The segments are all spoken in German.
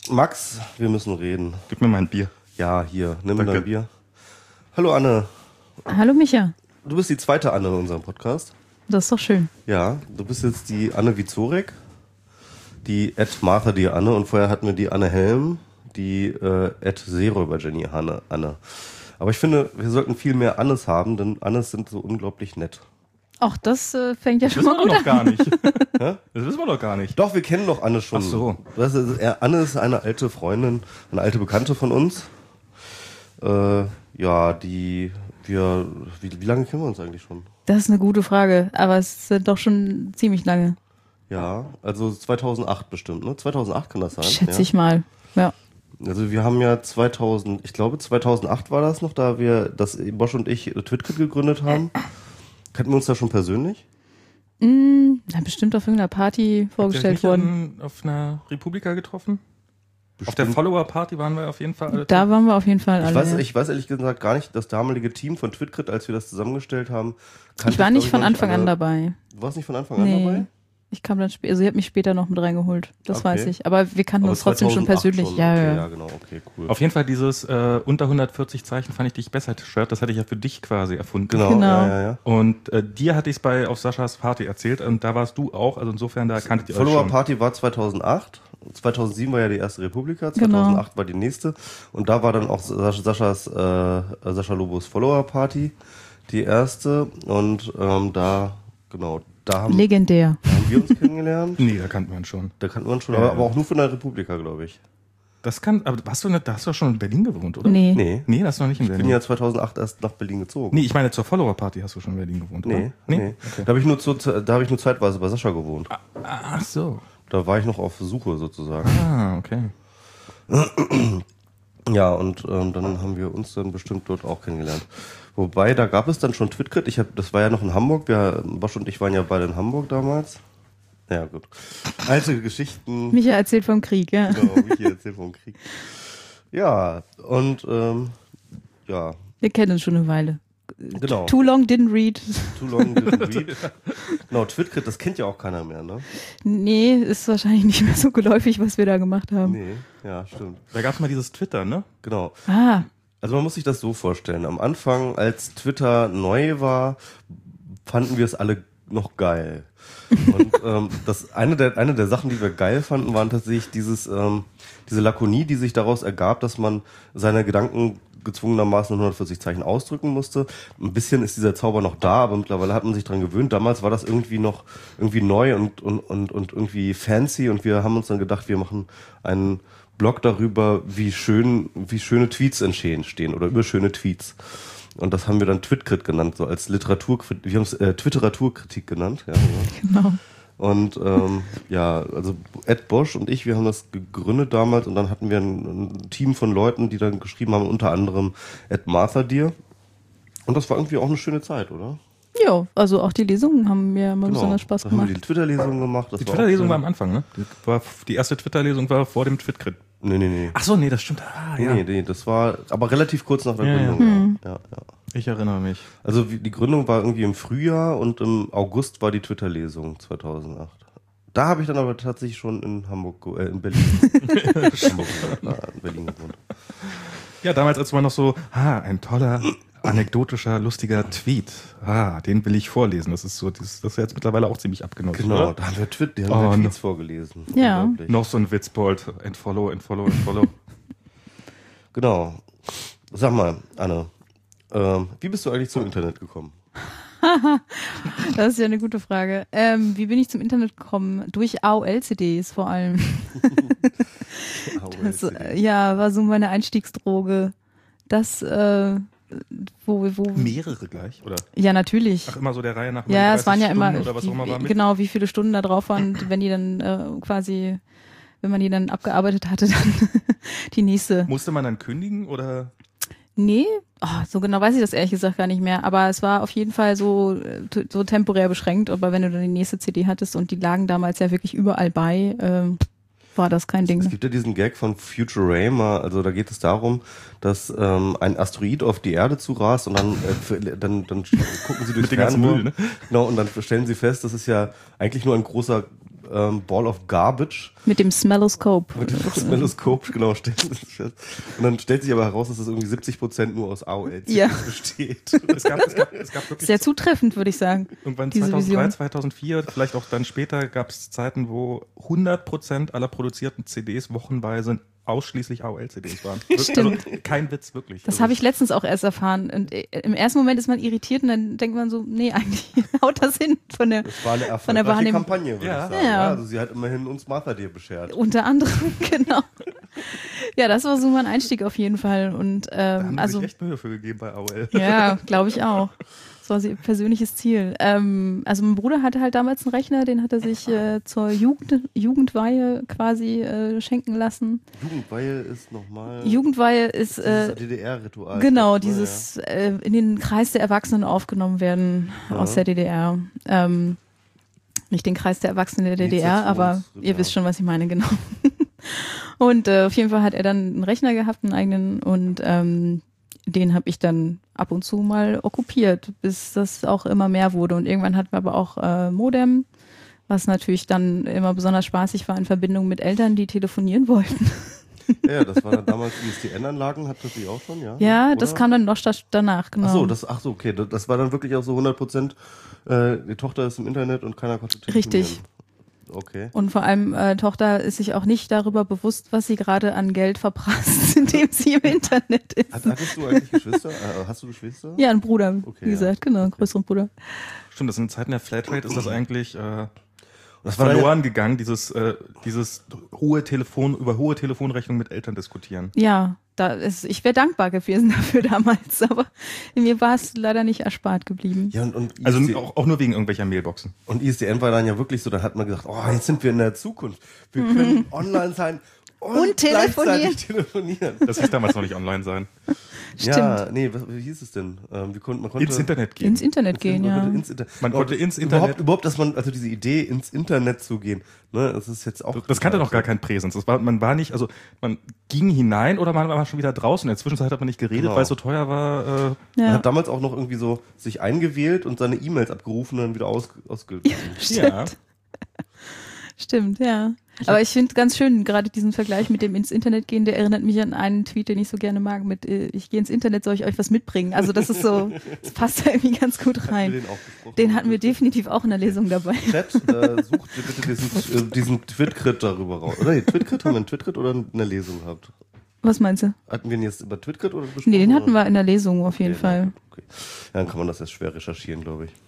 Max, wir müssen reden. Gib mir mein Bier. Ja, hier, nimm Danke. dein Bier. Hallo Anne. Hallo Micha. Du bist die zweite Anne in unserem Podcast. Das ist doch schön. Ja, du bist jetzt die Anne Wiezorek, die Martha die Anne, und vorher hatten wir die Anne Helm, die Seeräuber Jenny Anne. Aber ich finde, wir sollten viel mehr Annes haben, denn Annes sind so unglaublich nett. Auch das fängt ja Das schon wissen mal wir gut doch an. gar nicht. Das wissen wir doch gar nicht. Doch, wir kennen doch Anne schon. Ach so. Anne ist eine alte Freundin, eine alte Bekannte von uns. Ja, wie lange kennen wir uns eigentlich schon? Das ist eine gute Frage, aber es sind doch schon ziemlich lange. Ja, also 2008 bestimmt, ne? 2008 kann das sein. Schätze ich mal. Ja. Also wir haben ja ich glaube 2008 war das noch, da Bosch und ich Twitcrit gegründet haben. Kannten wir uns da schon persönlich? Na, bestimmt auf irgendeiner Party vorgestellt worden. Auf einer Republika getroffen? Bestimmt. Auf der Follower-Party waren wir auf jeden Fall alle. Da waren wir auf jeden Fall alle. Ich weiß ehrlich gesagt gar nicht, das damalige Team von Twitcrit, als wir das zusammengestellt haben. Ich war nicht von Anfang an dabei. Du warst nicht von Anfang an dabei? Ich kam dann später, also ich habe mich später noch mit reingeholt, das Okay. weiß ich. Aber wir kannten Aber uns trotzdem schon 2008 persönlich. schon. Ja, Okay, ja. ja, genau, okay, cool. Auf jeden Fall dieses unter 140 Zeichen fand ich dich besser Shirt, das hatte ich ja für dich quasi erfunden. Genau. Genau. Ja. Und dir hatte ich es auf Saschas Party erzählt und da warst du auch, also insofern da kanntet ihr euch Follower schon. Party war 2008. 2007 war ja die erste Republika, Genau. 2008 war die nächste. Und da war dann auch Sascha Lobos Follower Party, die erste. Und da haben Legendär. wir uns kennengelernt. Nee, da kannten wir uns schon. Da kannten wir uns schon, Ja, aber auch nur von der Republika, glaube ich. Aber da hast du doch schon in Berlin gewohnt, oder? Nee. Nee, das ist noch nicht in Ich bin Berlin. ja 2008 erst nach Berlin gezogen. Nee, ich meine zur Follower-Party hast du schon in Berlin gewohnt, oder? Nee. Okay. Da habe ich nur zeitweise bei Sascha gewohnt. Ach so. Da war ich noch auf Suche sozusagen. Ah, okay. Ja, und dann haben wir uns dann bestimmt dort auch kennengelernt. Wobei, da gab es dann schon Twitcrit. Das war ja noch in Hamburg. Bosch und ich waren ja beide in Hamburg damals. Ja, gut. Alte Geschichten. Micha erzählt vom Krieg, ja. Genau, Michi erzählt vom Krieg. Ja, und ja, Wir kennen uns schon eine Weile. genau. Too long didn't read. Too long didn't read. Genau, Twitcrit, das kennt ja auch keiner mehr, ne? Nee, ist wahrscheinlich nicht mehr so geläufig, was wir da gemacht haben. Nee, ja, stimmt. Da gab es mal dieses Twitter, ne? Genau. Ah, Also man muss sich das so vorstellen. Am Anfang, als Twitter neu war, fanden wir es alle noch geil. Und eine der Sachen, die wir geil fanden, waren tatsächlich diese Lakonie, die sich daraus ergab, dass man seine Gedanken gezwungenermaßen in 140 Zeichen ausdrücken musste. Ein bisschen ist dieser Zauber noch da, aber mittlerweile hat man sich dran gewöhnt. Damals war das irgendwie noch neu und irgendwie fancy, und wir haben uns dann gedacht, wir machen einen Blog darüber, wie schöne Tweets entstehen oder über schöne Tweets. Und das haben wir dann Twitcrit genannt, so als Literaturkritik. Wir haben es Twitteraturkritik genannt. Ja, genau. Und ja, also Ed Bosch und ich, wir haben das gegründet damals, und dann hatten wir ein Team von Leuten, die dann geschrieben haben, unter anderem Ed Martha Dear. Und das war irgendwie auch eine schöne Zeit, oder? Ja, also auch die Lesungen haben mir immer besonders Spaß Dann haben gemacht. wir die Twitter-Lesung gemacht. Das Die war auch Twitter-Lesung schön. war am Anfang, ne? Die erste Twitter-Lesung war vor dem Twitcrit. Nee. Ach so, nee, das stimmt. Ah, ja. Nee, das war aber relativ kurz nach der Ja, ja. Gründung. Ja. Ich erinnere mich. Also die Gründung war irgendwie im Frühjahr, und im August war die Twitter-Lesung 2008. Da habe ich dann aber tatsächlich schon in Berlin. In Berlin gewohnt. Ja, damals, als man noch so, ein toller, anekdotischer, lustiger Tweet. Den will ich vorlesen. Das ist so, das ist jetzt mittlerweile auch ziemlich abgenutzt. Genau, Oder? da haben wir Tweets vorgelesen. Ja. Unglaublich. Noch so ein Witzbold. Entfollow. Genau. Sag mal, Anne, wie bist du eigentlich zum Internet gekommen? Das ist ja eine gute Frage. Wie bin ich zum Internet gekommen? Durch AOL-CDs vor allem. Das, ja, war so meine Einstiegsdroge. Das, wo Mehrere gleich, oder? ja, natürlich. Ach, immer so der Reihe nach. Ja, es waren ja immer, Stunden oder was auch immer war mit. genau, wie viele Stunden da drauf waren, und wenn die dann wenn man die dann abgearbeitet hatte, dann die nächste. Musste man dann kündigen, oder? Nee, so genau weiß ich das ehrlich gesagt gar nicht mehr, aber es war auf jeden Fall so temporär beschränkt, aber wenn du dann die nächste CD hattest, und die lagen damals ja wirklich überall bei, war das kein Ding. Es gibt ja diesen Gag von Futurama, also da geht es darum, dass ein Asteroid auf die Erde zurast, und dann gucken sie durchs Mit dem ganzen Fernrohr. Müll, ne? Genau, und dann stellen sie fest, das ist ja eigentlich nur ein großer Ball of Garbage. Mit dem Smelloscope. Mit dem Smelloscope, genau. Und dann stellt sich aber heraus, dass es irgendwie 70% nur aus AOL-CDs besteht. Es gab wirklich Sehr zutreffend, würde ich sagen. irgendwann diese 2003, Vision. 2004, vielleicht auch dann später, gab es Zeiten, wo 100% aller produzierten CDs wochenweise ausschließlich AOL-CDs waren. Stimmt. Also kein Witz, wirklich. Das habe ich letztens auch erst erfahren. Und im ersten Moment ist man irritiert und dann denkt man so, nee, eigentlich haut das hin von der Das war eine der erfolgreiche Wahrnehmung. Kampagne, würde Ja. ich sagen. Ja. Also sie hat immerhin uns Martha dir beschert. Unter anderem, genau. Ja, das war so mein Einstieg auf jeden Fall. Und Da haben sie also sich echt Mühe für gegeben bei AOL. ja, glaube ich auch. Das war ihr persönliches Ziel. Also mein Bruder hatte halt damals einen Rechner, den hat er sich zur Jugendweihe quasi schenken lassen. Jugendweihe ist nochmal... Jugendweihe ist dieses DDR-Ritual. genau Ja. dieses in den Kreis der Erwachsenen aufgenommen werden aus der DDR. Nicht den Kreis der Erwachsenen der DDR, aber ihr wisst schon, was ich meine, genau. Und auf jeden Fall hat er dann einen Rechner gehabt, einen eigenen, und den habe ich dann ab und zu mal okkupiert, bis das auch immer mehr wurde. Und irgendwann hatten wir aber auch Modem, was natürlich dann immer besonders spaßig war in Verbindung mit Eltern, die telefonieren wollten. Ja, das war dann damals ISDN-Anlagen, hat das die auch schon, ja? Ja, Oder? das kam dann noch danach, genau. Ach so, okay. Das war dann wirklich auch so 100%, die Tochter ist im Internet und keiner konnte telefonieren. Richtig. Okay. Und vor allem Tochter ist sich auch nicht darüber bewusst, was sie gerade an Geld verprasst, indem sie im Internet ist. Hattest du eigentlich Geschwister? Hast du Geschwister? Ja, ein Bruder, Okay, wie gesagt, genau, einen größeren Bruder. Stimmt, das in Zeiten der Flatrate ist das eigentlich Das war verloren gegangen, dieses hohe Telefonrechnung mit Eltern diskutieren. Ja, ich wäre dankbar gewesen dafür damals, aber mir war es leider nicht erspart geblieben. Ja, und Also auch nur wegen irgendwelcher Mailboxen. Und ISDN war dann ja wirklich so, da hat man gesagt, oh, jetzt sind wir in der Zukunft. Wir können online sein und telefonieren. gleichzeitig telefonieren. Das hieß damals noch nicht online sein. Ja, nee, wie hieß es denn? Man konnte Ins Internet gehen. Ins Internet gehen, ja. Man konnte ins Internet. Überhaupt, dass man, also diese Idee, ins Internet zu gehen, ne, das ist jetzt auch. Das kannte noch gar kein Präsens. Man war nicht, also man ging hinein oder man war schon wieder draußen. In der Zwischenzeit hat man nicht geredet, Genau. weil es so teuer war. Man Ja, hat damals auch noch irgendwie so sich eingewählt und seine E-Mails abgerufen und dann wieder ausgelöst. Ja. Stimmt, ja. Aber ich finde ganz schön, gerade diesen Vergleich mit dem ins Internet gehen, der erinnert mich an einen Tweet, den ich so gerne mag, mit ich gehe ins Internet, soll ich euch was mitbringen? Also das ist so, das passt da irgendwie ganz gut rein. Den auch besprochen. Den hatten wir definitiv auch in der Lesung dabei. Chat, sucht ihr bitte diesen Twitcrit darüber raus. Oder nee, Twitcrit, haben wir einen Twitcrit oder eine Lesung gehabt? Was meinst du? Hatten wir ihn jetzt über Twitcrit oder besprochen? Nee, den hatten wir in der Lesung auf jeden Fall. Okay. Ja, dann kann man das jetzt schwer recherchieren, glaube ich.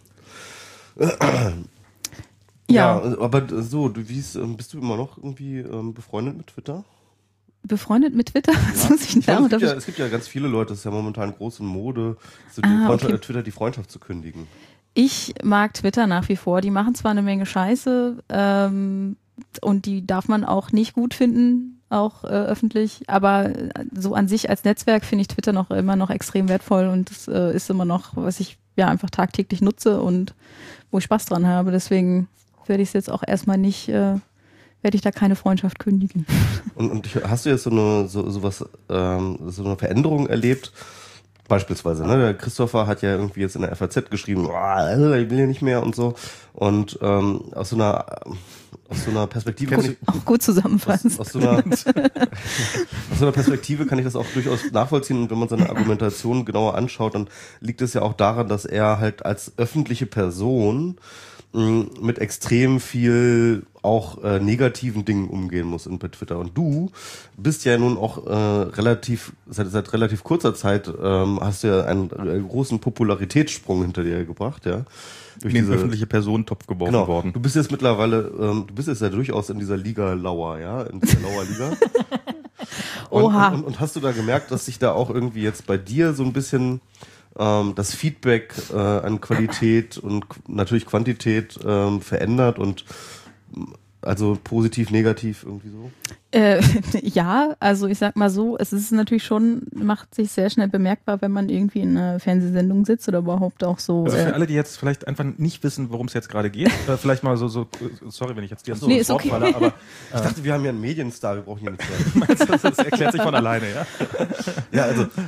Ja, aber so, bist du immer noch irgendwie befreundet mit Twitter? befreundet mit Twitter? Was muss ich denn da unterstellen? Es gibt ja ganz viele Leute, das ist ja momentan große Mode, so Okay. Twitter die Freundschaft zu kündigen. Ich mag Twitter nach wie vor. Die machen zwar eine Menge Scheiße und die darf man auch nicht gut finden, auch öffentlich, aber so an sich als Netzwerk finde ich Twitter immer noch extrem wertvoll und das ist immer noch, was ich ja einfach tagtäglich nutze und wo ich Spaß dran habe. Deswegen werde ich es jetzt auch erstmal nicht, werde ich da keine Freundschaft kündigen. Und hast du jetzt so eine Veränderung erlebt? Beispielsweise, ne? Der Christopher hat ja irgendwie jetzt in der FAZ geschrieben, ich will ja nicht mehr und so. Und aus so einer Perspektive kann ich, Auch gut zusammenfassen. aus so einer Perspektive kann ich das auch durchaus nachvollziehen. Und wenn man seine Argumentation genauer anschaut, dann liegt es ja auch daran, dass er halt als öffentliche Person mit extrem viel auch negativen Dingen umgehen muss bei Twitter. Und du bist ja nun auch seit relativ kurzer Zeit hast du ja einen großen Popularitätssprung hinter dir gebracht, ja. In den öffentliche Personentopf geworfen worden. Du bist jetzt mittlerweile, du bist jetzt ja durchaus in dieser Liga Lauer, ja, in dieser Lauer-Liga. Oha. Und hast du da gemerkt, dass sich da auch irgendwie jetzt bei dir so ein bisschen das Feedback an Qualität und natürlich Quantität verändert und also positiv, negativ irgendwie so? Ja, also ich sag mal so, es ist natürlich schon, macht sich sehr schnell bemerkbar, wenn man irgendwie in einer Fernsehsendung sitzt oder überhaupt auch so. Also für alle, die jetzt vielleicht einfach nicht wissen, worum es jetzt gerade geht, vielleicht mal so, sorry, wenn ich jetzt dir so Nee, ins ist Wort okay. falle, aber Ich dachte, wir haben ja einen Medienstar, wir brauchen hier nichts mehr. das erklärt sich von alleine, ja? Ja, also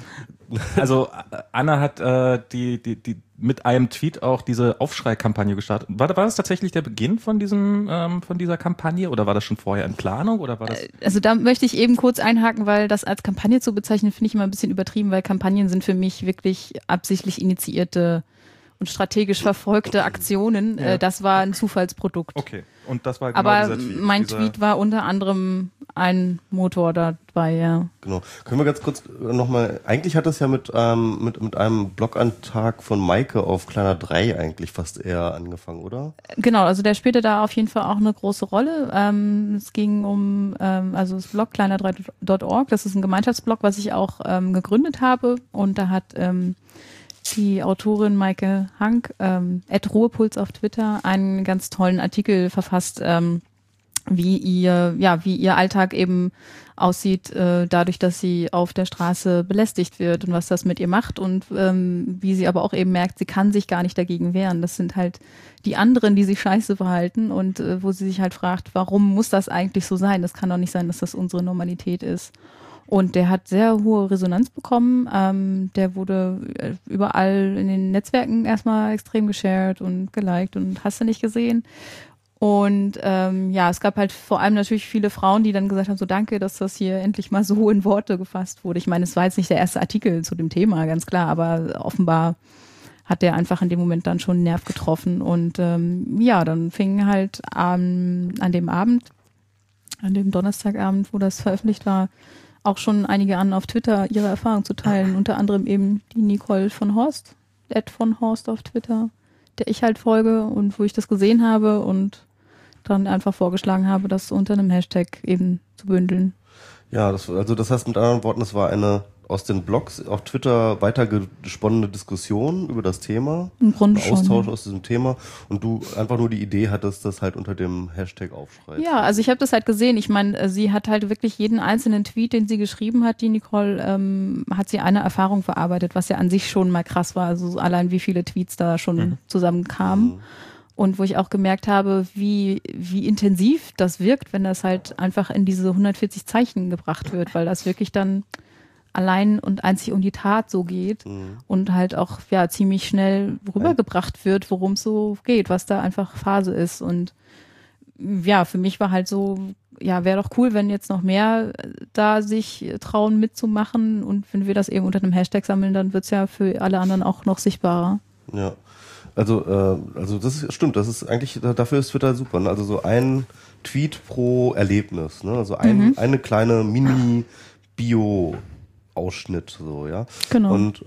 Also Anna hat die mit einem Tweet auch diese Aufschrei-Kampagne gestartet. War das tatsächlich der Beginn von dieser Kampagne oder war das schon vorher in Planung oder war das? Also da möchte ich eben kurz einhaken, weil das als Kampagne zu bezeichnen, finde ich immer ein bisschen übertrieben, weil Kampagnen sind für mich wirklich absichtlich initiierte und strategisch verfolgte Aktionen. Ja. Das war ein Zufallsprodukt. Okay. Und das war genau Aber dieser Tweet. mein Tweet war unter anderem ein Motor dabei, ja. Genau. Können wir ganz kurz nochmal, eigentlich hat das ja mit einem Blogantrag von Maike auf Kleiner 3 eigentlich fast eher angefangen, oder? Genau, also der spielte da auf jeden Fall auch eine große Rolle. Es ging um also das Blog kleiner3.org, das ist ein Gemeinschaftsblog, was ich auch gegründet habe, und da hat die Autorin Maike Hank, @Ruhepuls auf Twitter, einen ganz tollen Artikel verfasst, wie ihr Alltag eben aussieht, dadurch, dass sie auf der Straße belästigt wird und was das mit ihr macht und wie sie aber auch eben merkt, sie kann sich gar nicht dagegen wehren. Das sind halt die anderen, die sich scheiße verhalten und wo sie sich halt fragt, warum muss das eigentlich so sein? Das kann doch nicht sein, dass das unsere Normalität ist. Und der hat sehr hohe Resonanz bekommen. Der wurde überall in den Netzwerken erstmal extrem geshared und geliked und hast du nicht gesehen. Und es gab halt vor allem natürlich viele Frauen, die dann gesagt haben, so danke, dass das hier endlich mal so in Worte gefasst wurde. Ich meine, es war jetzt nicht der erste Artikel zu dem Thema, ganz klar, aber offenbar hat der einfach in dem Moment dann schon einen Nerv getroffen. Und dann fingen halt an dem Donnerstagabend, wo das veröffentlicht war, auch schon einige an, auf Twitter ihre Erfahrung zu teilen. Unter anderem eben die Nicole von Horst, @vonhorst auf Twitter, der ich halt folge und wo ich das gesehen habe und dann einfach vorgeschlagen habe, das unter einem Hashtag eben zu bündeln. Ja, das heißt mit anderen Worten, es war eine aus den Blogs auf Twitter weitergesponnene Diskussion über das Thema, Im Grunde ein Austausch schon. aus diesem Thema und du einfach nur die Idee hattest, das halt unter dem Hashtag aufschreibst. Ja, also ich habe das halt gesehen. Ich meine, sie hat halt wirklich jeden einzelnen Tweet, den sie geschrieben hat, die Nicole, hat sie eine Erfahrung verarbeitet, was ja an sich schon mal krass war. Also allein wie viele Tweets da schon zusammenkamen. Und wo ich auch gemerkt habe, wie intensiv das wirkt, wenn das halt einfach in diese 140 Zeichen gebracht wird, weil das wirklich dann allein und einzig um die Tat so geht und halt auch ziemlich schnell rübergebracht wird, worum es so geht, was da einfach Phase ist. Und für mich war halt so, wäre doch cool, wenn jetzt noch mehr da sich trauen mitzumachen, und wenn wir das eben unter einem Hashtag sammeln, dann wird's ja für alle anderen auch noch sichtbarer. Ja, also das stimmt, das ist eigentlich, dafür ist Twitter super, ne? Also so ein Tweet pro Erlebnis, ne? Also eine kleine Mini-Bio-Ausschnitt, so, ja. Genau. Und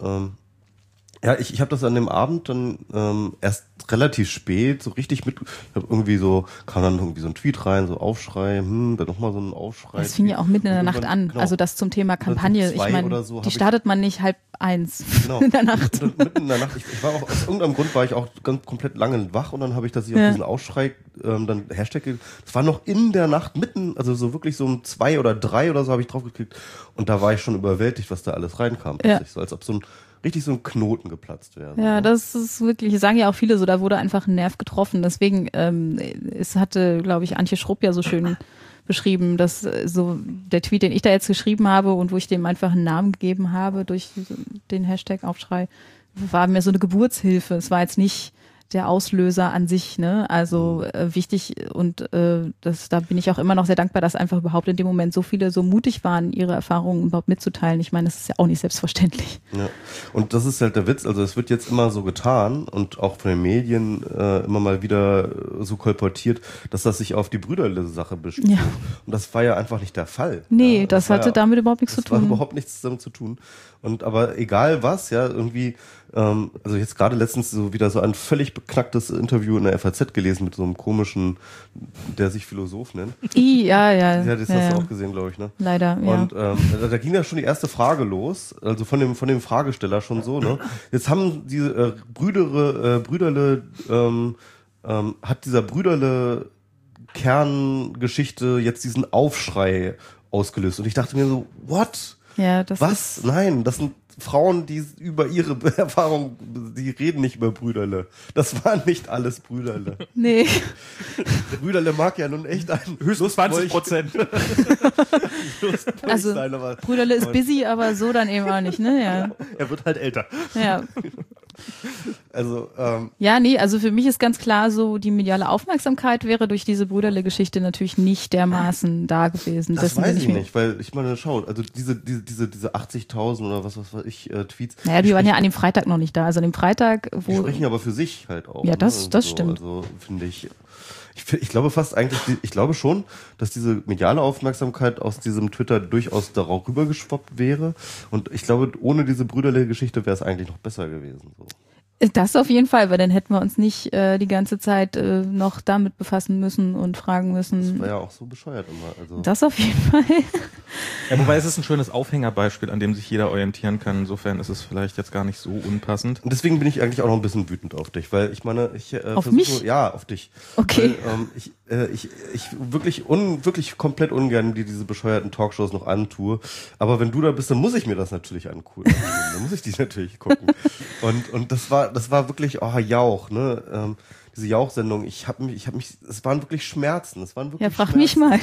ich habe das an dem Abend dann erst relativ spät so richtig mit, kam dann irgendwie so ein Tweet rein, so Aufschrei, dann nochmal so ein Aufschrei. Das fing ja auch mitten in der Nacht an, genau. Also das zum Thema Kampagne, ich meine, so die startet man nicht 12:30 in der Nacht. Mitten in der Nacht, ich war auch, aus irgendeinem Grund war ich auch ganz komplett lange wach und dann habe ich auf diesen Aufschrei, dann Hashtag, das war noch in der Nacht mitten, also so wirklich so um 2 oder 3 oder so habe ich drauf geklickt und da war ich schon überwältigt, was da alles reinkam. Ja. So als ob so ein ein Knoten geplatzt wäre. Ja, das ist wirklich, sagen ja auch viele so, da wurde einfach ein Nerv getroffen. Deswegen, es hatte, glaube ich, Antje Schrupp ja so schön beschrieben, dass so der Tweet, den ich da jetzt geschrieben habe und wo ich dem einfach einen Namen gegeben habe durch den Hashtag Aufschrei, war mir so eine Geburtshilfe. Es war jetzt nicht der Auslöser an sich, ne? Also wichtig, und da bin ich auch immer noch sehr dankbar, dass einfach überhaupt in dem Moment so viele so mutig waren, ihre Erfahrungen überhaupt mitzuteilen. Ich meine, das ist ja auch nicht selbstverständlich. Ja. Und das ist halt der Witz, also es wird jetzt immer so getan und auch von den Medien immer mal wieder so kolportiert, dass das sich auf die Brüderle-Sache bezieht. Ja. Und das war ja einfach nicht der Fall. Nee, ja, das hatte damit überhaupt nichts zu tun. Das war überhaupt nichts damit zu tun. Und aber egal was, ja, irgendwie, also jetzt gerade letztens so wieder so ein völlig beknacktes Interview in der FAZ gelesen mit so einem komischen, der sich Philosoph nennt. Ja, das hast du auch gesehen, glaube ich, ne? Leider, ja. Und da ging ja schon die erste Frage los, also von dem Fragesteller schon so, ne? Jetzt haben diese Brüderle, hat dieser Brüderle Kerngeschichte jetzt diesen Aufschrei ausgelöst. Und ich dachte mir so, what? Ja, das Was? Nein, das sind Frauen, die über ihre Erfahrung, die reden nicht über Brüderle. Das waren nicht alles Brüderle. Nee. Brüderle mag ja nun echt einen Höchstens 20%. Also, sein, aber Brüderle ist busy, aber so dann eben auch nicht, ne? Ja. er wird halt älter. Ja. Also, Ja, nee, also für mich ist ganz klar so, die mediale Aufmerksamkeit wäre durch diese Brüderle-Geschichte natürlich nicht dermaßen da gewesen. das Dessen bin weiß ich mir- nicht, weil ich meine, schaut, also diese 80.000 oder was weiß ich, Tweets. Naja, die waren ja an dem Freitag noch nicht da. Also an dem Freitag, Die wo... sprechen aber für sich halt auch. Ja, das ne? stimmt. Also finde ich. Ich glaube fast eigentlich, ich glaube schon, dass diese mediale Aufmerksamkeit aus diesem Twitter durchaus darüber geschwappt wäre. Und ich glaube, ohne diese Brüderle-Geschichte wäre es eigentlich noch besser gewesen. So. Das auf jeden Fall, weil dann hätten wir uns nicht die ganze Zeit noch damit befassen müssen und fragen müssen. War ja auch so bescheuert immer. Also. Das auf jeden Fall. Ja, wobei es ist ein schönes Aufhängerbeispiel, an dem sich jeder orientieren kann. Insofern ist es vielleicht jetzt gar nicht so unpassend. Und deswegen bin ich eigentlich auch noch ein bisschen wütend auf dich, weil ich meine, ich Auf versuche, mich? ja, auf dich. Okay. Weil, ich wirklich komplett ungern dir diese bescheuerten Talkshows noch antue. Aber wenn du da bist, dann muss ich mir das natürlich angucken. Dann muss ich die natürlich gucken. Und das war wirklich, Jauch, ne? Diese Jauch-Sendung, es waren wirklich Schmerzen. Es waren wirklich Ja, frag Schmerzen. mich mal.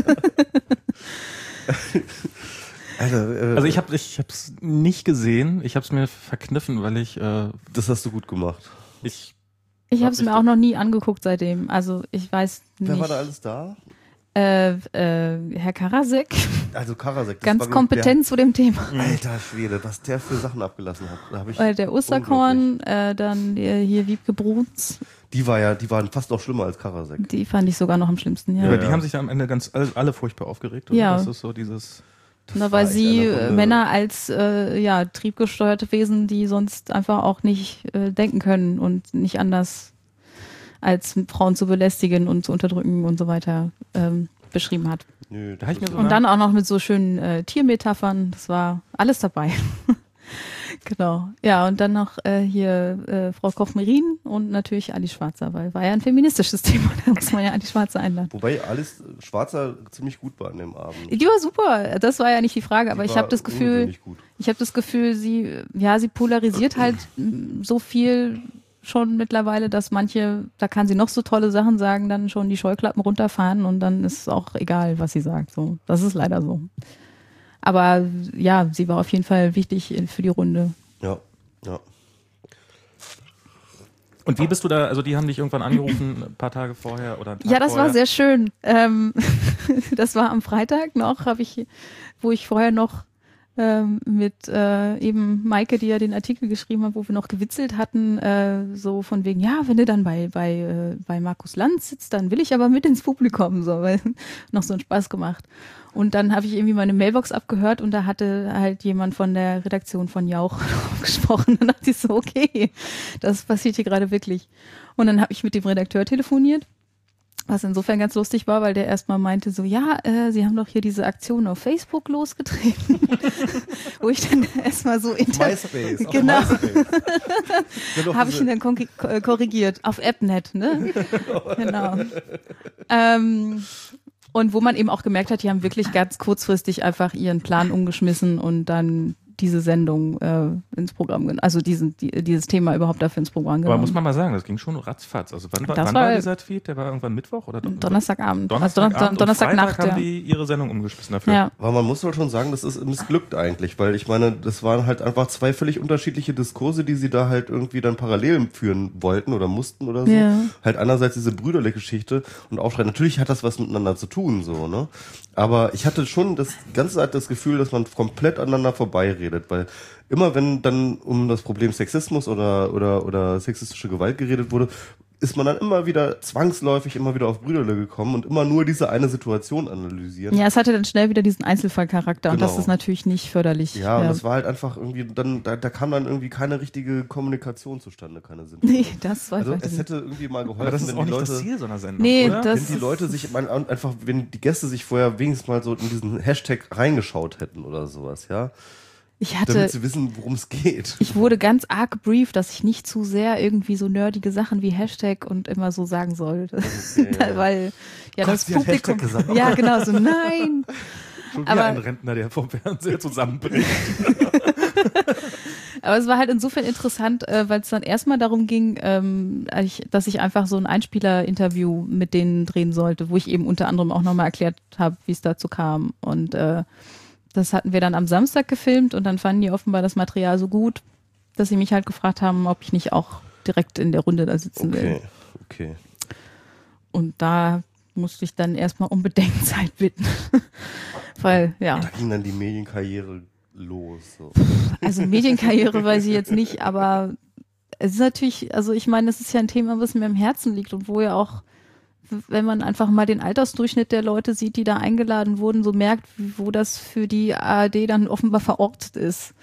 Also ich hab's nicht gesehen, ich hab's mir verkniffen, weil ich Das hast du gut gemacht. Ich habe es mir auch noch nie angeguckt seitdem. Also ich weiß nicht. Wer war da alles da? Herr Karasek, Also Karasek. das ganz war, glaub ich, kompetent zu dem Thema. Alter Schwede, was der für Sachen abgelassen hat. Da hab ich Der Osterkorn, dann hier Wiebke Bruns, Die waren fast noch schlimmer als Karasek. die fand ich sogar noch am schlimmsten, ja. über die haben sich am Ende alle furchtbar aufgeregt. Oder? Ja. Das ist so dieses. Na, war weil echt sie einer von der- Männer als triebgesteuerte Wesen, die sonst einfach auch nicht denken können und nicht anders als Frauen zu belästigen und zu unterdrücken und so weiter beschrieben hat. Nö, Da hab ich mir so Und dann auch noch mit so schönen Tiermetaphern, das war alles dabei. Genau. Ja, und dann noch hier Frau Koch-Merin und natürlich Ali Schwarzer, weil war ja ein feministisches Thema, da muss man ja Ali Schwarzer einladen. Wobei Alice Schwarzer ziemlich gut war an dem Abend. Die war super, das war ja nicht die Frage, aber Die ich war habe das Gefühl, ungewöhnlich gut. sie polarisiert halt so viel schon mittlerweile, dass manche, da kann sie noch so tolle Sachen sagen, dann schon die Scheuklappen runterfahren und dann ist es auch egal, was sie sagt. So, das ist leider so. Aber ja, sie war auf jeden Fall wichtig für die Runde. Ja. Und wie bist du da, also die haben dich irgendwann angerufen, ein paar Tage vorher oder einen Tag Ja, das vorher? war sehr schön. Das war am Freitag noch, wo ich vorher noch mit eben Maike, die ja den Artikel geschrieben hat, wo wir noch gewitzelt hatten, so von wegen, ja, wenn du dann bei Markus Lanz sitzt, dann will ich aber mit ins Publikum, so, weil noch so einen Spaß gemacht. Und dann habe ich irgendwie meine Mailbox abgehört und da hatte halt jemand von der Redaktion von Jauch gesprochen. Dann dachte ich so, okay, das passiert hier gerade wirklich. Und dann habe ich mit dem Redakteur telefoniert, was insofern ganz lustig war, weil der erstmal meinte so, ja, sie haben doch hier diese Aktion auf Facebook losgetreten. Wo ich dann erstmal so MySpace. Genau. Genau. Habe ich ihn dann korrigiert. Auf AppNet, ne? Genau. Und wo man eben auch gemerkt hat, die haben wirklich ganz kurzfristig einfach ihren Plan umgeschmissen und dann diese Sendung ins Programm genommen, also dieses Thema überhaupt dafür ins Programm genommen. Aber muss man mal sagen, das ging schon ratzfatz. Also wann Das war war dieser Tweet? Der war irgendwann Mittwoch oder Donnerstagabend. Donnerstagabend Donnerstagnacht, haben ja. die ihre Sendung umgeschmissen dafür. Ja. Aber man muss halt schon sagen, das ist missglückt eigentlich, weil ich meine, das waren halt einfach zwei völlig unterschiedliche Diskurse, die sie da halt irgendwie dann parallel führen wollten oder mussten oder so. Ja. Halt einerseits diese Brüderle-Geschichte und Aufschrei. Natürlich hat das was miteinander zu tun, so, ne? Aber ich hatte schon das ganze Zeit das Gefühl, dass man komplett aneinander vorbeiredet, weil immer wenn dann um das Problem Sexismus oder sexistische Gewalt geredet wurde, ist man dann immer wieder zwangsläufig auf Brüderle gekommen und immer nur diese eine Situation analysieren. Ja, es hatte dann schnell wieder diesen Einzelfallcharakter und Genau. das ist natürlich nicht förderlich. Ja, und das war halt einfach irgendwie, da kam dann irgendwie keine richtige Kommunikation zustande, keine Sinn. Nee, das war Also einfach es nicht. hätte irgendwie mal geholfen, Aber das ist wenn auch die nicht Leute, das Ziel so einer Sendung, Nee, oder? das- wenn die Leute sich einfach, wenn die Gäste sich vorher wenigstens mal so in diesen Hashtag reingeschaut hätten oder sowas, ja, damit sie wissen, worum es geht. Ich wurde ganz arg gebrieft, dass ich nicht zu sehr irgendwie so nerdige Sachen wie Hashtag und immer so sagen soll. Okay, ja. Weil ja Gott, das sie hat Publikum. Hashtag gesagt. Ja, genau, so nein. Schon wieder ein Rentner, der vom Fernseher zusammenbricht. Aber es war halt insofern interessant, weil es dann erstmal darum ging, dass ich einfach so ein Einspieler-Interview mit denen drehen sollte, wo ich eben unter anderem auch nochmal erklärt habe, wie es dazu kam. Und das hatten wir dann am Samstag gefilmt und dann fanden die offenbar das Material so gut, dass sie mich halt gefragt haben, ob ich nicht auch direkt in der Runde da sitzen will. Okay. Und da musste ich dann erstmal um Bedenkzeit bitten. Weil, ja. Da ging dann die Medienkarriere los. So. Also Medienkarriere weiß ich jetzt nicht, aber es ist natürlich, also ich meine, es ist ja ein Thema, was mir am Herzen liegt und wo ja auch, wenn man einfach mal den Altersdurchschnitt der Leute sieht, die da eingeladen wurden, so merkt, wo das für die ARD dann offenbar verortet ist.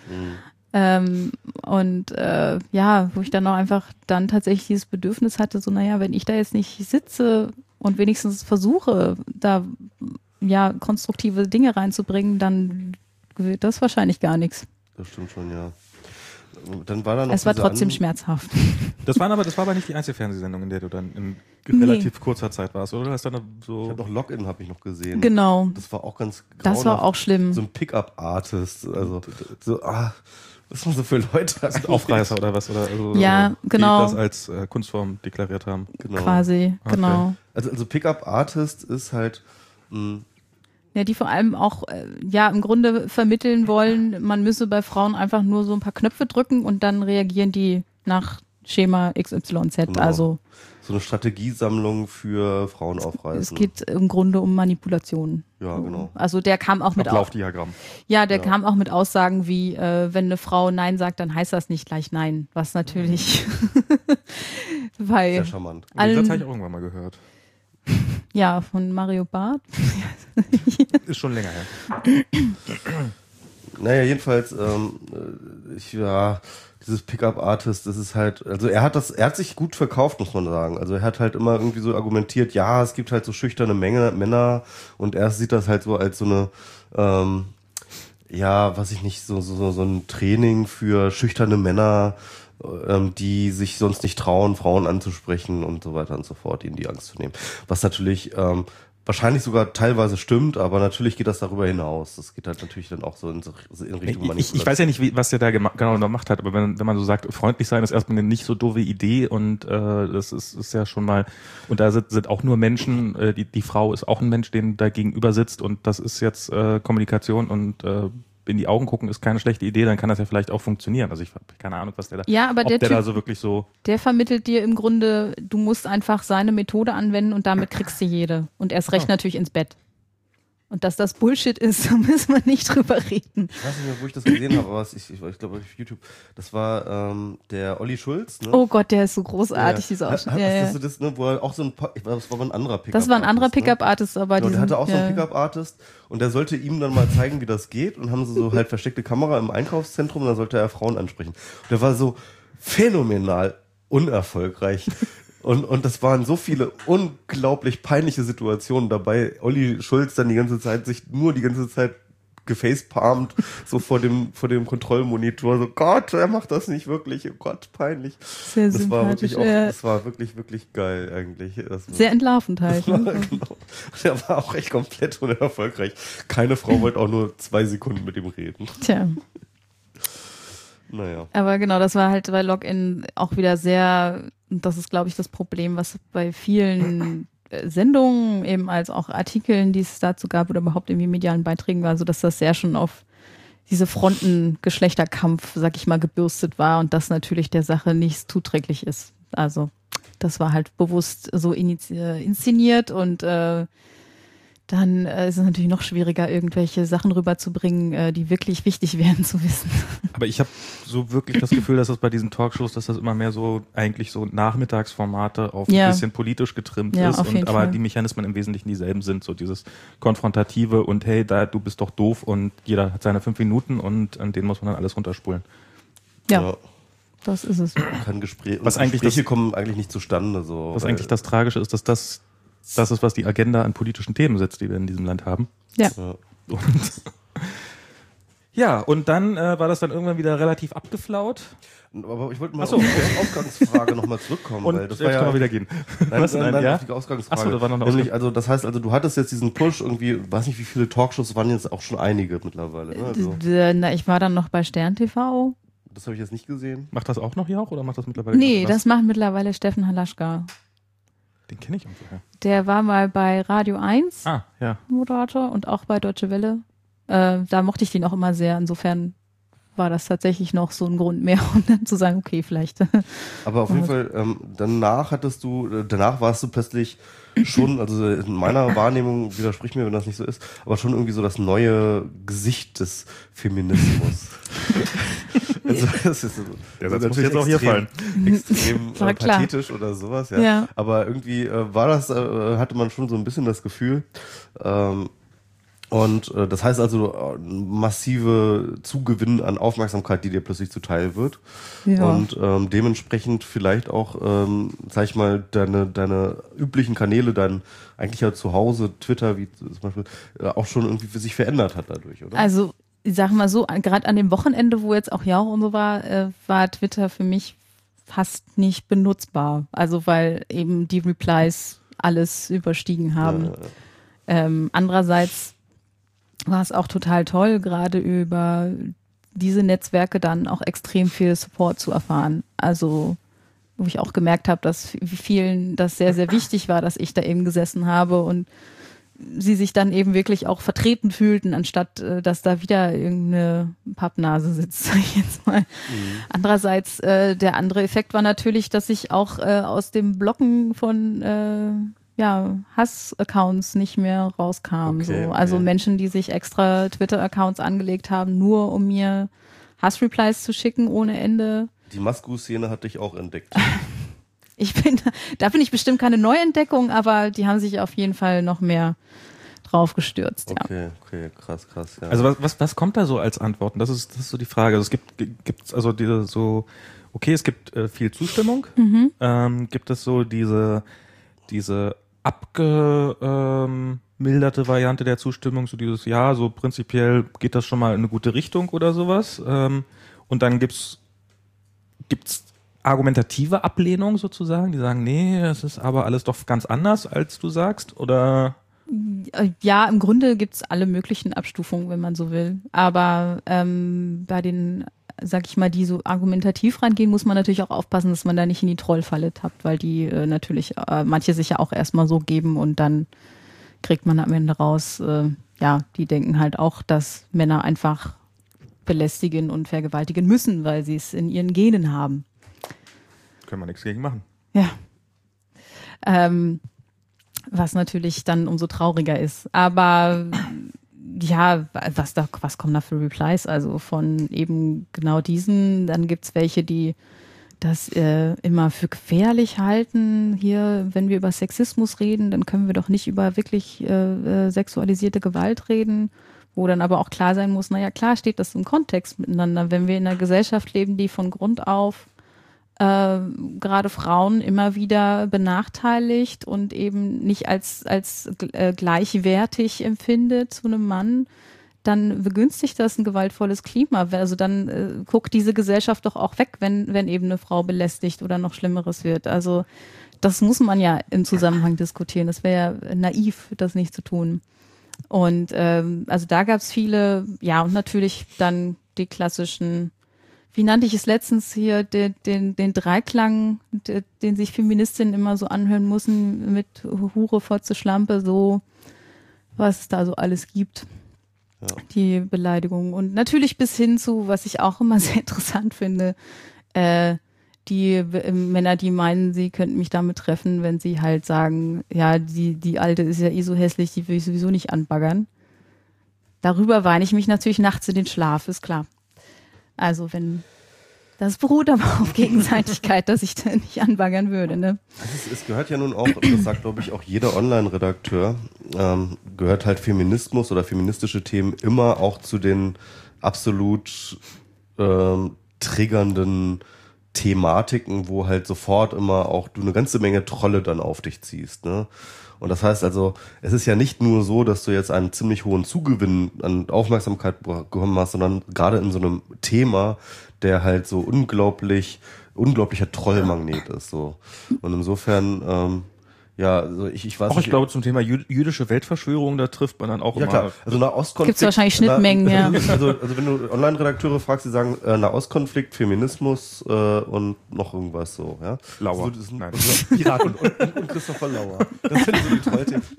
Wo ich dann auch einfach dann tatsächlich dieses Bedürfnis hatte, so naja, wenn ich da jetzt nicht sitze und wenigstens versuche, da ja konstruktive Dinge reinzubringen, dann wird das wahrscheinlich gar nichts. Das stimmt schon, ja. Dann war da noch es war trotzdem schmerzhaft. Das war aber nicht die einzige Fernsehsendung, in der du dann in relativ kurzer Zeit warst, oder? Hast dann so ich habe noch Login habe ich noch gesehen. Genau. Das war auch ganz grauenhaft. Das war auch schlimm. So ein Pickup-Artist, also was man so für Leute hat. Aufreißer oder was? Oder also, ja, genau. Die das als Kunstform deklariert haben. Genau. Quasi, okay. Genau. Also Pickup-Artist ist halt ja, die vor allem auch im Grunde vermitteln wollen, man müsse bei Frauen einfach nur so ein paar Knöpfe drücken und dann reagieren die nach Schema XYZ. Genau. Also so eine Strategiesammlung für Frauen aufreißen. Es geht im Grunde um Manipulation. Ja, genau. Also der kam auch mit Ablaufdiagramm. Ja, der kam auch mit Aussagen wie, wenn eine Frau Nein sagt, dann heißt das nicht gleich Nein. Was natürlich weil sehr charmant. Den Satz habe ich auch irgendwann mal gehört. Ja, von Mario Barth. Ist schon länger her. Naja, jedenfalls, dieses Pickup-Artist, das ist halt, also er hat sich gut verkauft, muss man sagen. Also er hat halt immer irgendwie so argumentiert, ja, es gibt halt so schüchterne Männer und er sieht das halt so als so eine, so ein Training für schüchterne Männer, die sich sonst nicht trauen, Frauen anzusprechen und so weiter und so fort, ihnen die Angst zu nehmen. Was natürlich wahrscheinlich sogar teilweise stimmt, aber natürlich geht das darüber hinaus. Das geht halt natürlich dann auch so in Richtung Manipulation. Ich weiß ja nicht, was der da genau gemacht hat, aber wenn man so sagt, freundlich sein ist erstmal eine nicht so doofe Idee und das ist ja schon mal, und da sind auch nur Menschen, die Frau ist auch ein Mensch, den da gegenüber sitzt und das ist jetzt Kommunikation und in die Augen gucken ist keine schlechte Idee, dann kann das ja vielleicht auch funktionieren. Also ich habe keine Ahnung, was der da, ja, aber ob der Typ, da so wirklich so. Der vermittelt dir im Grunde, du musst einfach seine Methode anwenden und damit kriegst du jede. Und erst recht natürlich ins Bett. Und dass das Bullshit ist, da müssen wir nicht drüber reden. Ich weiß nicht mehr, wo ich das gesehen habe, aber ich glaube auf YouTube. Das war der Olli Schulz. Ne? Oh Gott, der ist so großartig, dieser Ausschnitt. Wo er auch so das war ein anderer Pickup-Artist. Das war ein anderer Pickup-Artist, aber der hatte auch so einen Pickup-Artist und der sollte ihm dann mal zeigen, wie das geht und haben sie so halt versteckte Kamera im Einkaufszentrum und dann sollte er Frauen ansprechen. Und der war so phänomenal unerfolgreich. Und das waren so viele unglaublich peinliche Situationen dabei. Olli Schulz dann die ganze Zeit gefacepalmt, so vor dem Kontrollmonitor, so Gott, er macht das nicht wirklich, oh Gott, peinlich. Sehr das sympathisch. Das war wirklich, wirklich geil eigentlich. Sehr entlarvend halt. Genau. Der war auch echt komplett unerfolgreich. Keine Frau wollte auch nur 2 Sekunden mit ihm reden. Tja. Naja. Aber genau, das war halt bei Login auch wieder sehr, das ist glaube ich das Problem, was bei vielen Sendungen eben als auch Artikeln, die es dazu gab oder überhaupt irgendwie medialen Beiträgen war, so dass das sehr schon auf diese Fronten Geschlechterkampf, sag ich mal, gebürstet war und das natürlich der Sache nicht zuträglich ist. Also das war halt bewusst so inszeniert und dann ist es natürlich noch schwieriger, irgendwelche Sachen rüberzubringen, die wirklich wichtig wären zu wissen. Aber ich habe so wirklich das Gefühl, dass das bei diesen Talkshows, dass das immer mehr so eigentlich so Nachmittagsformate auf ein bisschen politisch getrimmt ist, aber die Mechanismen im Wesentlichen dieselben sind, so dieses Konfrontative und hey, du bist doch doof und jeder hat seine 5 Minuten und an denen muss man dann alles runterspulen. Ja. Das ist es. Gespräche kommen eigentlich nicht zustande. So, was eigentlich das Tragische ist, dass das ist, was die Agenda an politischen Themen setzt, die wir in diesem Land haben. Ja. Und Ja, und dann war das dann irgendwann wieder relativ abgeflaut. Aber ich wollte mal auf die Ausgangsfrage nochmal zurückkommen, Und weil das jetzt war ja können wir wieder gehen. Nein, Was denn, ja? auf die Ausgangsfrage. Achso, da war noch eine Nämlich, also das heißt, also du hattest jetzt diesen Push irgendwie, weiß nicht wie viele Talkshows, waren jetzt auch schon einige mittlerweile. Ne? Also, Na, ich war dann noch bei Stern TV. das habe ich jetzt nicht gesehen. Macht das auch noch hier auch oder macht das mittlerweile? Nee, was? das macht mittlerweile Steffen Halaschka. Den kenne ich irgendwoher. Der war mal bei Radio 1 Ah, ja. Moderator und auch bei Deutsche Welle. Da mochte ich den auch immer sehr. Insofern war das tatsächlich noch so ein Grund mehr, um dann zu sagen, okay, vielleicht. Aber auf jeden Fall, danach warst du plötzlich schon, also in meiner Wahrnehmung, widersprich mir, wenn das nicht so ist, aber schon irgendwie so das neue Gesicht des Feminismus. Also, das ist so, Der Satz muss jetzt auch hier fallen. Extrem War klar. pathetisch oder sowas, ja. Ja. Aber irgendwie hatte man schon so ein bisschen das Gefühl, das heißt also massive Zugewinn an Aufmerksamkeit, die dir plötzlich zuteil wird. Ja. Und dementsprechend vielleicht auch, sag ich mal, deine üblichen Kanäle, dein eigentlich ja zu Hause, Twitter, wie zum Beispiel, auch schon irgendwie für sich verändert hat dadurch, oder? Also, ich sag mal so, gerade an dem Wochenende, wo jetzt auch Jauch und so war Twitter für mich fast nicht benutzbar. Also, weil eben die Replies alles überstiegen haben. Andererseits war es auch total toll, gerade über diese Netzwerke dann auch extrem viel Support zu erfahren. Also, wo ich auch gemerkt habe, dass vielen das sehr, sehr wichtig war, dass ich da eben gesessen habe und sie sich dann eben wirklich auch vertreten fühlten, anstatt dass da wieder irgendeine Pappnase sitzt, sag ich jetzt mal. Andererseits, der andere Effekt war natürlich, dass ich auch aus dem Blocken von Hass-Accounts nicht mehr rauskam. Okay, so. Also okay. Menschen, die sich extra Twitter-Accounts angelegt haben, nur um mir Hass-Replies zu schicken ohne Ende. Die Masku-Szene hat dich auch entdeckt. Da bin ich bestimmt keine Neuentdeckung, aber die haben sich auf jeden Fall noch mehr drauf gestürzt. Ja. Okay, krass, ja. Also was kommt da so als Antworten? Das ist so die Frage. Also es gibt also diese so, okay, es gibt viel Zustimmung. Gibt es so diese abgemilderte Variante der Zustimmung, so dieses, ja, so prinzipiell geht das schon mal in eine gute Richtung oder sowas. Und dann gibt's argumentative Ablehnung sozusagen, die sagen, nee, es ist aber alles doch ganz anders, als du sagst, oder? Ja, im Grunde gibt's alle möglichen Abstufungen, wenn man so will. Aber bei den, sag ich mal, die so argumentativ rangehen, muss man natürlich auch aufpassen, dass man da nicht in die Trollfalle tappt, weil die natürlich manche sich ja auch erstmal so geben und dann kriegt man am Ende raus, die denken halt auch, dass Männer einfach belästigen und vergewaltigen müssen, weil sie es in ihren Genen haben. Können wir nichts gegen machen. Ja. Was natürlich dann umso trauriger ist. Aber ja, was kommen da für Replies? Also von eben genau diesen, dann gibt's welche, die das immer für gefährlich halten. Hier, wenn wir über Sexismus reden, dann können wir doch nicht über wirklich sexualisierte Gewalt reden, wo dann aber auch klar sein muss, naja, klar steht das im Kontext miteinander. Wenn wir in einer Gesellschaft leben, die von Grund auf gerade Frauen immer wieder benachteiligt und eben nicht als gleichwertig empfindet zu einem Mann, dann begünstigt das ein gewaltvolles Klima. Also dann guckt diese Gesellschaft doch auch weg, wenn eben eine Frau belästigt oder noch Schlimmeres wird. Also das muss man ja im Zusammenhang diskutieren. Das wäre ja naiv, das nicht zu tun. Und also da gab es viele, ja, und natürlich dann die klassischen, wie nannte ich es letztens hier, den Dreiklang, den sich Feministinnen immer so anhören müssen, mit Hure, Fotze, Schlampe, so, was es da so alles gibt. Ja. Die Beleidigungen. Und natürlich bis hin zu, was ich auch immer sehr interessant finde, die Männer, die meinen, sie könnten mich damit treffen, wenn sie halt sagen, ja, die Alte ist ja eh so hässlich, die will ich sowieso nicht anbaggern. Darüber weine ich mich natürlich nachts in den Schlaf, ist klar. Also das beruht aber auf Gegenseitigkeit, dass ich da nicht anbaggern würde. Ne? Es gehört ja nun auch, das sagt glaube ich auch jeder Online-Redakteur, gehört halt Feminismus oder feministische Themen immer auch zu den absolut triggernden Thematiken, wo halt sofort immer auch du eine ganze Menge Trolle dann auf dich ziehst. Ne? Und das heißt also, es ist ja nicht nur so, dass du jetzt einen ziemlich hohen Zugewinn an Aufmerksamkeit bekommen hast, sondern gerade in so einem Thema, der halt so unglaublicher Trollmagnet ist, so. Und insofern, ja, also ich weiß auch ich glaube, zum Thema jüdische Weltverschwörung, da trifft man dann auch ja, immer. klar. Also Nahostkonflikt. Gibt's wahrscheinlich Schnittmengen, ja. Also wenn du Online-Redakteure fragst, die sagen Nahostkonflikt, Feminismus und noch irgendwas so, ja. Lauer. Also, das sind Nein. Piraten und Christopher Lauer. Das sind so die Trolltipps.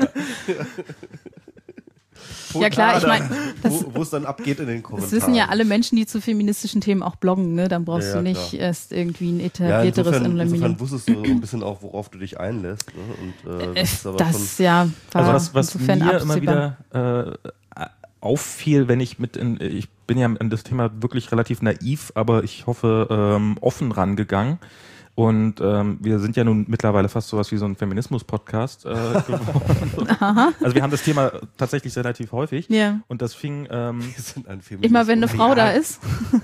Ja klar, ich meine, wo es dann abgeht in den Kommentaren. das wissen ja alle Menschen, die zu feministischen Themen auch bloggen, ne? Dann brauchst Ja, du nicht klar. erst irgendwie ein etablierteres insofern wusstest du so ein bisschen auch, worauf du dich einlässt. Ne? Und, das ist aber das ja war Also was mir insofern immer absehbar. wieder auffiel, wenn ich ich bin ja an das Thema wirklich relativ naiv, aber ich hoffe offen rangegangen. Und wir sind ja nun mittlerweile fast sowas wie so ein Feminismus-Podcast geworden. Also wir haben das Thema tatsächlich relativ häufig. Ja. Und das fing wir sind ein Feminismus. Immer wenn eine Frau da ist.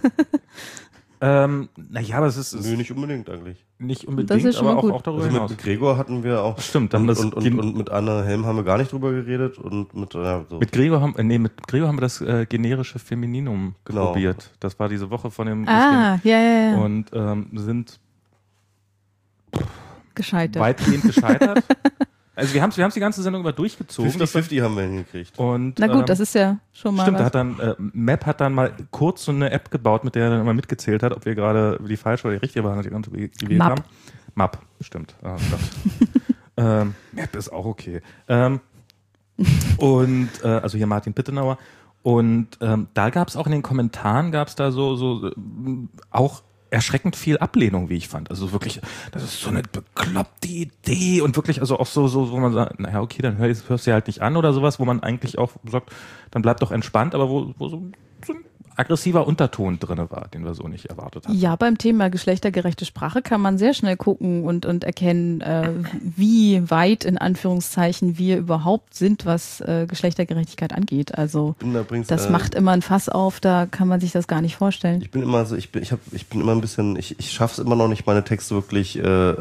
naja, aber es ist Nö, nicht unbedingt eigentlich. nicht unbedingt, Das ist schon aber mal gut. auch darüber Also hinaus. mit Gregor hatten wir auch. Stimmt, dann und mit Anne Helm haben wir gar nicht drüber geredet und mit so. Mit Gregor haben wir das generische Femininum Genau. probiert. Das war diese Woche von dem Ja. und sind Gescheitert. weitgehend gescheitert. Also wir haben's die ganze Sendung über durchgezogen. 50-50 haben wir hingekriegt. Und, Na gut, das ist ja schon mal stimmt, da was. hat dann Map hat dann mal kurz so eine App gebaut, mit der er dann immer mitgezählt hat, ob wir gerade die falsche oder die richtige Variante gewählt Map. haben. Map, stimmt. Ah, Map ist auch okay. Und also hier Martin Pittenauer. Und da gab es auch in den Kommentaren so auch erschreckend viel Ablehnung, wie ich fand. Also wirklich, das ist so eine bekloppte Idee und wirklich, also auch so, wo man sagt, naja, okay, dann hörst du halt nicht an oder sowas, wo man eigentlich auch sagt, dann bleib doch entspannt, aber wo so ein aggressiver Unterton drinne war, den wir so nicht erwartet hatten. Ja, beim Thema geschlechtergerechte Sprache kann man sehr schnell gucken und erkennen, wie weit in Anführungszeichen wir überhaupt sind, was Geschlechtergerechtigkeit angeht. Also das macht immer ein Fass auf, da kann man sich das gar nicht vorstellen. Ich bin immer so, ich bin immer ein bisschen, ich schaff's immer noch nicht, meine Texte wirklich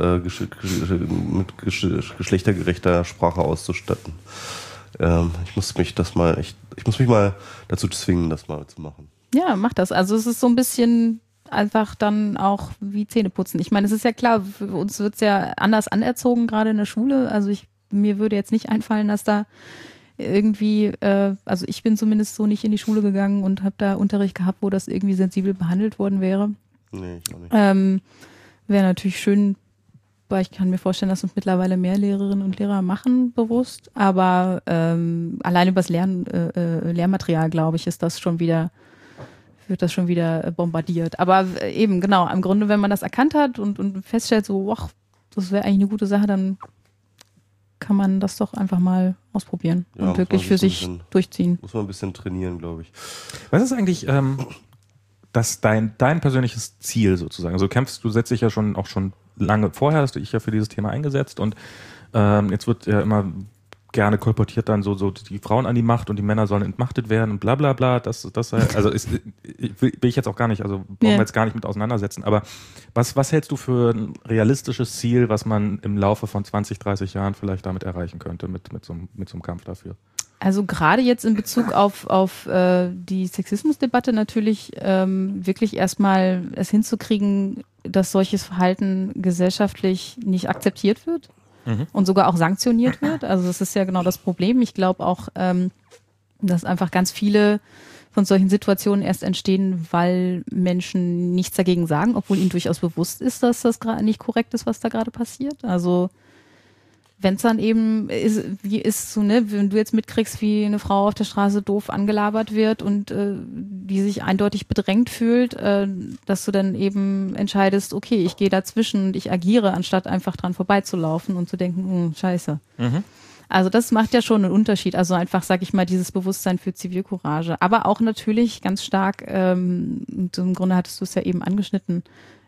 mit geschlechtergerechter Sprache auszustatten. Ich muss mich mal dazu zwingen, das mal zu machen. Ja, mach das. Also es ist so ein bisschen einfach dann auch wie Zähneputzen. Ich meine, es ist ja klar, für uns wird's ja anders anerzogen, gerade in der Schule. Also mir würde jetzt nicht einfallen, dass da irgendwie, also ich bin zumindest so nicht in die Schule gegangen und habe da Unterricht gehabt, wo das irgendwie sensibel behandelt worden wäre. Nee, ich auch nicht. Wäre natürlich schön, weil ich kann mir vorstellen, dass uns mittlerweile mehr Lehrerinnen und Lehrer machen bewusst, aber allein übers Lehrmaterial, glaube ich, wird das schon wieder bombardiert. Aber eben, genau, im Grunde, wenn man das erkannt hat und feststellt, so, ach, das wäre eigentlich eine gute Sache, dann kann man das doch einfach mal ausprobieren und wirklich für sich durchziehen. Muss man ein bisschen trainieren, glaube ich. Was ist eigentlich das dein persönliches Ziel sozusagen? Also du setzt dich ja schon lange vorher, hast du dich ja für dieses Thema eingesetzt und jetzt wird ja immer gerne kolportiert dann so die Frauen an die Macht und die Männer sollen entmachtet werden und bla bla bla. Will ich jetzt auch gar nicht, also brauchen wir jetzt gar nicht mit auseinandersetzen. Aber was hältst du für ein realistisches Ziel, was man im Laufe von 20, 30 Jahren vielleicht damit erreichen könnte, mit so einem Kampf dafür? Also gerade jetzt in Bezug auf die Sexismusdebatte natürlich wirklich erstmal es hinzukriegen, dass solches Verhalten gesellschaftlich nicht akzeptiert wird. Und sogar auch sanktioniert wird. Also das ist ja genau das Problem. Ich glaube auch, dass einfach ganz viele von solchen Situationen erst entstehen, weil Menschen nichts dagegen sagen, obwohl ihnen durchaus bewusst ist, dass das gerade nicht korrekt ist, was da gerade passiert. Also wenn es dann eben ist so, ne, wenn du jetzt mitkriegst, wie eine Frau auf der Straße doof angelabert wird und die sich eindeutig bedrängt fühlt, dass du dann eben entscheidest, okay, ich gehe dazwischen und ich agiere, anstatt einfach dran vorbeizulaufen und zu denken, scheiße. Mhm. Also das macht ja schon einen Unterschied. Also einfach, sag ich mal, dieses Bewusstsein für Zivilcourage. Aber auch natürlich ganz stark, und im Grunde hattest du es ja eben angeschnitten,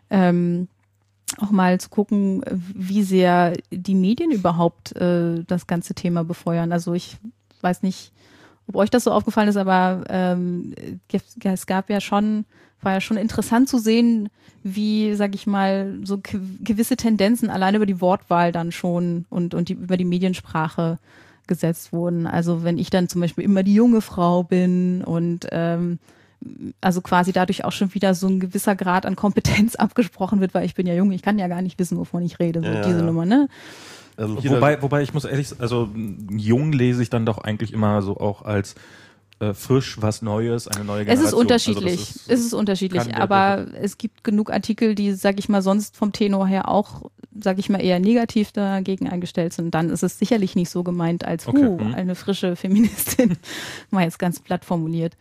auch mal zu gucken, wie sehr die Medien überhaupt das ganze Thema befeuern. Also ich weiß nicht, ob euch das so aufgefallen ist, aber es gab ja schon war ja schon interessant zu sehen, wie, sag ich mal, so gewisse Tendenzen allein über die Wortwahl dann schon und über die Mediensprache gesetzt wurden. Also wenn ich dann zum Beispiel immer die junge Frau bin und also quasi dadurch auch schon wieder so ein gewisser Grad an Kompetenz abgesprochen wird, weil ich bin ja jung, ich kann ja gar nicht wissen, wovon ich rede, so diese Nummer, ne? Wobei ich muss ehrlich, also jung lese ich dann doch eigentlich immer so auch als frisch, was Neues, eine neue Generation. Es ist unterschiedlich, aber es gibt genug Artikel, die, sag ich mal, sonst vom Tenor her auch, sag ich mal, eher negativ dagegen eingestellt sind. Dann ist es sicherlich nicht so gemeint als, eine frische Feministin, mal jetzt ganz platt formuliert.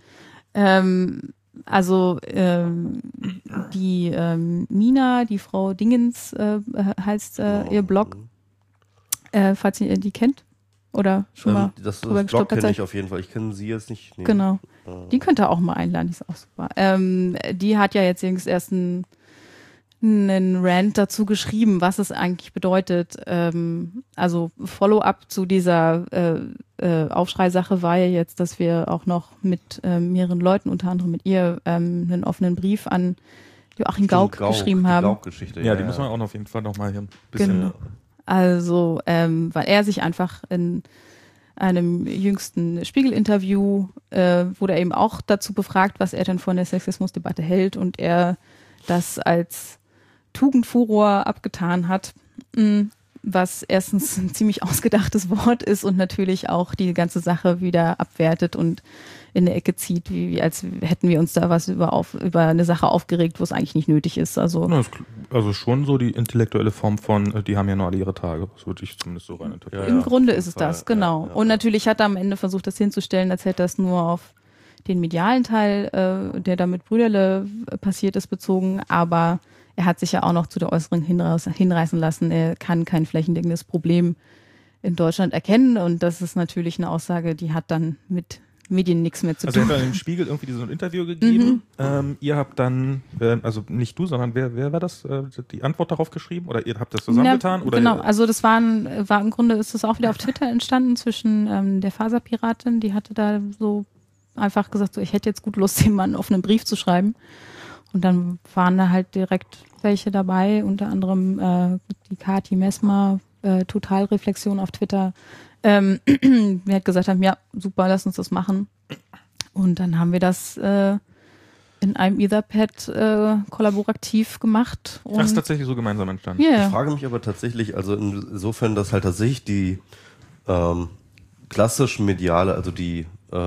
Die Mina, die Frau Dingens heißt ihr Blog, falls ihr die kennt. Oder schon mal das Blog kenne ich auf jeden Fall. Ich kenne sie jetzt nicht. Nee. Genau. Die könnt ihr auch mal einladen, die ist auch super. Die hat ja jetzt erst einen Rant dazu geschrieben, was es eigentlich bedeutet. Also Follow-up zu dieser Aufschrei-Sache war ja jetzt, dass wir auch noch mit mehreren Leuten, unter anderem mit ihr, einen offenen Brief an Joachim Gauck geschrieben haben. Gauck-Geschichte, ja, die muss man auch auf jeden Fall noch mal hier ein bisschen... Genau. Also, weil er sich einfach in einem jüngsten Spiegel-Interview wurde er eben auch dazu befragt, was er denn von der Sexismusdebatte hält, und er das als Tugendfuror abgetan hat, was erstens ein ziemlich ausgedachtes Wort ist und natürlich auch die ganze Sache wieder abwertet und in eine Ecke zieht, wie als hätten wir uns da was über eine Sache aufgeregt, wo es eigentlich nicht nötig ist. Also schon so die intellektuelle Form von, die haben ja nur alle ihre Tage. Das würde ich zumindest so rein interpretieren. Im Grunde ist es das, genau. Ja. Und natürlich hat er am Ende versucht, das hinzustellen, als hätte er es nur auf den medialen Teil, der da mit Brüderle passiert ist, bezogen. Aber er hat sich ja auch noch zu der Äußerung hinreißen lassen, er kann kein flächendeckendes Problem in Deutschland erkennen. Und das ist natürlich eine Aussage, die hat dann mit Medien nichts mehr zu tun. Also er hat dann im Spiegel irgendwie so ein Interview gegeben. Ihr habt dann, also nicht du, sondern wer war das, die Antwort darauf geschrieben? Oder ihr habt das zusammengetan? Oder genau, also das war im Grunde ist das auch wieder auf Twitter entstanden zwischen der Faserpiratin, die hatte da so einfach gesagt, so ich hätte jetzt gut Lust, dem Mann auf einen Brief zu schreiben. Und dann waren da halt direkt welche dabei, unter anderem die Kati Messmer, Totalreflexion auf Twitter, wir halt gesagt haben, ja, super, lass uns das machen. Und dann haben wir das in einem Etherpad kollaborativ gemacht. Ach, ist tatsächlich so gemeinsam entstanden. Yeah. Ich frage mich aber tatsächlich, also insofern, dass halt tatsächlich die klassisch mediale, also die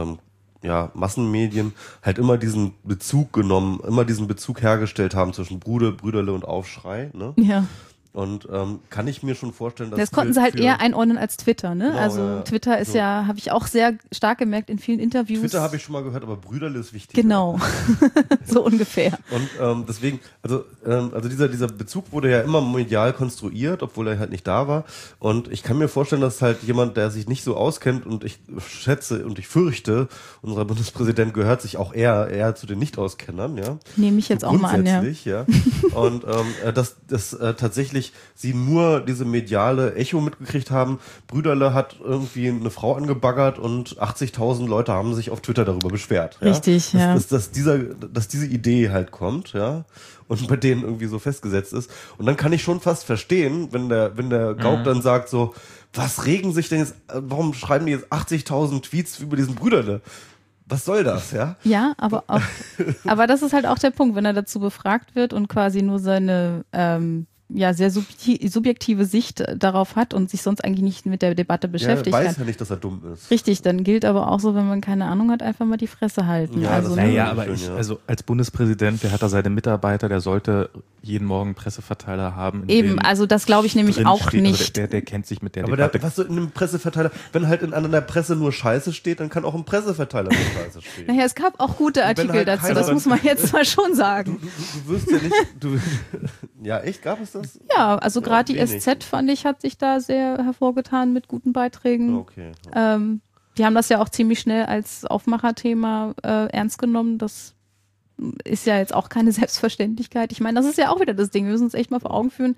Massenmedien halt immer diesen Bezug hergestellt haben zwischen Brüderle und Aufschrei, ne? Ja. Und kann ich mir schon vorstellen, dass das konnten sie halt eher einordnen als Twitter, ne? Genau, also ja. Twitter ist habe ich auch sehr stark gemerkt in vielen Interviews. Twitter habe ich schon mal gehört, aber Brüderle ist wichtig. Genau, so ungefähr. Und deswegen, also dieser Bezug wurde ja immer medial konstruiert, obwohl er halt nicht da war. Und ich kann mir vorstellen, dass halt jemand, der sich nicht so auskennt, und ich schätze und ich fürchte, unser Bundespräsident gehört sich auch eher zu den Nicht-Auskennern, ja. Nehme ich jetzt auch mal an, ja. Und dass tatsächlich sie nur diese mediale Echo mitgekriegt haben. Brüderle hat irgendwie eine Frau angebaggert und 80.000 Leute haben sich auf Twitter darüber beschwert. Ja? Richtig, ja. Dass diese Idee halt kommt, ja, und bei denen irgendwie so festgesetzt ist. Und dann kann ich schon fast verstehen, wenn der Gauck dann sagt so, was regen sich denn jetzt, warum schreiben die jetzt 80.000 Tweets über diesen Brüderle? Was soll das, ja? Ja, aber das ist halt auch der Punkt, wenn er dazu befragt wird und quasi nur seine sehr subjektive Sicht darauf hat und sich sonst eigentlich nicht mit der Debatte beschäftigt. Er weiß ja nicht, dass er dumm ist. Richtig, dann gilt aber auch so, wenn man keine Ahnung hat, einfach mal die Fresse halten. Ja, also, also als Bundespräsident, der hat da seine Mitarbeiter, der sollte jeden Morgen Presseverteiler haben. Eben, also das glaube ich nämlich auch nicht. Also der kennt sich mit der Debatte. Aber was so in einem Presseverteiler, wenn halt in einer Presse nur Scheiße steht, dann kann auch im Presseverteiler nur Scheiße stehen. Naja, es gab auch gute Artikel halt dazu, das muss man jetzt mal schon sagen. Du wirst ja nicht, ja echt, gab es das? Ja, also gerade die SZ, fand ich, hat sich da sehr hervorgetan mit guten Beiträgen. Okay. Die haben das ja auch ziemlich schnell als Aufmacherthema ernst genommen. Das ist ja jetzt auch keine Selbstverständlichkeit. Ich meine, das ist ja auch wieder das Ding. Wir müssen uns echt mal vor Augen führen.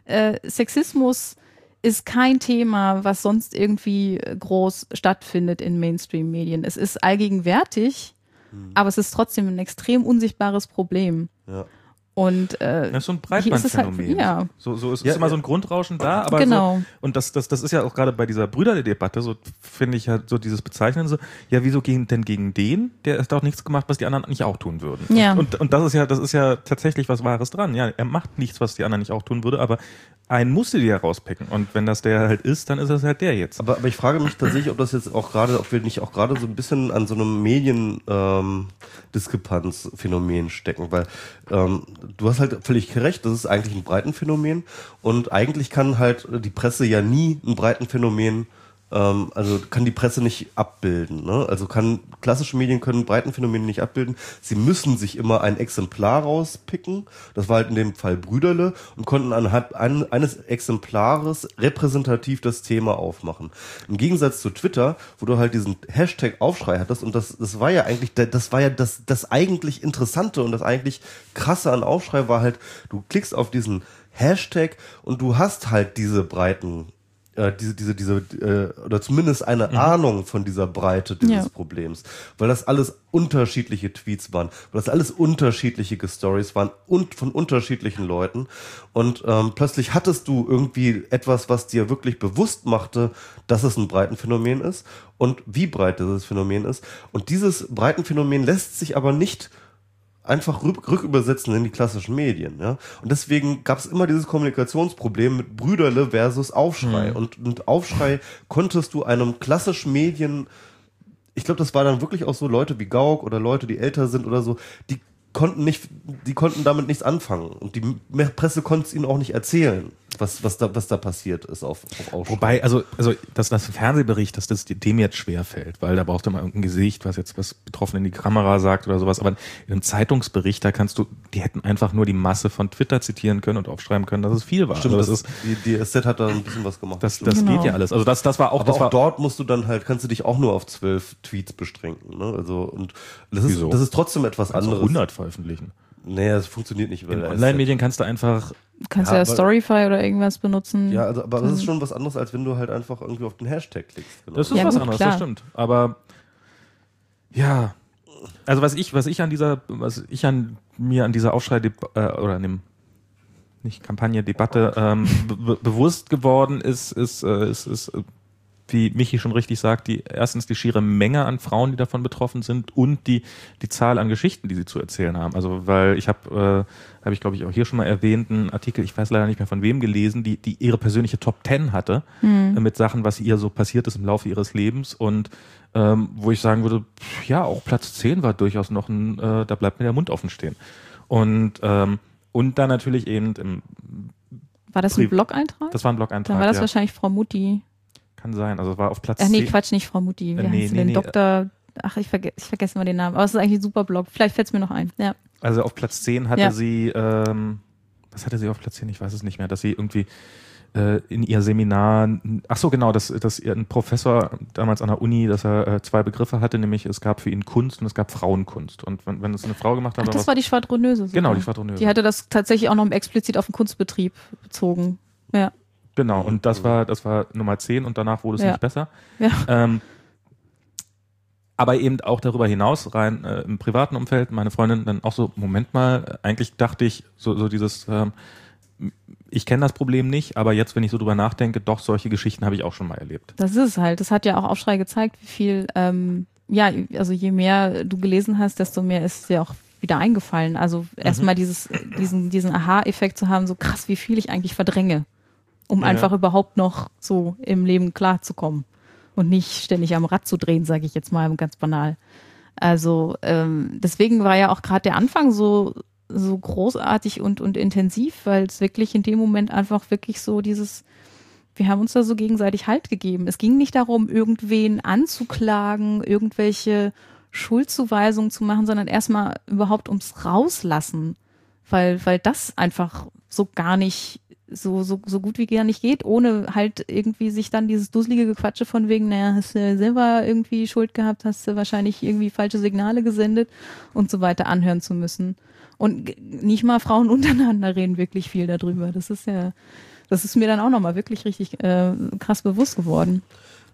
Sexismus ist kein Thema, was sonst irgendwie groß stattfindet in Mainstream-Medien. Es ist allgegenwärtig aber es ist trotzdem ein extrem unsichtbares Problem. Ja. Und das ist so ein Breitbandphänomen. Halt, ja. So ist immer so ein Grundrauschen da, aber genau. so, und das ist ja auch gerade bei dieser Brüderdebatte, so finde ich halt so dieses Bezeichnen so, ja, wieso denn gegen den? Der hat doch nichts gemacht, was die anderen nicht auch tun würden. Ja. Und das ist ja tatsächlich was Wahres dran. Ja, er macht nichts, was die anderen nicht auch tun würde, aber einen musste die ja rauspicken. Und wenn das der halt ist, dann ist das halt der jetzt. Aber ich frage mich tatsächlich, ob das jetzt auch gerade, ob wir nicht auch gerade so ein bisschen an so einem Diskrepanzphänomen stecken, weil du hast halt völlig recht, das ist eigentlich ein Breitenphänomen und eigentlich kann halt die Presse ja nie ein Breitenphänomen, also kann die Presse nicht abbilden, ne? Also klassische Medien können Breitenphänomene nicht abbilden. Sie müssen sich immer ein Exemplar rauspicken. Das war halt in dem Fall Brüderle und konnten anhand eines Exemplares repräsentativ das Thema aufmachen. Im Gegensatz zu Twitter, wo du halt diesen Hashtag Aufschrei hattest und das war ja eigentlich, das eigentlich Interessante und das eigentlich Krasse an Aufschrei war halt, du klickst auf diesen Hashtag und du hast halt diese breiten oder zumindest eine Ahnung von dieser Breite dieses Problems, weil das alles unterschiedliche Tweets waren, weil das alles unterschiedliche Stories waren und von unterschiedlichen Leuten und plötzlich hattest du irgendwie etwas, was dir wirklich bewusst machte, dass es ein Breitenphänomen ist und wie breit dieses Phänomen ist und dieses Breitenphänomen lässt sich aber nicht einfach rückübersetzen in die klassischen Medien, ja. Und deswegen gab es immer dieses Kommunikationsproblem mit Brüderle versus Aufschrei. Und Aufschrei konntest du einem klassischen Medien, ich glaube, das war dann wirklich auch so Leute wie Gauck oder Leute, die älter sind oder so, die konnten damit nichts anfangen. Und die Presse konnte es ihnen auch nicht erzählen, was da passiert ist auf Aufschrei. Wobei, also das Fernsehbericht, dass das dem jetzt schwer fällt, weil da braucht man irgendein Gesicht, was jetzt was betroffen in die Kamera sagt oder sowas. Aber in einem Zeitungsbericht, da die hätten einfach nur die Masse von Twitter zitieren können und aufschreiben können, dass es viel war. Stimmt, also die SZ hat da ein bisschen was gemacht. Das geht ja alles. Also das war auch. Aber auch dort musst du dann halt, kannst du dich auch nur auf 12 Tweets beschränken, ne? Also, und das ist trotzdem etwas anderes. 100 veröffentlichen. Naja, das funktioniert nicht. In Online-Medien kannst du einfach... Kannst ja Storyfy oder irgendwas benutzen. Ja, also, aber das ist schon was anderes, als wenn du halt einfach irgendwie auf den Hashtag klickst. Genau. Das ist was anderes, das stimmt. Aber ja, also was mir an dieser Aufschrei oder an dem nicht Kampagne, Debatte bewusst geworden ist, wie Michi schon richtig sagt, erstens die schiere Menge an Frauen, die davon betroffen sind und die Zahl an Geschichten, die sie zu erzählen haben. Also weil ich habe ich glaube ich auch hier schon mal erwähnt, einen Artikel, ich weiß leider nicht mehr von wem gelesen, die ihre persönliche Top 10 hatte mit Sachen, was ihr so passiert ist im Laufe ihres Lebens und wo ich sagen würde, ja, auch Platz 10 war durchaus noch da bleibt mir der Mund offen stehen. Und dann natürlich eben war das ein Blog-Eintrag? Das war ein Blog-Eintrag, Dann war das wahrscheinlich Frau Mutti. Kann sein, also es war auf Platz 10. Nee, Quatsch, nicht Frau Mutti. Wie heißt sie denn? Dr. Ach, ich vergesse mal den Namen. Aber es ist eigentlich ein super Blog. Vielleicht fällt es mir noch ein. Ja. Also auf Platz 10 hatte sie, was hatte sie auf Platz 10? Ich weiß es nicht mehr, dass sie irgendwie in ihr Seminar, ach so genau, dass ihr ein Professor damals an der Uni, dass er 2 Begriffe hatte, nämlich es gab für ihn Kunst und es gab Frauenkunst. Und wenn es eine Frau gemacht hat, das war die Schwadronöse. Genau, die Schwadronöse. Die hatte das tatsächlich auch noch explizit auf den Kunstbetrieb bezogen. Ja. Genau, und das war Nummer 10 und danach wurde es nicht besser. Ja. Aber eben auch darüber hinaus, rein im privaten Umfeld, meine Freundin dann auch so, Moment mal, eigentlich dachte ich, so dieses, ich kenne das Problem nicht, aber jetzt, wenn ich so drüber nachdenke, doch, solche Geschichten habe ich auch schon mal erlebt. Das ist es halt. Das hat ja auch Aufschrei gezeigt, wie viel, also je mehr du gelesen hast, desto mehr ist dir auch wieder eingefallen. Also erstmal diesen Aha-Effekt zu haben, so krass, wie viel ich eigentlich verdränge, um einfach überhaupt noch so im Leben klarzukommen und nicht ständig am Rad zu drehen, sage ich jetzt mal ganz banal. Also deswegen war ja auch gerade der Anfang so großartig und intensiv, weil es wirklich in dem Moment einfach wirklich so wir haben uns da so gegenseitig Halt gegeben. Es ging nicht darum, irgendwen anzuklagen, irgendwelche Schuldzuweisungen zu machen, sondern erstmal überhaupt ums Rauslassen, weil das einfach so gar nicht so gut wie gar nicht geht, ohne halt irgendwie sich dann dieses dusselige Gequatsche von wegen, naja, hast du selber irgendwie Schuld gehabt, hast du wahrscheinlich irgendwie falsche Signale gesendet und so weiter anhören zu müssen. Und nicht mal Frauen untereinander reden wirklich viel darüber. Das ist mir dann auch nochmal wirklich richtig krass bewusst geworden.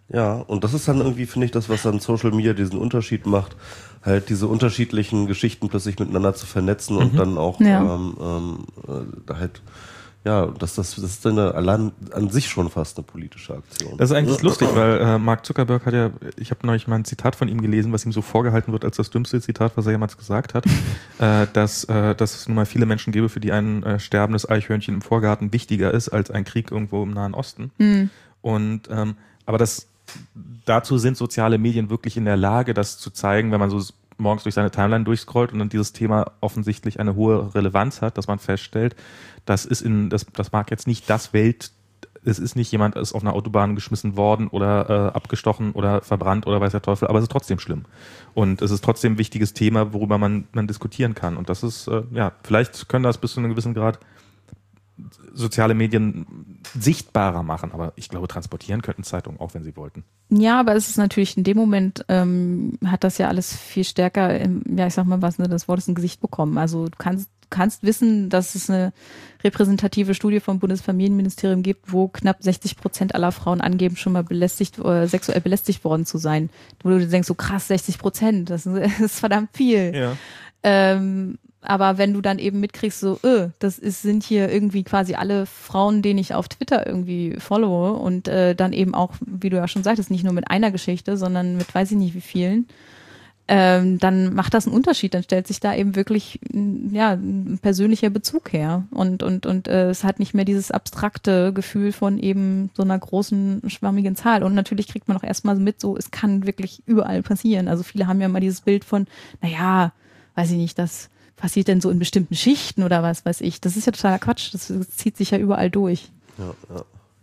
Ja, und das ist dann irgendwie, finde ich, das, was dann Social Media diesen Unterschied macht, halt diese unterschiedlichen Geschichten plötzlich miteinander zu vernetzen und dann auch halt, ja, das ist dann allein an sich schon fast eine politische Aktion. Das ist eigentlich lustig, weil Mark Zuckerberg hat ja, ich habe neulich mal ein Zitat von ihm gelesen, was ihm so vorgehalten wird als das dümmste Zitat, was er jemals gesagt hat, dass es nun mal viele Menschen gäbe, für die ein sterbendes Eichhörnchen im Vorgarten wichtiger ist als ein Krieg irgendwo im Nahen Osten. Und aber dazu sind soziale Medien wirklich in der Lage, das zu zeigen, wenn man so morgens durch seine Timeline durchscrollt und dann dieses Thema offensichtlich eine hohe Relevanz hat, dass man feststellt, das mag jetzt nicht es ist nicht jemand ist auf einer Autobahn geschmissen worden oder abgestochen oder verbrannt oder weiß der Teufel, aber es ist trotzdem schlimm. Und es ist trotzdem ein wichtiges Thema, worüber man diskutieren kann. Und das ist, vielleicht können das bis zu einem gewissen Grad soziale Medien sichtbarer machen, aber ich glaube, transportieren könnten Zeitungen auch, wenn sie wollten. Ja, aber es ist natürlich in dem Moment, hat das ja alles viel stärker, ich sag mal, was das Wort ist, ein Gesicht bekommen. Also du kannst wissen, dass es eine repräsentative Studie vom Bundesfamilienministerium gibt, wo knapp 60% aller Frauen angeben, schon mal sexuell belästigt worden zu sein. Wo du denkst, so krass, 60%, das ist verdammt viel. Ja. Aber wenn du dann eben mitkriegst, so, sind hier irgendwie quasi alle Frauen, denen ich auf Twitter irgendwie followe und dann eben auch, wie du ja schon sagtest, nicht nur mit einer Geschichte, sondern mit weiß ich nicht wie vielen, dann macht das einen Unterschied. Dann stellt sich da eben wirklich ein persönlicher Bezug her und es hat nicht mehr dieses abstrakte Gefühl von eben so einer großen, schwammigen Zahl. Und natürlich kriegt man auch erstmal mit, so, es kann wirklich überall passieren. Also viele haben ja mal dieses Bild von, weiß ich nicht, das passiert denn so in bestimmten Schichten oder was weiß ich. Das ist ja totaler Quatsch. Das zieht sich ja überall durch. Ja.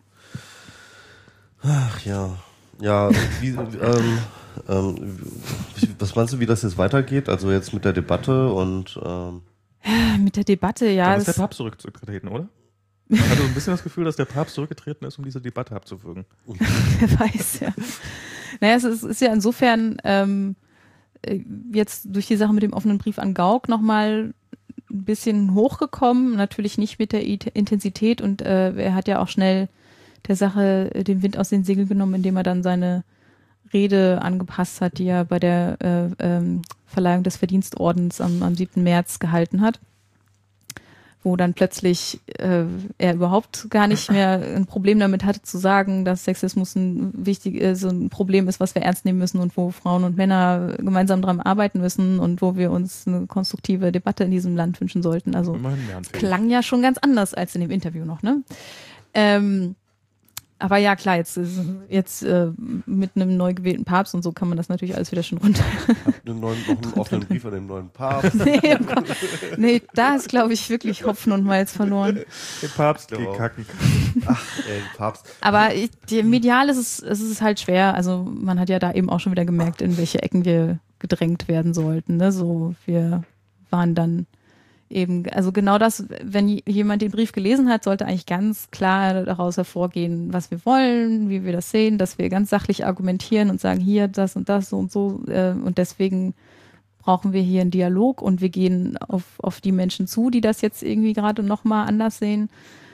Ach ja. Ja, was meinst du, wie das jetzt weitergeht? Also jetzt mit der Debatte und mit der Debatte, ja. Da ist der Papst zurückgetreten, oder? Man hatte so ein bisschen das Gefühl, dass der Papst zurückgetreten ist, um diese Debatte abzuwürgen. Wer weiß, ja. Naja, es ist ja insofern jetzt durch die Sache mit dem offenen Brief an Gauck nochmal ein bisschen hochgekommen, natürlich nicht mit der Intensität und er hat ja auch schnell der Sache den Wind aus den Segeln genommen, indem er dann seine Rede angepasst hat, die er bei der Verleihung des Verdienstordens am 7. März gehalten hat, wo dann plötzlich er überhaupt gar nicht mehr ein Problem damit hatte zu sagen, dass Sexismus ein Problem ist, was wir ernst nehmen müssen und wo Frauen und Männer gemeinsam dran arbeiten müssen und wo wir uns eine konstruktive Debatte in diesem Land wünschen sollten. Also klang ja schon ganz anders als in dem Interview noch, ne? Aber ja, klar, jetzt mit einem neu gewählten Papst und so kann man das natürlich alles wieder schon runter. Habt ihr noch einen offenen Brief an den neuen Papst? Nee, da ist, glaube ich, wirklich Hopfen und Malz verloren. Der Papst geht kacken. Ach, Papst. Aber medial ist es halt schwer. Also man hat ja da eben auch schon wieder gemerkt, in welche Ecken wir gedrängt werden sollten. Ne? So, wir waren dann eben, also genau das, wenn jemand den Brief gelesen hat, sollte eigentlich ganz klar daraus hervorgehen, was wir wollen, wie wir das sehen, dass wir ganz sachlich argumentieren und sagen, hier, das und das so und so. Und deswegen brauchen wir hier einen Dialog und wir gehen auf die Menschen zu, die das jetzt irgendwie gerade nochmal anders sehen.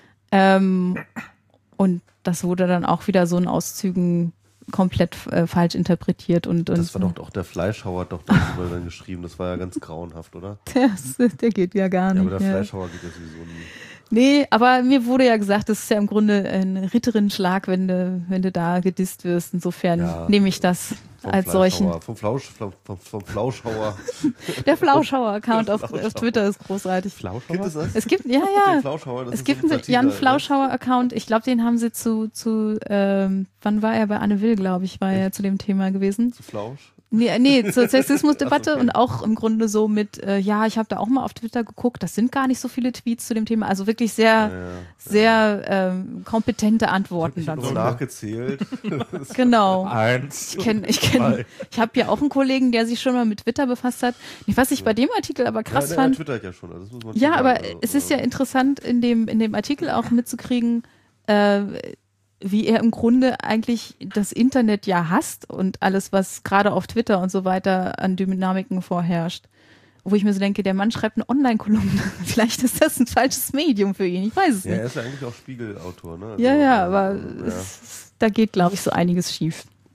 Und das wurde dann auch wieder so in Auszügen komplett falsch interpretiert und das war doch der Fleischhauer hat doch darüber dann geschrieben, das war ja ganz grauenhaft, oder? Der geht ja gar nicht. Ja, aber der Fleischhauer geht ja sowieso nie. Nee, aber mir wurde ja gesagt, das ist ja im Grunde ein Ritterin-Schlag, wenn du da gedisst wirst. Insofern nehme ich das als solchen. Vom Flauschhauer. Der Flauschhauer-Account auf Twitter ist großartig. Flauschhauer? Gibt es das? Es gibt, ja. Es gibt einen Jan Flauschhauer-Account. Ich glaube, den haben sie wann war er bei Anne Will, glaube ich, war er zu dem Thema gewesen. Zu Flausch? Nee, zur Sexismusdebatte und auch im Grunde so mit, ich habe da auch mal auf Twitter geguckt, das sind gar nicht so viele Tweets zu dem Thema, also wirklich sehr kompetente Antworten ich dazu. Ich habe nachgezählt. Genau. 1, ich habe ja auch einen Kollegen, der sich schon mal mit Twitter befasst hat. Was ich bei dem Artikel aber krass fand. Twitter hat ja schon, das muss man ja, sagen. aber es ist ja interessant, in dem Artikel auch mitzukriegen, wie er im Grunde eigentlich das Internet ja hasst und alles, was gerade auf Twitter und so weiter an Dynamiken vorherrscht. Wo ich mir so denke, der Mann schreibt eine Online-Kolumne. Vielleicht ist das ein falsches Medium für ihn. Ich weiß es nicht. Ja, er ist ja eigentlich auch Spiegelautor, ne? Also, ja, aber da geht, glaube ich, so einiges schief.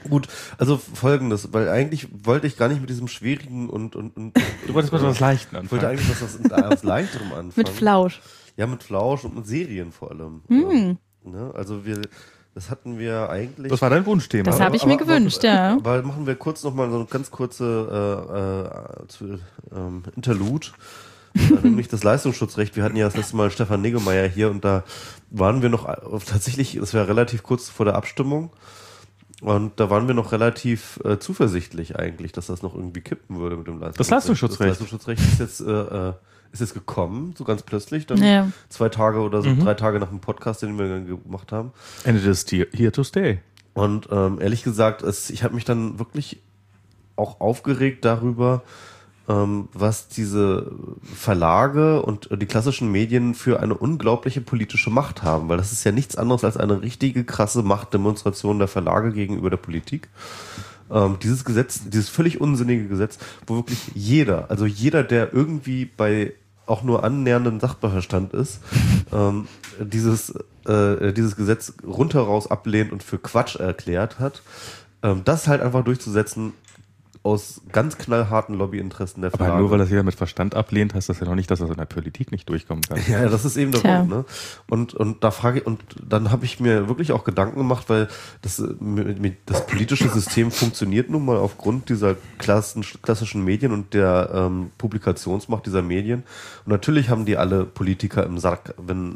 Gut, also Folgendes, weil eigentlich wollte ich gar nicht mit diesem schwierigen und Du wolltest mit was Leichten ich wollte anfangen. eigentlich was Leichterem anfangen. Mit Flausch. Ja, mit Flausch und mit Serien vor allem. Ne? Also das hatten wir eigentlich. Das war dein Wunschthema. Das habe ich mir gewünscht, ja. Aber machen wir kurz nochmal so eine ganz kurze Interlude. Nämlich das Leistungsschutzrecht. Wir hatten ja das letzte Mal Stefan Niggemeier hier und da waren wir noch tatsächlich, das war relativ kurz vor der Abstimmung und da waren wir noch relativ zuversichtlich eigentlich, dass das noch irgendwie kippen würde mit dem Leistungsschutzrecht. Das Leistungsschutzrecht. Das Leistungsschutzrecht ist jetzt gekommen, so ganz plötzlich, dann 2 Tage oder so, 3 Tage nach dem Podcast, den wir dann gemacht haben. And it is here to stay. Und ehrlich gesagt, ich habe mich dann wirklich auch aufgeregt darüber, was diese Verlage und die klassischen Medien für eine unglaubliche politische Macht haben, weil das ist ja nichts anderes als eine richtige krasse Machtdemonstration der Verlage gegenüber der Politik. Dieses Gesetz, dieses völlig unsinnige Gesetz, wo wirklich jeder, der irgendwie bei auch nur annähernden Sachverstand ist, dieses Gesetz rundheraus ablehnt und für Quatsch erklärt hat, das halt einfach durchzusetzen, aus ganz knallharten Lobbyinteressen der Verlage. Aber nur weil das jeder mit Verstand ablehnt, heißt das ja noch nicht, dass das in der Politik nicht durchkommen kann. Ja, das ist eben der Punkt, ne? Und dann habe ich mir wirklich auch Gedanken gemacht, weil das politische System funktioniert nun mal aufgrund dieser klassischen Medien und der Publikationsmacht dieser Medien. Und natürlich haben die alle Politiker im Sack, wenn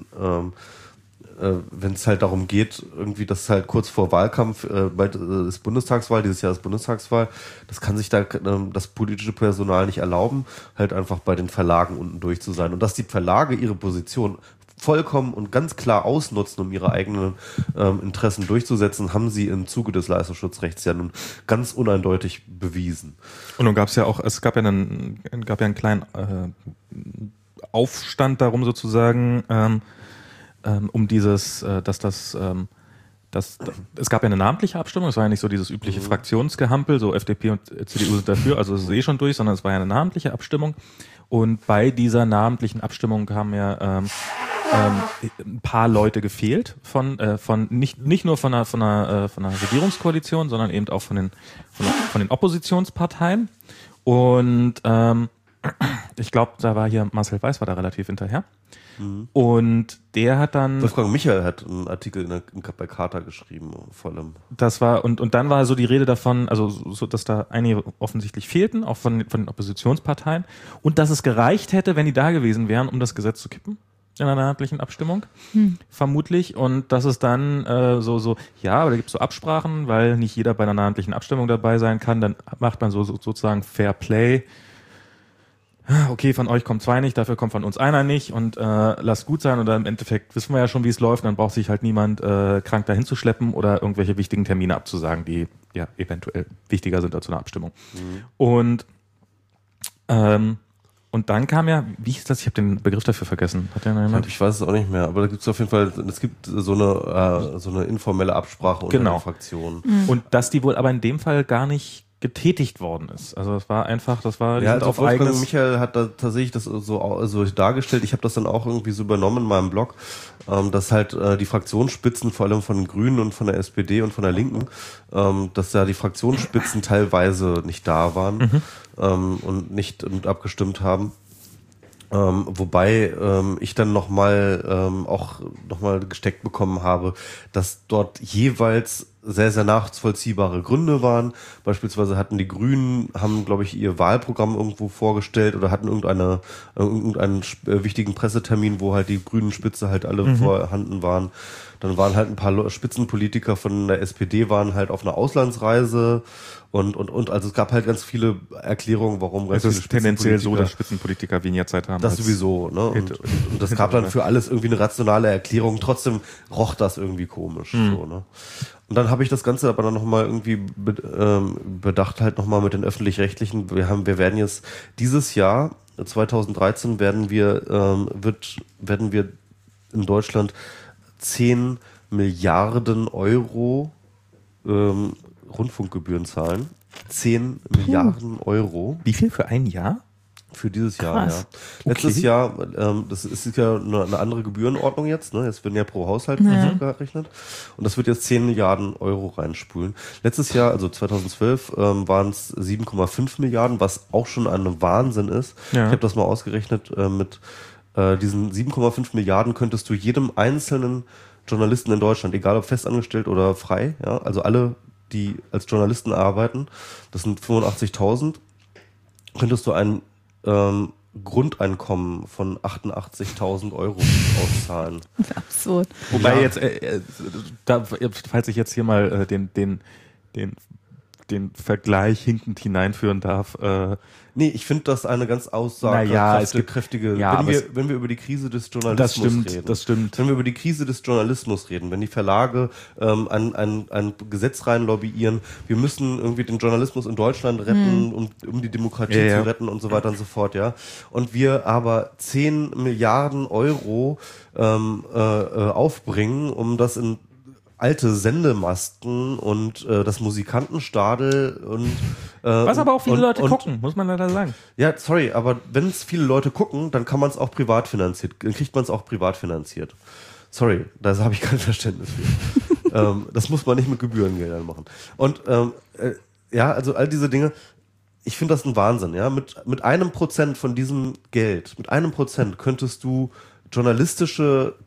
es halt darum geht, irgendwie, das halt kurz vor Wahlkampf, bald ist Bundestagswahl, dieses Jahr ist Bundestagswahl, das kann sich da das politische Personal nicht erlauben, halt einfach bei den Verlagen unten durch zu sein. Und dass die Verlage ihre Position vollkommen und ganz klar ausnutzen, um ihre eigenen Interessen durchzusetzen, haben sie im Zuge des Leistungsschutzrechts ja nun ganz uneindeutig bewiesen. Und nun gab es gab ja einen kleinen Aufstand darum sozusagen, um dieses, es gab ja eine namentliche Abstimmung, es war ja nicht so dieses übliche Fraktionsgehampel, so FDP und CDU sind dafür, also es ist schon durch, sondern es war ja eine namentliche Abstimmung und bei dieser namentlichen Abstimmung haben ja ein paar Leute gefehlt von nicht nur von einer Regierungskoalition, sondern eben auch von den Oppositionsparteien und ich glaube, da war hier Marcel Weiß war da relativ hinterher. Und der hat dann. Wolfgang Michael hat einen Artikel bei Carta geschrieben, vor allem. Das war, und dann war so die Rede davon, also so, dass da einige offensichtlich fehlten, auch von den Oppositionsparteien, und dass es gereicht hätte, wenn die da gewesen wären, um das Gesetz zu kippen. In einer namentlichen Abstimmung. Vermutlich. Und dass es dann ja, aber da gibt es so Absprachen, weil nicht jeder bei einer namentlichen Abstimmung dabei sein kann, dann macht man sozusagen Fair Play. Okay, von euch kommt 2 nicht, dafür kommt von uns einer nicht und lasst gut sein und dann im Endeffekt wissen wir ja schon, wie es läuft, dann braucht sich halt niemand krank dahin zu schleppen oder irgendwelche wichtigen Termine abzusagen, die ja eventuell wichtiger sind als so eine Abstimmung. Und dann kam ja, wie hieß das? Ich habe den Begriff dafür vergessen. Hat der noch jemand? Ich weiß es auch nicht mehr, aber da gibt es auf jeden Fall, es gibt so eine informelle Absprache unter den Fraktionen. Und dass die wohl aber in dem Fall gar nicht getätigt worden ist. Also das war einfach, die ja, sind auf Wolfgang eigenes... Michael hat da tatsächlich das so dargestellt. Ich habe das dann auch irgendwie so übernommen in meinem Blog, dass halt die Fraktionsspitzen, vor allem von den Grünen und von der SPD und von der Linken, dass da die Fraktionsspitzen teilweise nicht da waren und nicht abgestimmt haben. Wobei ich dann auch nochmal gesteckt bekommen habe, dass dort jeweils sehr, sehr nachvollziehbare Gründe waren. Beispielsweise haben die Grünen, glaube ich, ihr Wahlprogramm irgendwo vorgestellt oder hatten irgendeinen wichtigen Pressetermin, wo halt die grünen Spitze halt alle vorhanden waren. Dann waren halt ein paar Spitzenpolitiker von der SPD waren halt auf einer Auslandsreise und also es gab halt ganz viele Erklärungen, warum ganz es viele ist tendenziell so, dass Spitzenpolitiker weniger Zeit haben. Das sowieso, ne? Und das gab dann für alles irgendwie eine rationale Erklärung. Trotzdem roch das irgendwie komisch, so, ne? Und dann habe ich das Ganze aber dann nochmal irgendwie bedacht, halt nochmal mit den Öffentlich-Rechtlichen. Wir werden jetzt dieses Jahr, 2013, werden wir in Deutschland 10 Milliarden Euro Rundfunkgebühren zahlen. 10 Milliarden Euro. Wie viel für ein Jahr? Für dieses Jahr, Krass. ja. Letztes Jahr, das ist ja eine andere Gebührenordnung jetzt, ne? Jetzt werden ja pro Haushalt gerechnet. Und das wird jetzt 10 Milliarden Euro reinspulen. Letztes Jahr, also 2012, waren es 7,5 Milliarden, was auch schon ein Wahnsinn ist. Ja. Ich habe das mal ausgerechnet, mit diesen 7,5 Milliarden könntest du jedem einzelnen Journalisten in Deutschland, egal ob festangestellt oder frei, ja, also alle, die als Journalisten arbeiten, das sind 85.000, könntest du ein Grundeinkommen von 88.000 Euro auszahlen. Absurd. Wobei jetzt, falls ich jetzt hier mal den Vergleich hinkend hineinführen darf. Nee, ich finde das eine ganz kräftige, wenn wir über die Krise des Journalismus reden. Das stimmt. Wenn wir über die Krise des Journalismus reden, wenn die Verlage ein Gesetz rein lobbyieren, wir müssen irgendwie den Journalismus in Deutschland retten, um die Demokratie zu retten und so weiter und so fort, ja. Und wir aber 10 Milliarden Euro aufbringen, um das in alte Sendemasten und das Musikantenstadel und was aber auch viele Leute gucken, muss man leider sagen. Ja, sorry, aber wenn es viele Leute gucken, dann kann man es auch privat finanziert, dann kriegt man es auch privat finanziert. Sorry, da habe ich kein Verständnis für. Das muss man nicht mit Gebührengeldern machen. Und ja, also all diese Dinge, ich finde das ein Wahnsinn, ja. Mit 1% von diesem Geld, mit 1% könntest du könntest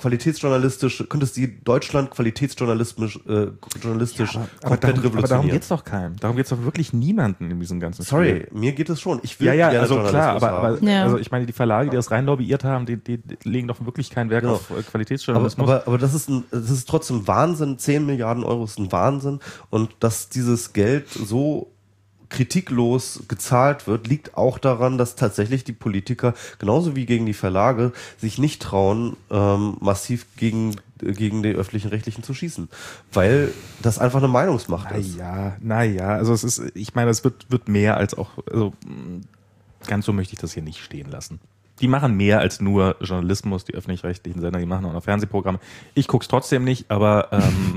die Deutschland qualitätsjournalistisch komplett revolutionieren. Aber darum geht's doch keinem. Darum geht's doch wirklich niemanden in diesem ganzen Sorry, Spiel. mir geht es schon. Ich will gerne also klar, aber Ja. also ich meine, die Verlage, die das rein lobbyiert haben, die legen doch wirklich kein Wert auf Qualitätsjournalismus. Aber das ist trotzdem Wahnsinn. 10 Milliarden Euro ist ein Wahnsinn. Und dass dieses Geld so kritiklos gezahlt wird, liegt auch daran, dass tatsächlich die Politiker, genauso wie gegen die Verlage, sich nicht trauen, massiv gegen die öffentlichen Rechtlichen zu schießen. Weil das einfach eine Meinungsmacht ist. Naja, also ich meine, es wird mehr als auch, also ganz so möchte ich das hier nicht stehen lassen. Die machen mehr als nur Journalismus, die öffentlich-rechtlichen Sender, die machen auch noch Fernsehprogramme. Ich guck's trotzdem nicht, aber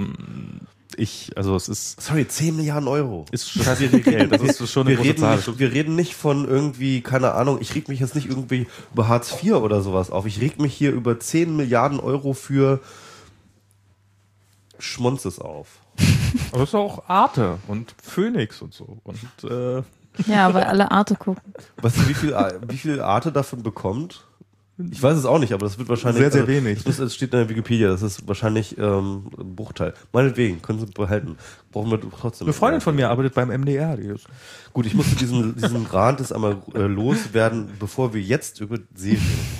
es ist... Sorry, 10 Milliarden Euro. Ist scheiße viel Geld. Das ist schon eine große Zahl. Wir reden nicht von irgendwie, keine Ahnung, ich reg mich jetzt nicht irgendwie über Hartz IV oder sowas auf. Ich reg mich hier über 10 Milliarden Euro für Schmonzes auf. Aber das ist auch Arte und Phoenix und so. Und ja, weil alle Arte gucken. Weißt du, wie viel Arte davon bekommt? Ich weiß es auch nicht, aber das wird wahrscheinlich... Sehr wenig. Das steht in der Wikipedia, das ist wahrscheinlich ein Bruchteil. Meinetwegen, können Sie behalten. Brauchen wir trotzdem... Eine Freundin von mir arbeitet beim MDR. Gut, ich musste diesen Rant jetzt einmal loswerden, bevor wir jetzt über Serien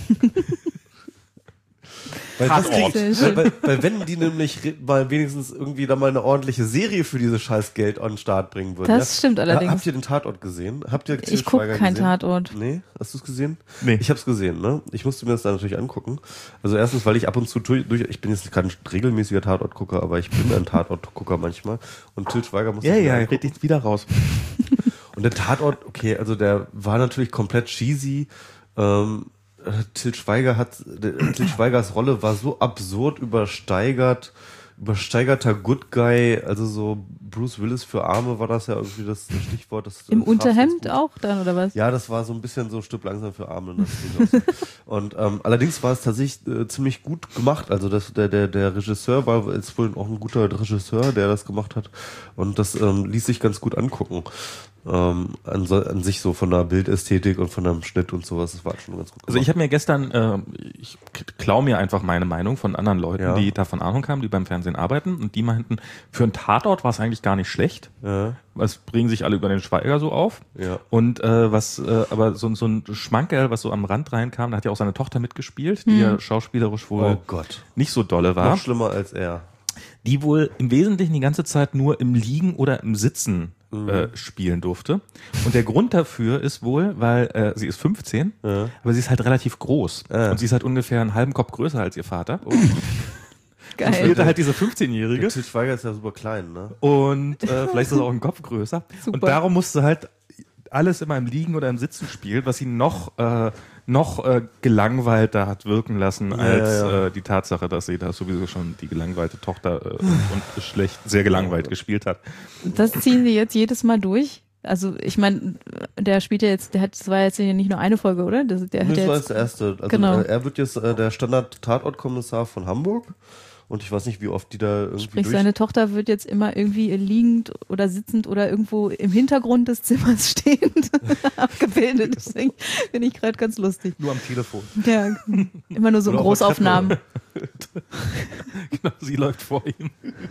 weil wenn die nämlich mal wenigstens irgendwie da mal eine ordentliche Serie für dieses scheiß Geld an den Start bringen würden. Das stimmt allerdings. Habt ihr den Tatort gesehen? Ich gucke keinen Tatort. Nee? Hast du es gesehen? Nee. Ich hab's gesehen, ne? Ich musste mir das dann natürlich angucken. Also erstens, weil ich ab und zu ich bin jetzt kein regelmäßiger Tatortgucker, aber ich bin ein Tatortgucker manchmal. Und Till Schweiger musste red ich wieder raus. Und der Tatort, okay, also der war natürlich komplett cheesy. Till Schweigers Rolle war so absurd übersteigerter Good Guy, also so Bruce Willis für Arme war das ja irgendwie das Stichwort. Im Unterhemd auch dann, oder was? Ja, das war so ein bisschen so Stück langsam für Arme. Und allerdings war es tatsächlich ziemlich gut gemacht. Also der Regisseur war jetzt wohl auch ein guter Regisseur, der das gemacht hat. Und das ließ sich ganz gut angucken. An sich so von der Bildästhetik und von einem Schnitt und sowas, das war schon ganz gut gemacht. Also ich habe mir gestern, ich klaue mir einfach meine Meinung von anderen Leuten, die davon Ahnung haben, die beim Fernsehen arbeiten, und die meinten, für einen Tatort war es eigentlich gar nicht schlecht. Ja. Was bringen sich alle über den Schweiger so auf? Ja. Und aber so ein Schmankerl, was so am Rand reinkam, da hat ja auch seine Tochter mitgespielt, die ja schauspielerisch wohl nicht so dolle war. Noch schlimmer als er. Die wohl im Wesentlichen die ganze Zeit nur im Liegen oder im Sitzen spielen durfte. Und der Grund dafür ist wohl, weil sie ist 15, aber sie ist halt relativ groß. Und sie ist halt ungefähr einen halben Kopf größer als ihr Vater. Geil. Und spielte halt diese 15-Jährige. Till Schweiger ist ja super klein, ne? Und vielleicht ist er auch ein Kopf größer. Super. Und darum musste halt alles immer im Liegen oder im Sitzen spielen, was ihn noch gelangweilter hat wirken lassen als die Tatsache, dass sie da sowieso schon die gelangweilte Tochter und schlecht, sehr gelangweilt gespielt hat. Das ziehen sie jetzt jedes Mal durch? Also ich meine, das war jetzt nicht nur eine Folge, oder? Der hat Das war jetzt, jetzt der erste. Also genau. er wird jetzt der Standard-Tatortkommissar von Hamburg. Und ich weiß nicht, wie oft die da irgendwie Sprich, seine Tochter wird jetzt immer irgendwie liegend oder sitzend oder irgendwo im Hintergrund des Zimmers stehend abgebildet. Deswegen finde ich gerade ganz lustig. Nur am Telefon. Ja, immer nur so Oder auf der Großaufnahmen. Genau, sie läuft vor ihm.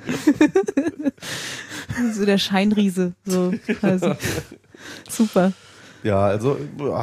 So der Scheinriese. So, also. Super. Ja, also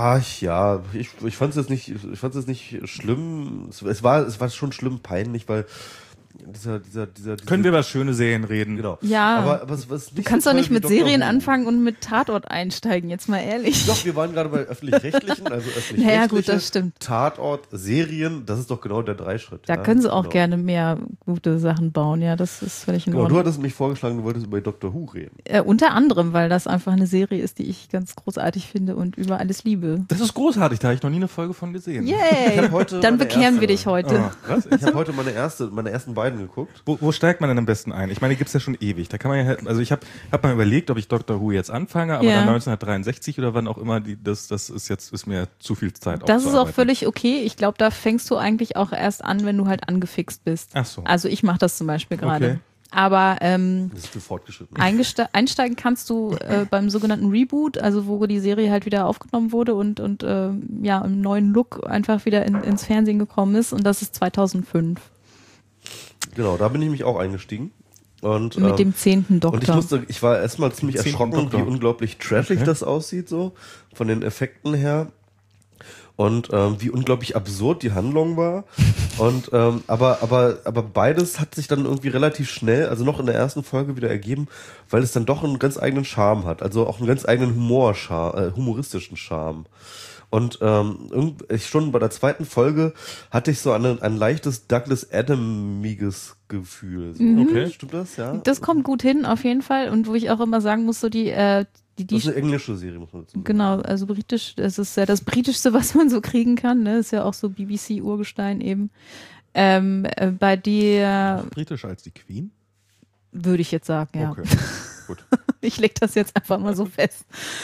ich fand es jetzt nicht schlimm. Es war schon schlimm peinlich, weil dieser Können wir über schöne Serien reden? genau. Ja, aber was nicht du kannst so doch toll nicht wie mit Dr. Serien Who. anfangen und mit Tatort einsteigen, jetzt mal ehrlich. Doch, wir waren gerade bei öffentlich-rechtlichen, also öffentlich-rechtliche Naja, gut, das stimmt. Tatort, Serien, das ist doch genau der Dreischritt. Da ja? können sie auch Genau. gerne mehr gute Sachen bauen, ja, das ist völlig in Genau, du Ordnung. hattest mich vorgeschlagen, du wolltest über Dr. Who reden. Unter anderem, weil das einfach eine Serie ist, die ich ganz großartig finde und über alles liebe. Das ist großartig, da habe ich noch nie eine Folge von gesehen. Ich Yay! hab heute Dann meine bekehren wir erste- dich heute. Ah, was? Ich habe heute meine ersten beiden geguckt. Wo steigt man denn am besten ein? Ich meine, die gibt's ja schon ewig. Da kann man ja, also ich hab mal überlegt, ob ich Dr. Who jetzt anfange, aber Ja. dann 1963 oder wann auch immer, das ist mir zu viel Zeit. Das ist auch aufzuarbeiten. völlig okay. Ich glaube, da fängst du eigentlich auch erst an, wenn du halt angefixt bist. Ach so. Also ich mache das zum Beispiel gerade. Okay. Aber Das ist für fortgeschritten. einsteigen kannst du beim sogenannten Reboot, also wo die Serie halt wieder aufgenommen wurde und ja im neuen Look einfach wieder ins Fernsehen gekommen ist, und das ist 2005 Genau, da bin ich mich auch eingestiegen. Und, mit dem 10. Doktor. und ich war erstmal ziemlich Mit 10. erschrocken, Doktor. wie unglaublich trashig Okay. das aussieht, so von den Effekten her. Und wie unglaublich absurd die Handlung war. Und aber beides hat sich dann irgendwie relativ schnell, also noch in der ersten Folge wieder ergeben, weil es dann doch einen ganz eigenen Charme hat. Also auch einen ganz eigenen humoristischen Charme. Und schon bei der zweiten Folge hatte ich so ein leichtes Douglas Adamiges Gefühl. So. Okay. Stimmt das? Ja. Das kommt gut hin, auf jeden Fall. Und wo ich auch immer sagen muss, so die Das ist eine englische Serie, muss man dazu sagen. genau, also britisch, das ist ja das Britischste, was man so kriegen kann, ne? Ist ja auch so BBC-Urgestein eben. Bei dir Britischer als die Queen? würde ich jetzt sagen, ja. Okay, gut. Ich leg das jetzt einfach mal so fest.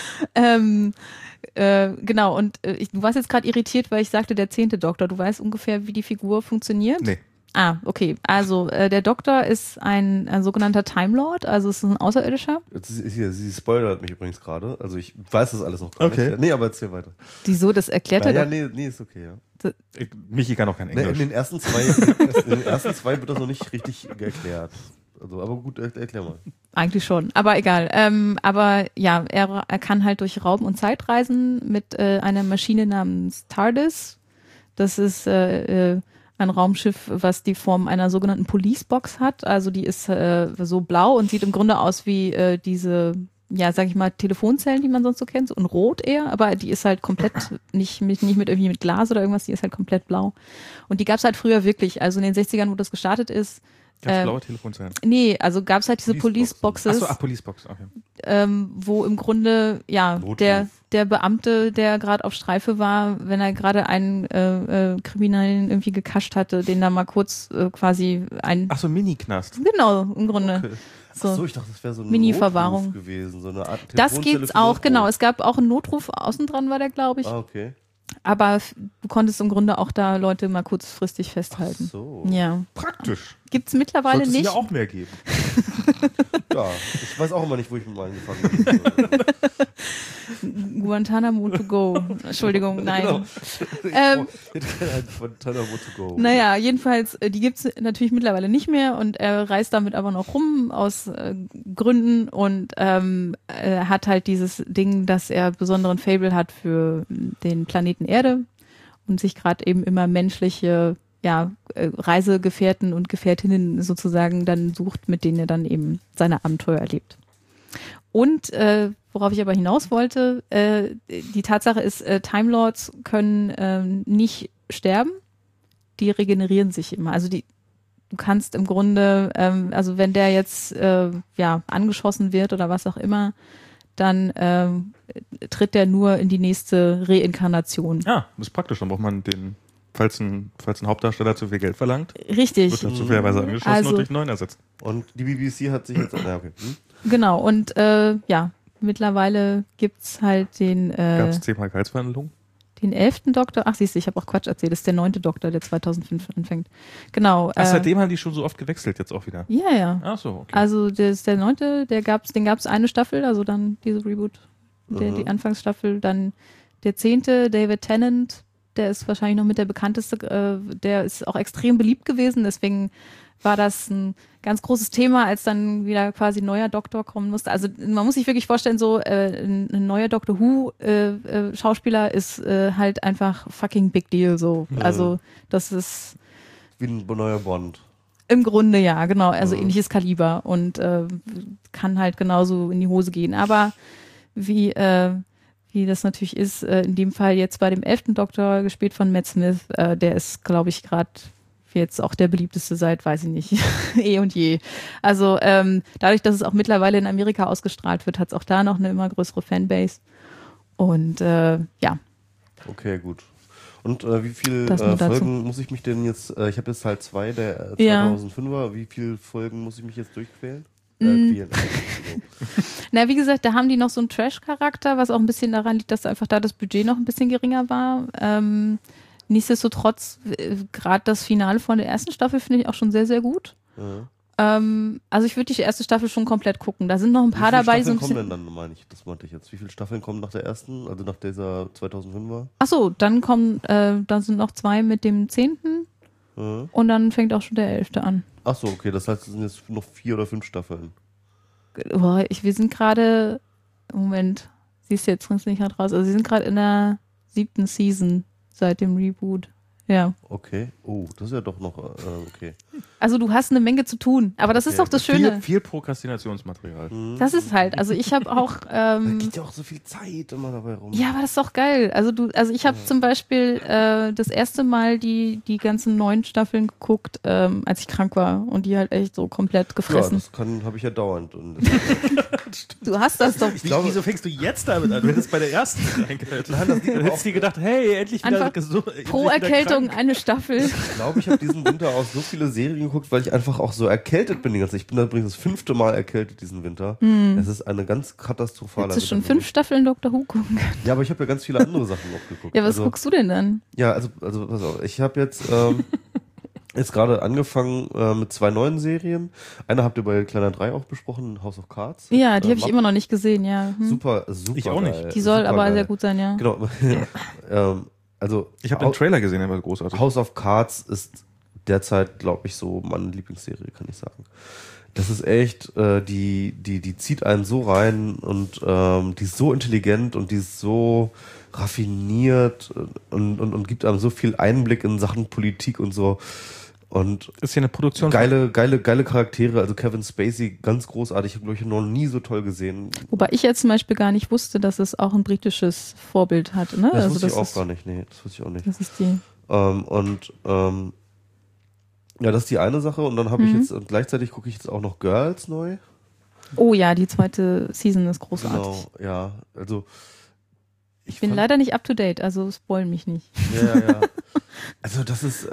Genau, und du warst jetzt gerade irritiert, weil ich sagte, der 10. Doktor. Du weißt ungefähr, wie die Figur funktioniert? Nee. Ah, okay. Also der Doktor ist ein sogenannter Time Lord, also es ist ein Außerirdischer. Sie spoilert mich übrigens gerade. Also ich weiß das alles noch gar Okay. nicht. Nee, aber erzähl weiter. Wieso? Das erklärt er Ja, doch. nee, ist okay, ja. Michi kann auch kein Nee, in Englisch. den ersten zwei wird das noch nicht richtig erklärt. Also, aber gut, erklär mal. Eigentlich schon, aber egal. Aber ja, er kann halt durch Raum und Zeit reisen mit einer Maschine namens TARDIS. Das ist ein Raumschiff, was die Form einer sogenannten Policebox hat. Also die ist so blau und sieht im Grunde aus wie diese, ja, sag ich mal, Telefonzellen, die man sonst so kennt, und rot eher, aber die ist halt komplett nicht mit irgendwie mit Glas oder irgendwas, die ist halt komplett blau. Und die gab's halt früher wirklich, also in den 60ern, wo das gestartet ist. Ganz blaue Telefonzellen. Nee, also gab's halt diese Policeboxen. Policeboxes, Achso, Policebox, okay. wo im Grunde, ja, Notruf. der Beamte, der gerade auf Streife war, wenn er gerade einen Kriminellen irgendwie gekascht hatte, den da mal kurz quasi Achso, Mini-Knast. genau, im Grunde. Okay. So. Ach so, ich dachte, das wäre so ein Mini-Verwahrung. Notruf gewesen, so eine Art Das Telefonzelle gibt's für auch, Notruf. genau. Es gab auch einen Notruf, außen dran war der, glaube ich. Ah, okay. Aber du konntest im Grunde auch da Leute mal kurzfristig Ach festhalten. so. Ja. Praktisch. Gibt's mittlerweile Sollte es nicht. hier auch mehr geben. Ja, ich weiß auch immer nicht, wo ich mit meinem angefangen habe. Guantanamo to go. Entschuldigung, nein. Genau. Ich hätte gerne einen von Guantanamo to go. Naja, jedenfalls, die gibt's natürlich mittlerweile nicht mehr, und er reist damit aber noch rum aus Gründen, und hat halt dieses Ding, dass er besonderen Faible hat für den Planeten Erde und sich gerade eben immer menschliche Reisegefährten und Gefährtinnen sozusagen dann sucht, mit denen er dann eben seine Abenteuer erlebt. Und worauf ich aber hinaus wollte, die Tatsache ist, Time Lords können nicht sterben, die regenerieren sich immer. Also du kannst im Grunde, also wenn der jetzt angeschossen wird oder was auch immer, dann tritt der nur in die nächste Reinkarnation. Ja, das ist praktisch. Dann braucht man falls ein Hauptdarsteller zu viel Geld verlangt, Richtig. wird er zufälligerweise angeschossen Also- und durch einen neuen ersetzt. Und die BBC hat sich jetzt... Na, okay. Genau, und mittlerweile gibt's halt den Gab es 10-mal Gehaltsverhandlungen? den 11. Doktor. Ach, siehst du, ich habe auch Quatsch erzählt. Das ist der 9. Doktor, der 2005 anfängt. Genau. Ach, seitdem haben die schon so oft gewechselt jetzt auch wieder? Ja, ja. Ach so, okay. Also das ist der 9., den gab's eine Staffel, also dann diese Reboot, die Anfangsstaffel. Dann der 10., David Tennant, der ist wahrscheinlich noch mit der bekannteste, der ist auch extrem beliebt gewesen, deswegen war das ein ganz großes Thema, als dann wieder quasi ein neuer Doktor kommen musste. Also man muss sich wirklich vorstellen, so ein neuer Doctor Who Schauspieler ist halt einfach fucking big deal so. Also das ist Wie ein neuer Bond. im Grunde ja, genau, also ähnliches Kaliber und kann halt genauso in die Hose gehen. Aber wie das natürlich ist, in dem Fall jetzt bei dem 11. Doktor, gespielt von Matt Smith, der ist, glaube ich, gerade jetzt auch der beliebteste seit, weiß ich nicht, eh und je. Also dadurch, dass es auch mittlerweile in Amerika ausgestrahlt wird, hat es auch da noch eine immer größere Fanbase. Und ja. Okay, gut. Und wie viele Das nur dazu. Folgen muss ich mich denn jetzt, ich habe jetzt halt 2 der 2005er, wie viele Folgen muss ich mich jetzt durchquälen? Quälen. Na, wie gesagt, da haben die noch so einen Trash-Charakter, was auch ein bisschen daran liegt, dass einfach da das Budget noch ein bisschen geringer war. Nichtsdestotrotz, gerade das Finale von der ersten Staffel finde ich auch schon sehr, sehr gut. Also ich würde die erste Staffel schon komplett gucken. Da sind noch ein paar dabei. Wie viele Staffeln kommen denn dann, meine ich? Das meinte ich jetzt. Wie viele Staffeln kommen nach der ersten, also nach dieser 2005er? Ach so, dann dann sind noch 2 mit dem 10. Und dann fängt auch schon der 11. an. Ach so, okay, das heißt, es sind jetzt noch 4 oder 5 Staffeln. Boah, wir sind gerade, Moment, siehst du jetzt nicht gerade raus, also sie sind gerade in der 7. Season seit dem Reboot. Ja. Okay. Oh, das ist ja doch noch, okay. Also du hast eine Menge zu tun, aber das ist doch das Schöne. Viel Prokrastinationsmaterial. Das ist halt, also ich habe auch... Da geht ja auch so viel Zeit immer dabei rum. Ja, aber das ist doch geil. Also ich habe zum Beispiel das erste Mal die ganzen 9 Staffeln geguckt, als ich krank war und die halt echt so komplett gefressen. Ja, das habe ich ja dauernd. Und du hast das doch. Wieso fängst du jetzt damit an? Du hättest bei der ersten reingehört. Du hättest dir gedacht, hey, endlich wieder gesund. Pro Erkältung eine Staffel. Ich glaube, ich habe diesen Winter auch so viele Serien geguckt, weil ich einfach auch so erkältet bin. Ich bin übrigens das 5. Mal erkältet diesen Winter. Es ist eine ganz katastrophale... Hättest du schon 5 Staffeln Dr. Who gucken können? Ja, aber ich habe ja ganz viele andere Sachen noch geguckt. Ja, was guckst du denn dann? Ja, also pass auf. Ich habe jetzt gerade angefangen mit 2 neuen Serien. Eine habt ihr bei Kleiner 3 auch besprochen, House of Cards. Ja, die habe ich immer noch nicht gesehen, ja. Super Ich auch nicht. geil. Die soll Super aber geil. sehr gut sein, ja. Genau. Also Ich habe den Trailer gesehen, der war großartig. House of Cards ist derzeit, glaube ich, so meine Lieblingsserie, kann ich sagen. Das ist echt, die zieht einen so rein und die ist so intelligent und die ist so raffiniert und gibt einem so viel Einblick in Sachen Politik und so. Und ist hier eine Produktion. Geile Charaktere, also Kevin Spacey, ganz großartig, ich habe, glaube ich, noch nie so toll gesehen. Wobei ich jetzt zum Beispiel gar nicht wusste, dass es auch ein britisches Vorbild hat, ne? Das also wusste ich auch gar nicht, nee, das wusste ich auch nicht. Das ist die. Ja, das ist die eine Sache und dann habe ich jetzt, und gleichzeitig gucke ich jetzt auch noch Girls neu. Oh ja, die 2. Season ist großartig. Genau, ja, also ich bin leider nicht up to date, also spoil mich nicht. Ja. Also das ist,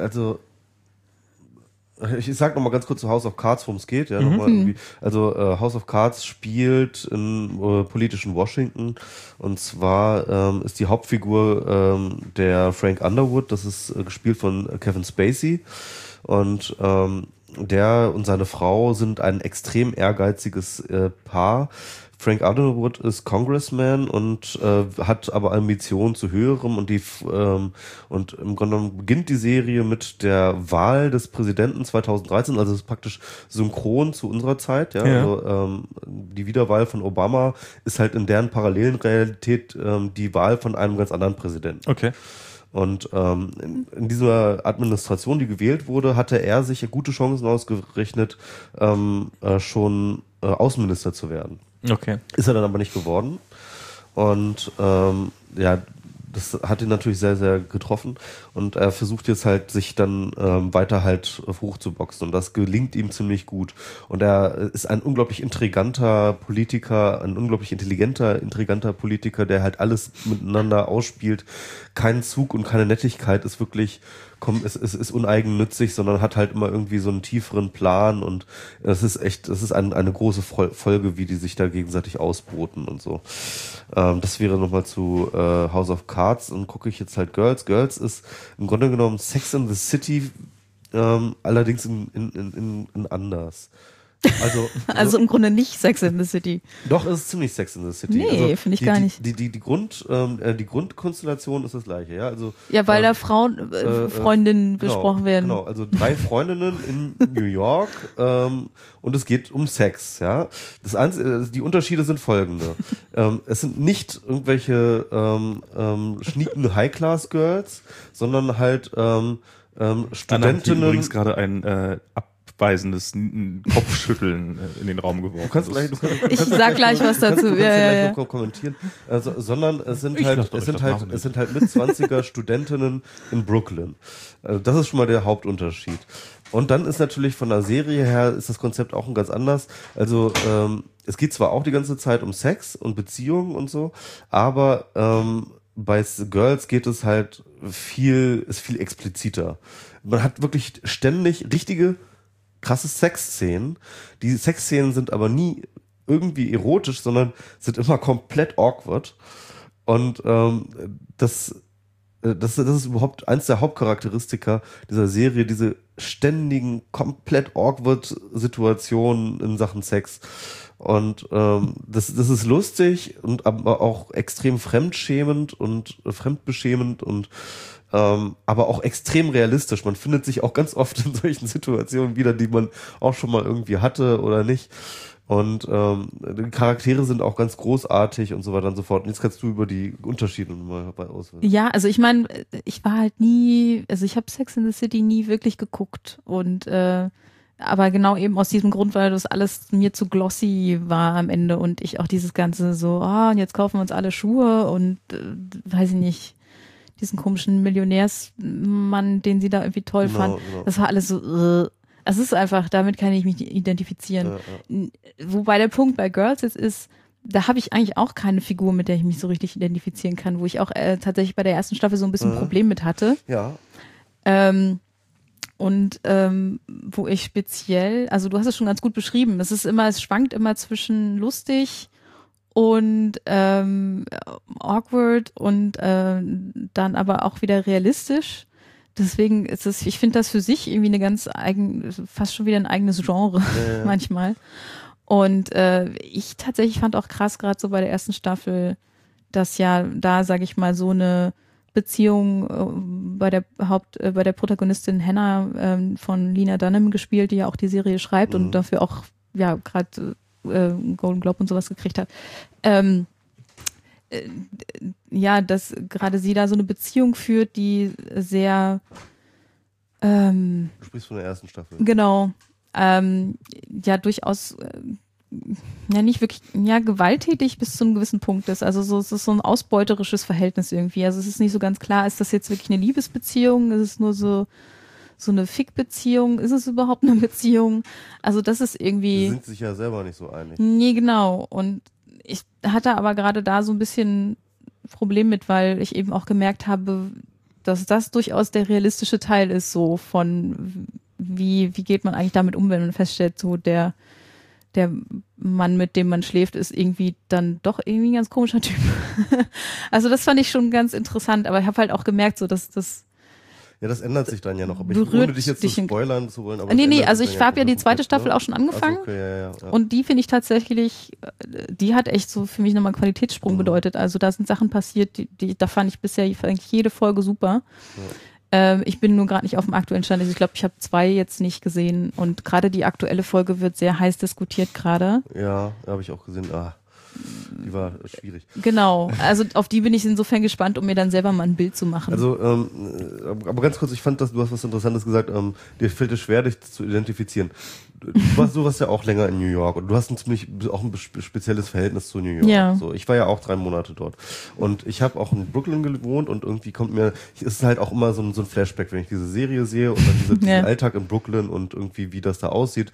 ich sag noch mal ganz kurz zu House of Cards, worum es geht. Ja, noch mal irgendwie. Also House of Cards spielt in politischen Washington und zwar ist die Hauptfigur der Frank Underwood, das ist gespielt von Kevin Spacey und der und seine Frau sind ein extrem ehrgeiziges Paar. Frank Underwood ist Congressman und hat aber Ambitionen zu höherem und und im Grunde genommen beginnt die Serie mit der Wahl des Präsidenten 2013, also das ist praktisch synchron zu unserer Zeit, ja. Also die Wiederwahl von Obama ist halt in deren parallelen Realität die Wahl von einem ganz anderen Präsidenten. Okay. Und in dieser Administration, die gewählt wurde, hatte er sich gute Chancen ausgerechnet, schon Außenminister zu werden. Okay. Ist er dann aber nicht geworden. Und das hat ihn natürlich sehr, sehr getroffen. Und er versucht jetzt halt, sich dann weiter halt hochzuboxen. Und das gelingt ihm ziemlich gut. Und er ist ein unglaublich intriganter Politiker, ein unglaublich intriganter Politiker, der halt alles miteinander ausspielt. Kein Zug und keine Nettigkeit ist wirklich es ist uneigennützig, sondern hat halt immer irgendwie so einen tieferen Plan und es ist eine große Folge, wie die sich da gegenseitig ausboten und so. Das wäre nochmal zu House of Cards und gucke ich jetzt halt Girls. Girls ist im Grunde genommen Sex in the City, allerdings in anders. Also im Grunde nicht Sex in the City. Doch, es ist ziemlich Sex in the City. Nee, finde ich gar nicht. Die Grundkonstellation ist das gleiche, ja. Also ja, weil da Freundinnen besprochen werden. Genau, also 3 Freundinnen in New York und es geht um Sex, ja. Die Unterschiede sind folgende. Es sind nicht irgendwelche schnieken High-Class-Girls, sondern halt Studentinnen. Übrigens gerade ein abweisendes Kopfschütteln in den Raum geworfen. Ich sag gleich was dazu. Du kannst gleich noch kommentieren. Also, sondern es sind halt mit 20er Studentinnen in Brooklyn. Also das ist schon mal der Hauptunterschied. Und dann ist natürlich von der Serie her ist das Konzept auch ein ganz anders. Also es geht zwar auch die ganze Zeit um Sex und Beziehungen und so, aber bei Girls geht es halt ist viel expliziter. Man hat wirklich ständig richtige krasse Sexszenen. Die Sexszenen sind aber nie irgendwie erotisch, sondern sind immer komplett awkward. Und das ist überhaupt eins der Hauptcharakteristika dieser Serie, diese ständigen, komplett awkward Situationen in Sachen Sex. Und das ist lustig und aber auch extrem fremdschämend und fremdbeschämend und aber auch extrem realistisch. Man findet sich auch ganz oft in solchen Situationen wieder, die man auch schon mal irgendwie hatte oder nicht. Und die Charaktere sind auch ganz großartig und so weiter und so fort. Und jetzt kannst du über die Unterschiede mal auswählen. Ja, also ich meine, ich war halt nie, also ich habe Sex in the City nie wirklich geguckt und aber genau eben aus diesem Grund, weil das alles mir zu glossy war am Ende und ich auch dieses ganze so, und jetzt kaufen wir uns alle Schuhe und weiß ich nicht, diesen komischen Millionärsmann, den sie da irgendwie toll fand. Genau. Das war alles so, es ist einfach, damit kann ich mich identifizieren. Ja. Wobei der Punkt bei Girls jetzt ist, da habe ich eigentlich auch keine Figur, mit der ich mich so richtig identifizieren kann, wo ich auch tatsächlich bei der ersten Staffel so ein bisschen Problem mit hatte. Ja. Wo ich speziell, also du hast es schon ganz gut beschrieben, es schwankt immer zwischen lustig und awkward und dann aber auch wieder realistisch. Deswegen ist es, ich finde das für sich irgendwie eine ganz fast schon wieder ein eigenes Genre manchmal. Und ich tatsächlich fand auch krass, gerade so bei der ersten Staffel, dass ja da, sage ich mal, so eine Beziehung bei der Protagonistin Hannah von Lena Dunham gespielt, die ja auch die Serie schreibt und dafür auch ja gerade Golden Globe und sowas gekriegt hat. Dass gerade sie da so eine Beziehung führt, die sehr Du sprichst von der ersten Staffel. Genau. Durchaus nicht wirklich, gewalttätig bis zu einem gewissen Punkt ist. Also es ist so ein ausbeuterisches Verhältnis irgendwie. Also es ist nicht so ganz klar, ist das jetzt wirklich eine Liebesbeziehung? Ist es nur so eine Fick-Beziehung? Ist es überhaupt eine Beziehung? Also das ist irgendwie... Sie sind sich ja selber nicht so einig. Nee, genau. Und ich hatte aber gerade da so ein bisschen Problem mit, weil ich eben auch gemerkt habe, dass das durchaus der realistische Teil ist, so von wie geht man eigentlich damit um, wenn man feststellt, so der Mann, mit dem man schläft, ist irgendwie dann doch irgendwie ein ganz komischer Typ. Also das fand ich schon ganz interessant, aber ich habe halt auch gemerkt, so dass das ja, das ändert sich dann ja noch, aber ohne dich jetzt zu spoilern zu wollen. Aber nee, also ich habe ja die zweite Staffel auch schon angefangen. Also okay, ja. Und die finde ich tatsächlich, die hat echt so für mich nochmal einen Qualitätssprung bedeutet. Also da sind Sachen passiert, da fand ich bisher eigentlich jede Folge super. Ja. Ich bin nur gerade nicht auf dem aktuellen Stand. Also ich glaube, ich habe 2 jetzt nicht gesehen und gerade die aktuelle Folge wird sehr heiß diskutiert gerade. Ja, habe ich auch gesehen. Die war schwierig. Genau, also auf die bin ich insofern gespannt, um mir dann selber mal ein Bild zu machen. Also, aber ganz kurz, ich fand, du hast was Interessantes gesagt, dir fällt es schwer, dich zu identifizieren. Du warst ja auch länger in New York und du hast ein spezielles Verhältnis zu New York. Ja. So, ich war ja auch 3 Monate dort und ich habe auch in Brooklyn gewohnt und irgendwie es ist halt auch immer so ein Flashback, wenn ich diese Serie sehe und dann diesen Alltag in Brooklyn und irgendwie wie das da aussieht.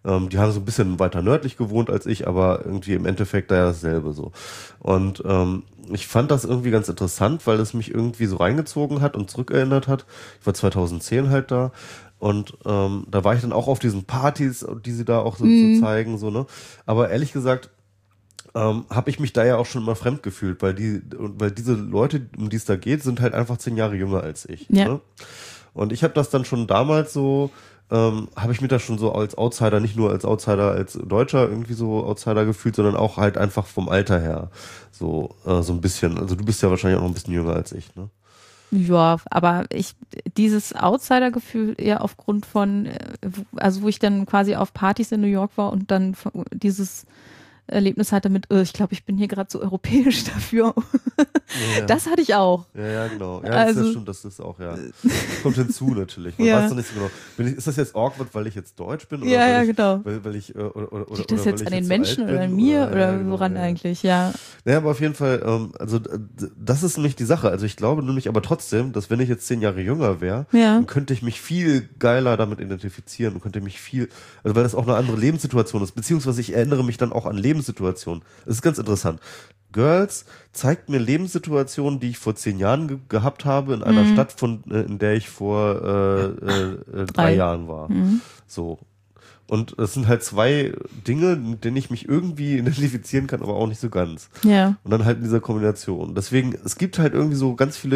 Die haben so ein bisschen weiter nördlich gewohnt als ich, aber irgendwie im Endeffekt da ja dasselbe so. Und ich fand das irgendwie ganz interessant, weil es mich irgendwie so reingezogen hat und zurückerinnert hat. Ich war 2010 halt da. Und da war ich dann auch auf diesen Partys, die sie da auch so zeigen, so, ne? Aber ehrlich gesagt, habe ich mich da ja auch schon immer fremd gefühlt, weil diese Leute, um die es da geht, sind halt einfach 10 Jahre jünger als ich. Ja. Ne? Und ich habe das dann schon damals so, habe ich mich da schon so als Outsider, nicht nur als Outsider, als Deutscher irgendwie so Outsider gefühlt, sondern auch halt einfach vom Alter her so ein bisschen. Also du bist ja wahrscheinlich auch noch ein bisschen jünger als ich, ne? Ja, aber dieses Outsider-Gefühl eher aufgrund von, also wo ich dann quasi auf Partys in New York war und dann dieses Erlebnis hatte mit, ich glaube, ich bin hier gerade so europäisch dafür. Ja. Das hatte ich auch. Ja, genau. Ja, Also, das stimmt, das ist auch, ja. Kommt hinzu natürlich. Man weiß doch nicht so genau. Ist das jetzt awkward, weil ich jetzt Deutsch bin? Oder ja, genau. Weil ich, oder Liegt das oder jetzt weil an ich den so Menschen alt oder bin, an mir oder genau, woran eigentlich, ja. Naja, aber auf jeden Fall, also das ist nämlich die Sache. Also ich glaube nämlich aber trotzdem, dass wenn ich jetzt 10 Jahre jünger wäre, Ja. dann könnte ich mich viel geiler damit identifizieren und könnte mich also weil das auch eine andere Lebenssituation ist, beziehungsweise ich erinnere mich dann auch an Lebenssituationen. Das ist ganz interessant. Girls zeigt mir Lebenssituationen, die ich vor 10 Jahren gehabt habe in einer Stadt, in der ich vor 3 Jahren war. So. Und es sind halt 2 Dinge, mit denen ich mich irgendwie identifizieren kann, aber auch nicht so ganz. Ja. Und dann halt in dieser Kombination. Deswegen, es gibt halt irgendwie so ganz viele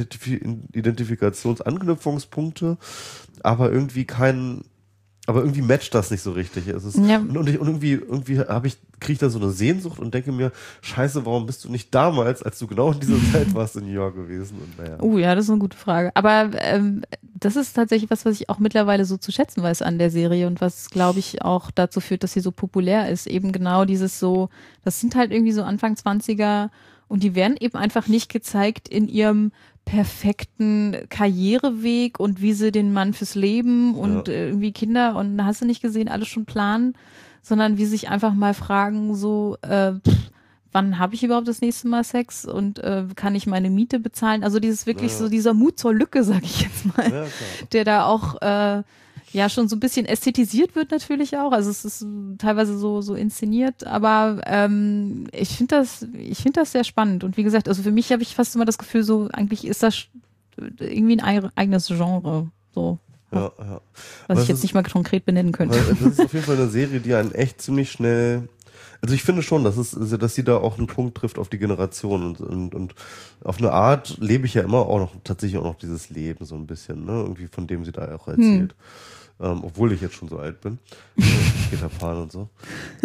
Identifikationsanknüpfungspunkte, aber irgendwie matcht das nicht so richtig. Es ist, Ja. und irgendwie kriege ich da so eine Sehnsucht und denke mir, scheiße, warum bist du nicht damals, als du genau in dieser Zeit warst, in New York gewesen? Und naja. Ja, das ist eine gute Frage. Aber das ist tatsächlich was ich auch mittlerweile so zu schätzen weiß an der Serie und was, glaube ich, auch dazu führt, dass sie so populär ist. Eben genau dieses so, das sind halt irgendwie so Anfang 20er und die werden eben einfach nicht gezeigt in ihrem perfekten Karriereweg und wie sie den Mann fürs Leben und irgendwie Kinder und hast du nicht gesehen, alles schon planen, sondern wie sie sich einfach mal fragen, so, wann habe ich überhaupt das nächste Mal Sex und kann ich meine Miete bezahlen? Also dieses wirklich so dieser Mut zur Lücke, sag ich jetzt mal, der da auch ja schon so ein bisschen ästhetisiert wird natürlich auch. Also es ist teilweise so inszeniert, aber ich finde das sehr spannend. Und wie gesagt, also für mich habe ich fast immer das Gefühl, so eigentlich ist das irgendwie ein eigenes Genre. So. Ja. Was ich jetzt nicht mal konkret benennen könnte. Das ist auf jeden Fall eine Serie, die einen echt ziemlich schnell. Also ich finde schon, dass sie da auch einen Punkt trifft auf die Generation und auf eine Art lebe ich ja immer auch noch tatsächlich auch noch dieses Leben so ein bisschen, ne, irgendwie von dem sie da auch erzählt. Obwohl ich jetzt schon so alt bin. Peter Pan und so.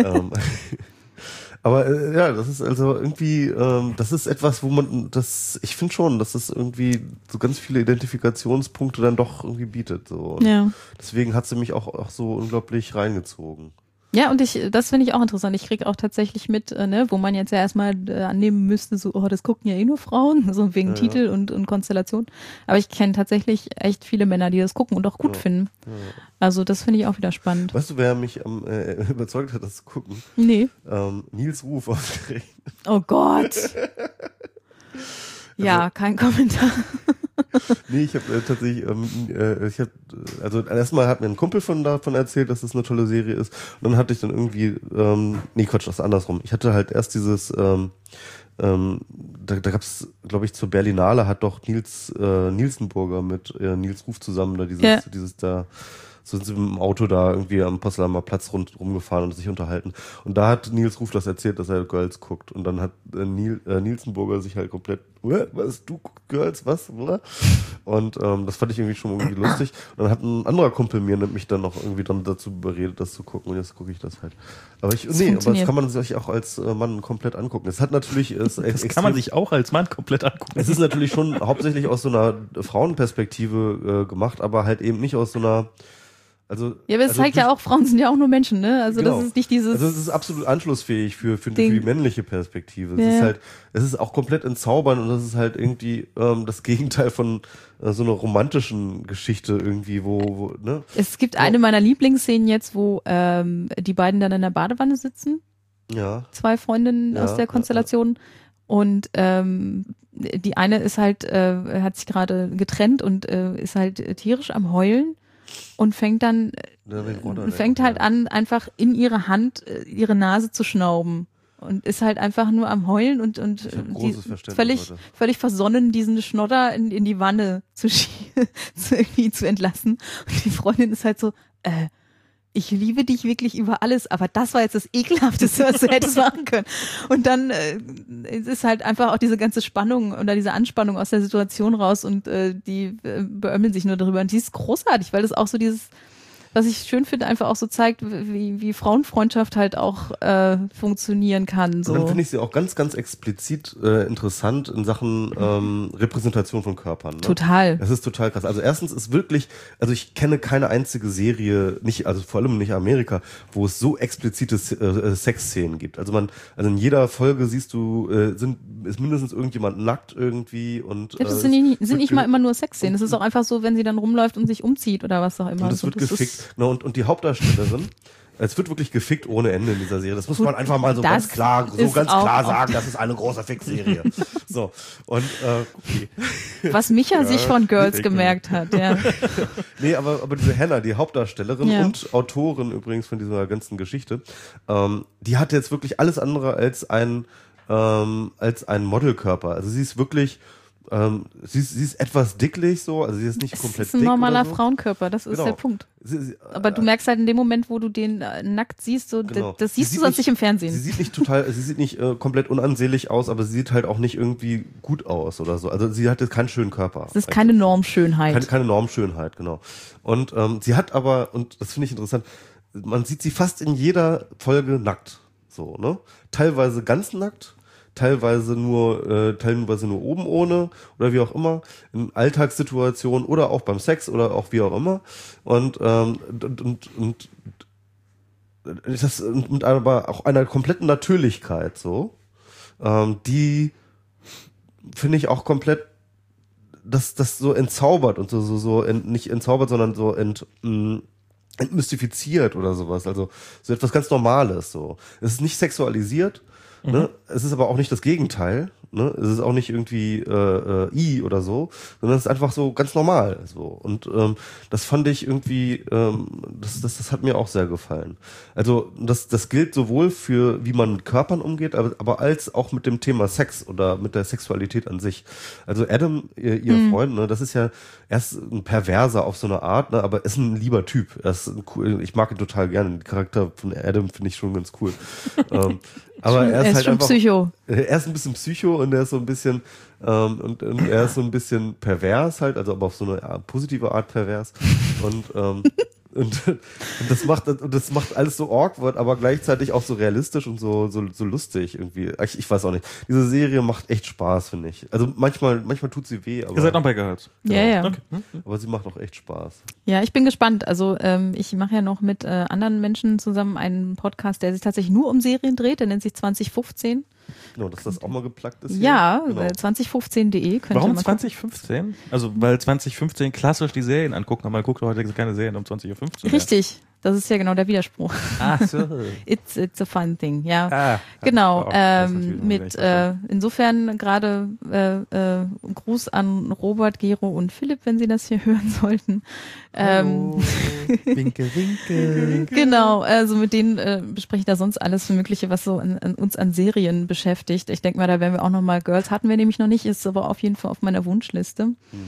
Aber ja, das ist also irgendwie, das ist etwas, ich finde schon, dass es irgendwie so ganz viele Identifikationspunkte dann doch irgendwie bietet. So. Und deswegen hat sie mich auch so unglaublich reingezogen. Ja, und das finde ich auch interessant. Ich kriege auch tatsächlich mit, ne, wo man jetzt ja erstmal annehmen müsste, so, das gucken ja eh nur Frauen, so wegen Titel und Konstellation. Aber ich kenne tatsächlich echt viele Männer, die das gucken und auch gut finden. Ja. Also das finde ich auch wieder spannend. Weißt du, wer mich überzeugt hat, das zu gucken? Nee. Nils Ruf ausgerechnet. Oh Gott. Ja, kein Kommentar. Nee, ich habe tatsächlich, also erstmal hat mir ein Kumpel davon erzählt, dass das eine tolle Serie ist. Und dann hatte ich dann irgendwie, das ist andersrum. Ich hatte halt erst dieses, da gab's, glaube ich, zur Berlinale hat doch Nielsenburger mit Nils Ruf zusammen da dieses da, so sind sie mit dem Auto da irgendwie am Potsdamer Platz rumgefahren und sich unterhalten. Und da hat Nils Ruf das erzählt, dass er Girls guckt. Und dann hat Nielsenburger sich halt komplett, was, du guckst Girls, was? Und das fand ich irgendwie schon irgendwie lustig. Und dann hat ein anderer Kumpel mich dann noch irgendwie dann dazu überredet, das zu gucken. Und jetzt gucke ich das halt. Aber das kann man sich auch als Mann komplett angucken. Es hat natürlich... Das kann man sich auch als Mann komplett angucken. Es ist natürlich schon hauptsächlich aus so einer Frauenperspektive gemacht, aber halt eben nicht aus so einer... Ja, aber es zeigt ja auch, Frauen sind ja auch nur Menschen, ne? Also genau. Das ist nicht dieses... Also es ist absolut anschlussfähig für die männliche Perspektive. Es ist auch komplett entzaubernd und das ist halt irgendwie das Gegenteil von so einer romantischen Geschichte irgendwie, wo ne? Es gibt eine meiner Lieblingsszenen jetzt, wo die beiden dann in der Badewanne sitzen. Ja. 2 Freundinnen aus der Konstellation. Und die eine ist halt, hat sich gerade getrennt und ist halt tierisch am Heulen. Und fängt dann fängt halt an, einfach in ihre Hand ihre Nase zu schnauben. Und ist halt einfach nur am Heulen und völlig versonnen, diesen Schnodder in die Wanne zu entlassen. Und die Freundin ist halt so, ich liebe dich wirklich über alles, aber das war jetzt das Ekelhafteste, was du hättest machen können. Und dann ist halt einfach auch diese ganze Spannung oder diese Anspannung aus der Situation raus und die beömmeln sich nur darüber. Und die ist großartig, weil das auch so dieses, was ich schön finde, einfach auch so zeigt, wie Frauenfreundschaft halt auch funktionieren kann. So. Und dann finde ich sie auch ganz, ganz explizit interessant in Sachen Repräsentation von Körpern. Ne? Total. Das ist total krass. Also erstens ist wirklich, also ich kenne keine einzige Serie, also vor allem nicht Amerika, wo es so explizite Sexszenen gibt. Also in jeder Folge siehst du, ist mindestens irgendjemand nackt irgendwie und ja, das sind nicht mal immer nur Sexszenen. Das ist auch einfach so, wenn sie dann rumläuft und sich umzieht oder was auch immer. Und es wird gefickt. Und die Hauptdarstellerin, es wird wirklich gefickt ohne Ende in dieser Serie. Das muss man einfach mal so ganz klar sagen. Das ist eine große Fick-Serie. So. Und, okay. Was Micha sich von Girls gemerkt hat, ja. Nee, aber diese Hannah, die Hauptdarstellerin und Autorin übrigens von dieser ganzen Geschichte, die hat jetzt wirklich alles andere als ein Modelkörper. Also sie ist wirklich, sie ist etwas dicklich so, also sie ist nicht komplett dick. Das ist ein normaler so. Frauenkörper, das ist der Punkt. Aber du merkst halt in dem Moment, wo du den nackt siehst, so das siehst du sonst nicht im Fernsehen. Sie sieht nicht komplett unansehlich aus, aber sie sieht halt auch nicht irgendwie gut aus oder so. Also sie hat jetzt keinen schönen Körper. Das ist keine Normschönheit. Keine Normschönheit, genau. Und sie hat aber, und das finde ich interessant, man sieht sie fast in jeder Folge nackt. So, ne? Teilweise ganz nackt. Teilweise nur oben ohne oder wie auch immer, in Alltagssituationen oder auch beim Sex oder auch wie auch immer. Und das mit aber auch einer kompletten Natürlichkeit so, die finde ich auch komplett das so entzaubert und nicht entzaubert, sondern so entmystifiziert oder sowas. Also so etwas ganz Normales so. Es ist nicht sexualisiert. Ne? Es ist aber auch nicht das Gegenteil. Ne? Es ist auch nicht irgendwie oder so, sondern es ist einfach so ganz normal. So. Und das fand ich irgendwie, das hat mir auch sehr gefallen. Also das gilt sowohl für, wie man mit Körpern umgeht, aber als auch mit dem Thema Sex oder mit der Sexualität an sich. Also Adam, ihr Freund, ne, das ist ja erst ein Perverser auf so eine Art, ne, aber ist ein lieber Typ. Ich mag ihn total gerne. Den Charakter von Adam finde ich schon ganz cool. Aber er ist halt schon einfach, Psycho. Er ist ein bisschen Psycho und er ist so ein bisschen und er ist so ein bisschen pervers halt, also aber auf so eine positive Art pervers und das macht alles so awkward, aber gleichzeitig auch so realistisch und so lustig irgendwie. Ich weiß auch nicht. Diese Serie macht echt Spaß, finde ich. Also manchmal tut sie weh, aber ihr seid noch bei Girls. Ja. Okay. Aber sie macht auch echt Spaß. Ja, ich bin gespannt. Also ich mache ja noch mit anderen Menschen zusammen einen Podcast, der sich tatsächlich nur um Serien dreht. Der nennt sich 2015. Genau, dass das auch mal geplackt ist. Ja, genau. 2015.de. Warum 2015? Also weil 2015 klassisch die Serien angucken, aber man guckt heute keine Serien um 20:15 Uhr. Richtig. Das ist ja genau der Widerspruch. Ach so. It's a fun thing, ja. Genau. Insofern gerade Gruß an Robert, Gero und Philipp, wenn Sie das hier hören sollten. Winke, winke. Genau, also mit denen bespreche ich da sonst alles Mögliche, was so uns an Serien beschäftigt. Ich denke mal, da werden wir auch noch mal, Girls hatten wir nämlich noch nicht, ist aber auf jeden Fall auf meiner Wunschliste.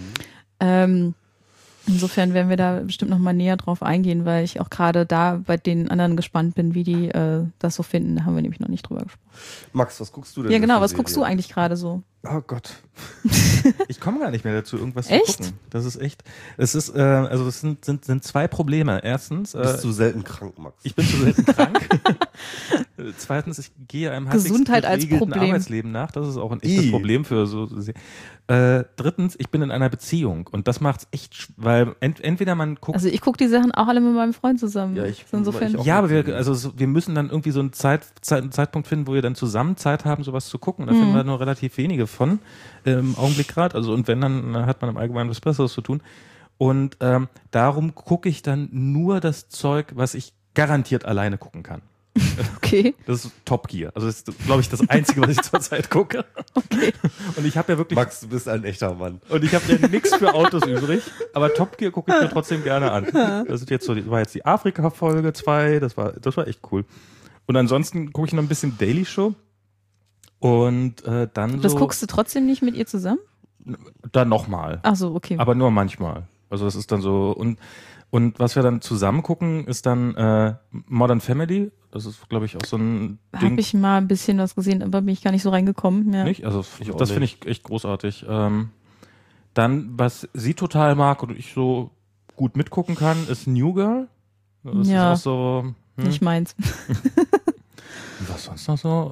Insofern werden wir da bestimmt noch mal näher drauf eingehen, weil ich auch gerade da bei den anderen gespannt bin, wie die das so finden. Da haben wir nämlich noch nicht drüber gesprochen. Max, was guckst du denn? Ja, genau, was guckst du eigentlich gerade so? Oh Gott. Ich komme gar nicht mehr dazu, irgendwas echt? zu gucken. Das ist echt. Es ist, also es sind zwei Probleme. Erstens, bist du selten krank, Max? Ich bin zu selten krank. Zweitens, ich gehe einem Gesundheit als Problem. Arbeitsleben nach. Das ist auch ein echtes Problem für so. Drittens, ich bin in einer Beziehung und das macht's echt, weil entweder man guckt. Also ich gucke die Sachen auch alle mit meinem Freund zusammen. Ja, insofern. Ja, aber wir müssen dann irgendwie so einen Zeitpunkt finden, wo wir dann zusammen Zeit haben, sowas zu gucken. Da finden wir nur relativ wenige von im Augenblick gerade. Also und wenn, dann hat man im Allgemeinen was Besseres zu tun. Und darum gucke ich dann nur das Zeug, was ich garantiert alleine gucken kann. Okay. Das ist Top Gear. Also das ist, glaube ich, das Einzige, was ich zurzeit gucke. Okay. Und ich habe ja wirklich... Max, du bist ein echter Mann. Und ich habe ja nichts für Autos übrig, aber Top Gear gucke ich mir trotzdem gerne an. Das ist jetzt so, war jetzt die Afrika-Folge 2, das war echt cool. Und ansonsten gucke ich noch ein bisschen Daily Show. Und dann Das so... guckst du trotzdem nicht mit ihr zusammen? Dann nochmal. Ach so, okay. Aber nur manchmal. Also das ist dann so... Und was wir dann zusammen gucken, ist dann Modern Family. Das ist, glaube ich, auch so ein Ding. Habe ich mal ein bisschen was gesehen, aber bin ich gar nicht so reingekommen. Ja. Nicht? Also Ich auch das finde nicht. ich echt großartig. Dann, was sie total mag und ich so gut mitgucken kann, ist New Girl. Das Ja. ist auch so... Nicht meins. Was sonst noch so?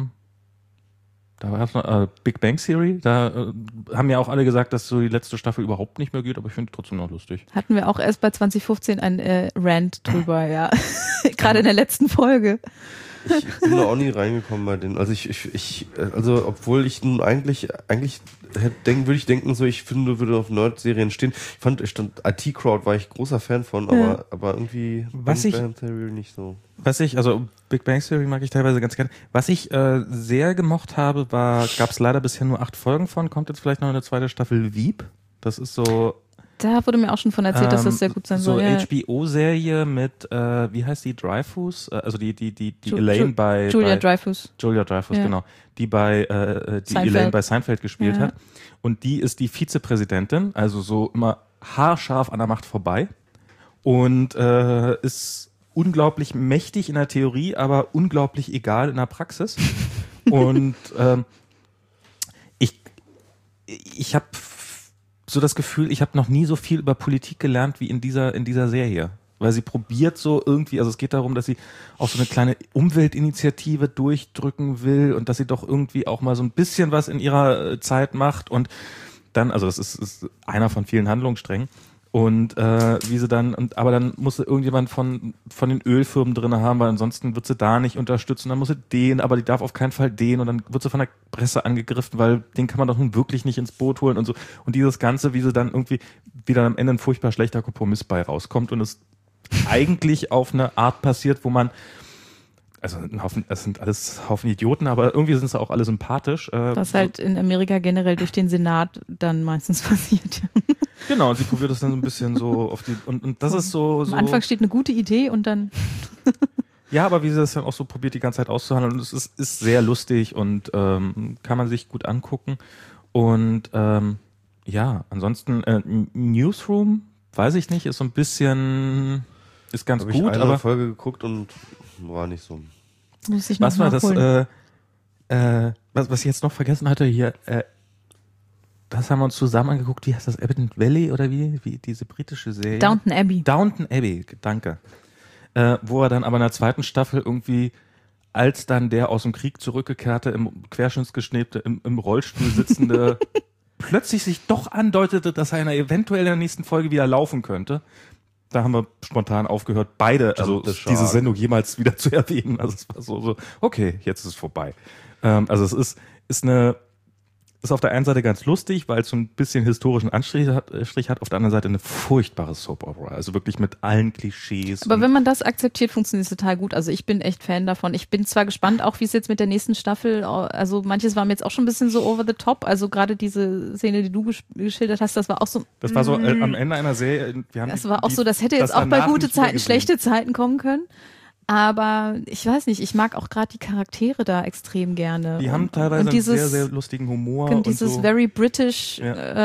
Da war noch Big Bang Theory. Da haben ja auch alle gesagt, dass so die letzte Staffel überhaupt nicht mehr geht, aber ich finde trotzdem noch lustig. Hatten wir auch erst bei 2015 ein Rant drüber, ja. Gerade in der letzten Folge. Ich bin da auch nie reingekommen bei denen. Also also obwohl ich nun eigentlich würde ich denken, so ich finde, würde auf Nerd-Serien stehen. IT-Crowd war ich großer Fan von, aber irgendwie Big Bang Theory nicht so. Also Big Bang Theory mag ich teilweise ganz gerne. Was ich sehr gemocht habe, gab es leider bisher nur 8 Folgen von, kommt jetzt vielleicht noch eine zweite Staffel Veep. Das ist so... Da wurde mir auch schon von erzählt, dass das sehr gut sein soll. So HBO-Serie mit, wie heißt die, Dreyfus? Also die Elaine bei... Julia Dreyfus. Julia Dreyfus, Ja. genau. Die Elaine bei Seinfeld gespielt Ja. hat. Und die ist die Vizepräsidentin, also so immer haarscharf an der Macht vorbei. Und ist unglaublich mächtig in der Theorie, aber unglaublich egal in der Praxis. Und ich habe so das Gefühl, ich habe noch nie so viel über Politik gelernt wie in dieser Serie. Weil sie probiert so irgendwie, also es geht darum, dass sie auch so eine kleine Umweltinitiative durchdrücken will und dass sie doch irgendwie auch mal so ein bisschen was in ihrer Zeit macht und dann, also das ist einer von vielen Handlungssträngen und wie sie dann, aber dann muss sie irgendjemand von den Ölfirmen drin haben, weil ansonsten wird sie da nicht unterstützen, dann muss sie den, aber die darf auf keinen Fall den und dann wird sie von der Presse angegriffen, weil den kann man doch nun wirklich nicht ins Boot holen und so und dieses Ganze, wie sie dann irgendwie wieder am Ende ein furchtbar schlechter Kompromiss bei rauskommt und es eigentlich auf eine Art passiert, wo man, also es sind alles Haufen Idioten, aber irgendwie sind sie auch alle sympathisch. Was halt in Amerika generell durch den Senat dann meistens passiert. Genau, und sie probiert es dann so ein bisschen so auf die, und das ist so. Am Anfang steht eine gute Idee und dann. Ja, aber wie sie das dann auch so probiert, die ganze Zeit auszuhandeln, und es ist sehr lustig und kann man sich gut angucken. Und ja, ansonsten Newsroom, weiß ich nicht, ist so ein bisschen, ist ganz Habe gut, ich eine aber Folge geguckt und war nicht so. Muss ich noch was war das? nachholen. Was ich jetzt noch vergessen hatte hier, das haben wir uns zusammen angeguckt, wie heißt das, Abingdon Valley oder wie diese britische Serie? Downton Abbey. Downton Abbey, danke. Wo er dann aber in der zweiten Staffel irgendwie, als dann der aus dem Krieg zurückgekehrte, im Querschnittsgeschnebte, im Rollstuhl sitzende, plötzlich sich doch andeutete, dass er eventuell in der nächsten Folge wieder laufen könnte. Da haben wir spontan aufgehört, beide, also diese Sendung jemals wieder zu erwähnen. Also es war so, okay, jetzt ist es vorbei. Also es ist auf der einen Seite ganz lustig, weil es so ein bisschen historischen Anstrich hat, auf der anderen Seite eine furchtbare Soap-Opera, also wirklich mit allen Klischees. Aber wenn man das akzeptiert, funktioniert es total gut. Also ich bin echt Fan davon. Ich bin zwar gespannt, auch wie es jetzt mit der nächsten Staffel, also manches war mir jetzt auch schon ein bisschen so over the top, also gerade diese Szene, die du geschildert hast, das war auch so. Das war so am Ende einer Serie. Das war auch so, das hätte jetzt auch bei gute Zeiten, schlechte Zeiten kommen können. Aber ich weiß nicht, ich mag auch gerade die Charaktere da extrem gerne. Die haben teilweise einen sehr, sehr lustigen Humor. Und dieses so. very British,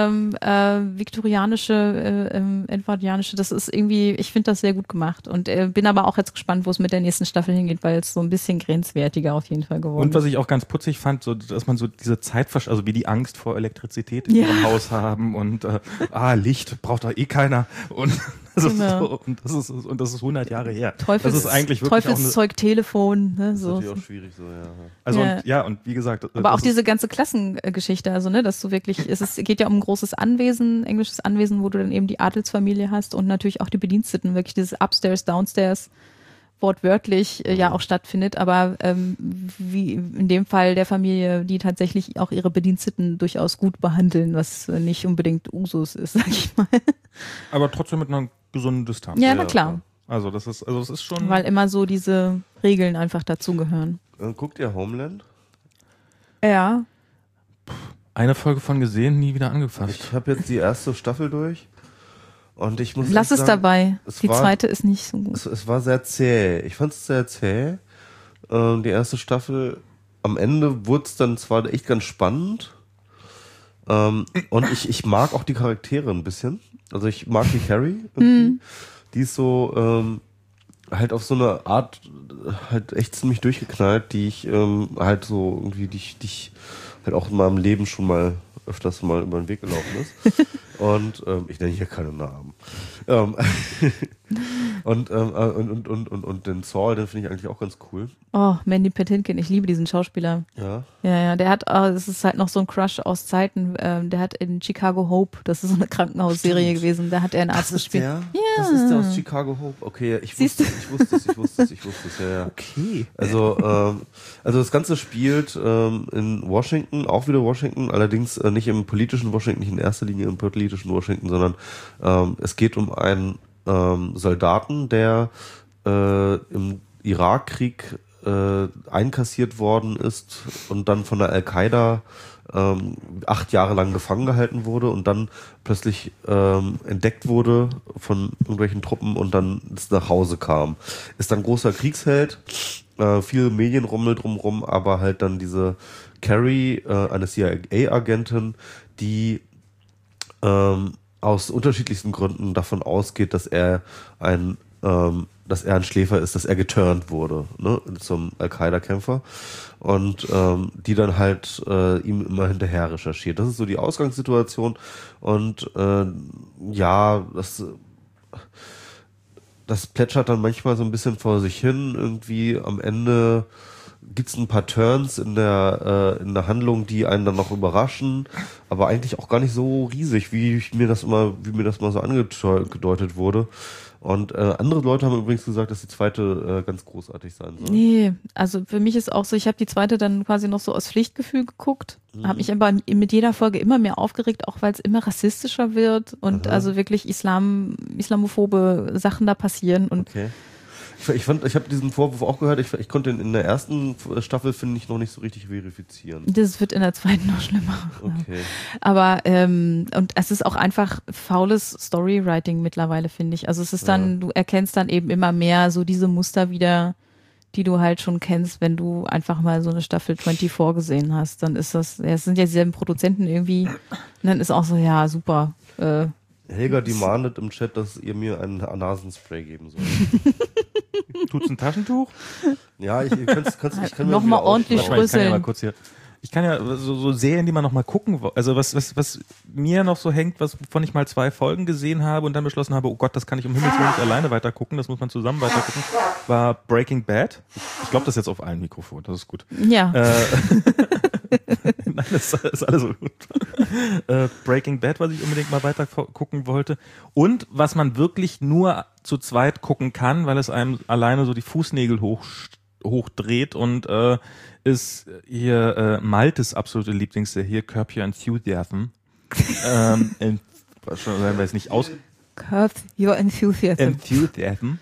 viktorianische, edwardianische, das ist irgendwie, ich finde das sehr gut gemacht. Und bin aber auch jetzt gespannt, wo es mit der nächsten Staffel hingeht, weil es so ein bisschen grenzwertiger auf jeden Fall geworden ist. Und was ich auch ganz putzig fand, so, dass man so diese also wie die Angst vor Elektrizität in ihrem Haus haben und Licht braucht doch eh keiner. Und das ist so, und das ist 100 Jahre her. Das ist eigentlich wirklich Teufelszeug, Telefon, ne, so. Das ist natürlich auch schwierig so, ja. Also und wie gesagt, aber auch diese ganze Klassengeschichte, also ne, dass du wirklich, es geht ja um ein großes Anwesen, englisches Anwesen, wo du dann eben die Adelsfamilie hast und natürlich auch die Bediensteten, wirklich dieses Upstairs, Downstairs wortwörtlich ja auch stattfindet, aber wie in dem Fall der Familie, die tatsächlich auch ihre Bediensteten durchaus gut behandeln, was nicht unbedingt Usus ist, sag ich mal. Aber trotzdem mit einer gesunden Distanz. Ja, na klar. Also es ist schon. Weil immer so diese Regeln einfach dazugehören. Guckt ihr Homeland? Ja. Eine Folge von gesehen, nie wieder angefasst. Ich habe jetzt die erste Staffel durch und ich muss Lass es sagen, dabei. Die zweite ist nicht so gut. Es war sehr zäh. Ich fand es sehr zäh. Die erste Staffel, am Ende wurde es dann zwar echt ganz spannend. Und ich mag auch die Charaktere ein bisschen. Also ich mag die Carrie. Die ist so halt auf so eine Art halt echt ziemlich durchgeknallt, die ich halt so irgendwie, die ich halt auch in meinem Leben schon mal öfters mal über den Weg gelaufen ist. Und ich nenne hier keine Namen. Und den Saul, den finde ich eigentlich auch ganz cool. Oh, Mandy Patinkin, ich liebe diesen Schauspieler. Ja. Ja, der hat, es ist halt noch so ein Crush aus Zeiten, der hat in Chicago Hope, das ist so eine Krankenhausserie gewesen, da hat er einen Arzt gespielt. Ja. Ja. Das ist der aus Chicago Hope. Okay, ich wusste es, ja. Okay. Also das Ganze spielt in Washington, auch wieder Washington, allerdings nicht im politischen Washington, nicht in erster Linie im politischen Washington, sondern es geht um einen Soldaten, der im Irakkrieg einkassiert worden ist und dann von der Al-Qaida 8 Jahre lang gefangen gehalten wurde und dann plötzlich entdeckt wurde von irgendwelchen Truppen und dann nach Hause kam. Ist dann großer Kriegsheld, viel Medienrummel drumrum, aber halt dann diese Carrie, eine CIA-Agentin, die aus unterschiedlichsten Gründen davon ausgeht, dass er ein Schläfer ist, dass er geturnt wurde, ne, zum Al-Qaida-Kämpfer und die dann halt ihm immer hinterher recherchiert. Das ist so die Ausgangssituation und das plätschert dann manchmal so ein bisschen vor sich hin. Irgendwie am Ende gibt's ein paar Turns in der Handlung, die einen dann noch überraschen, aber eigentlich auch gar nicht so riesig, wie mir das mal so angedeutet wurde. Und andere Leute haben übrigens gesagt, dass die zweite ganz großartig sein soll. Nee, also für mich ist auch so, ich habe die zweite dann quasi noch so aus Pflichtgefühl geguckt, habe mich aber mit jeder Folge immer mehr aufgeregt, auch weil es immer rassistischer wird und also wirklich islamophobe Sachen da passieren. Und okay. Ich habe diesen Vorwurf auch gehört, ich konnte ihn in der ersten Staffel, finde ich, noch nicht so richtig verifizieren. das wird in der zweiten noch schlimmer. Okay. Aber und es ist auch einfach faules Storywriting mittlerweile, finde ich. Also es ist dann, du erkennst dann eben immer mehr so diese Muster wieder, die du halt schon kennst, wenn du einfach mal so eine Staffel 24 gesehen hast. Dann ist das, es sind ja dieselben Produzenten irgendwie. Und dann ist auch so, ja, super. Helga demandet im Chat, dass ihr mir ein Nasenspray geben sollt. Tut's ein Taschentuch? Ja, ich kann Noch mal ordentlich Ich kann ja Rüsseln. mal kurz hier. Ich kann ja so Serien, die man noch mal gucken, also was mir noch so hängt, wovon ich mal 2 Folgen gesehen habe und dann beschlossen habe, oh Gott, das kann ich um Himmels Willen nicht alleine weiter gucken, das muss man zusammen weiter gucken, war Breaking Bad. Ich glaube, das ist jetzt auf allen Mikrofonen, das ist gut. Ja. Nein, das ist alles so gut. Breaking Bad, was ich unbedingt mal weiter gucken wollte. Und was man wirklich nur zu zweit gucken kann, weil es einem alleine so die Fußnägel hochdreht und ist hier Maltes absolute Lieblingsserie, Curb Your Enthusiasm. Schon weiß nicht aus. Curb Your Enthusiasm.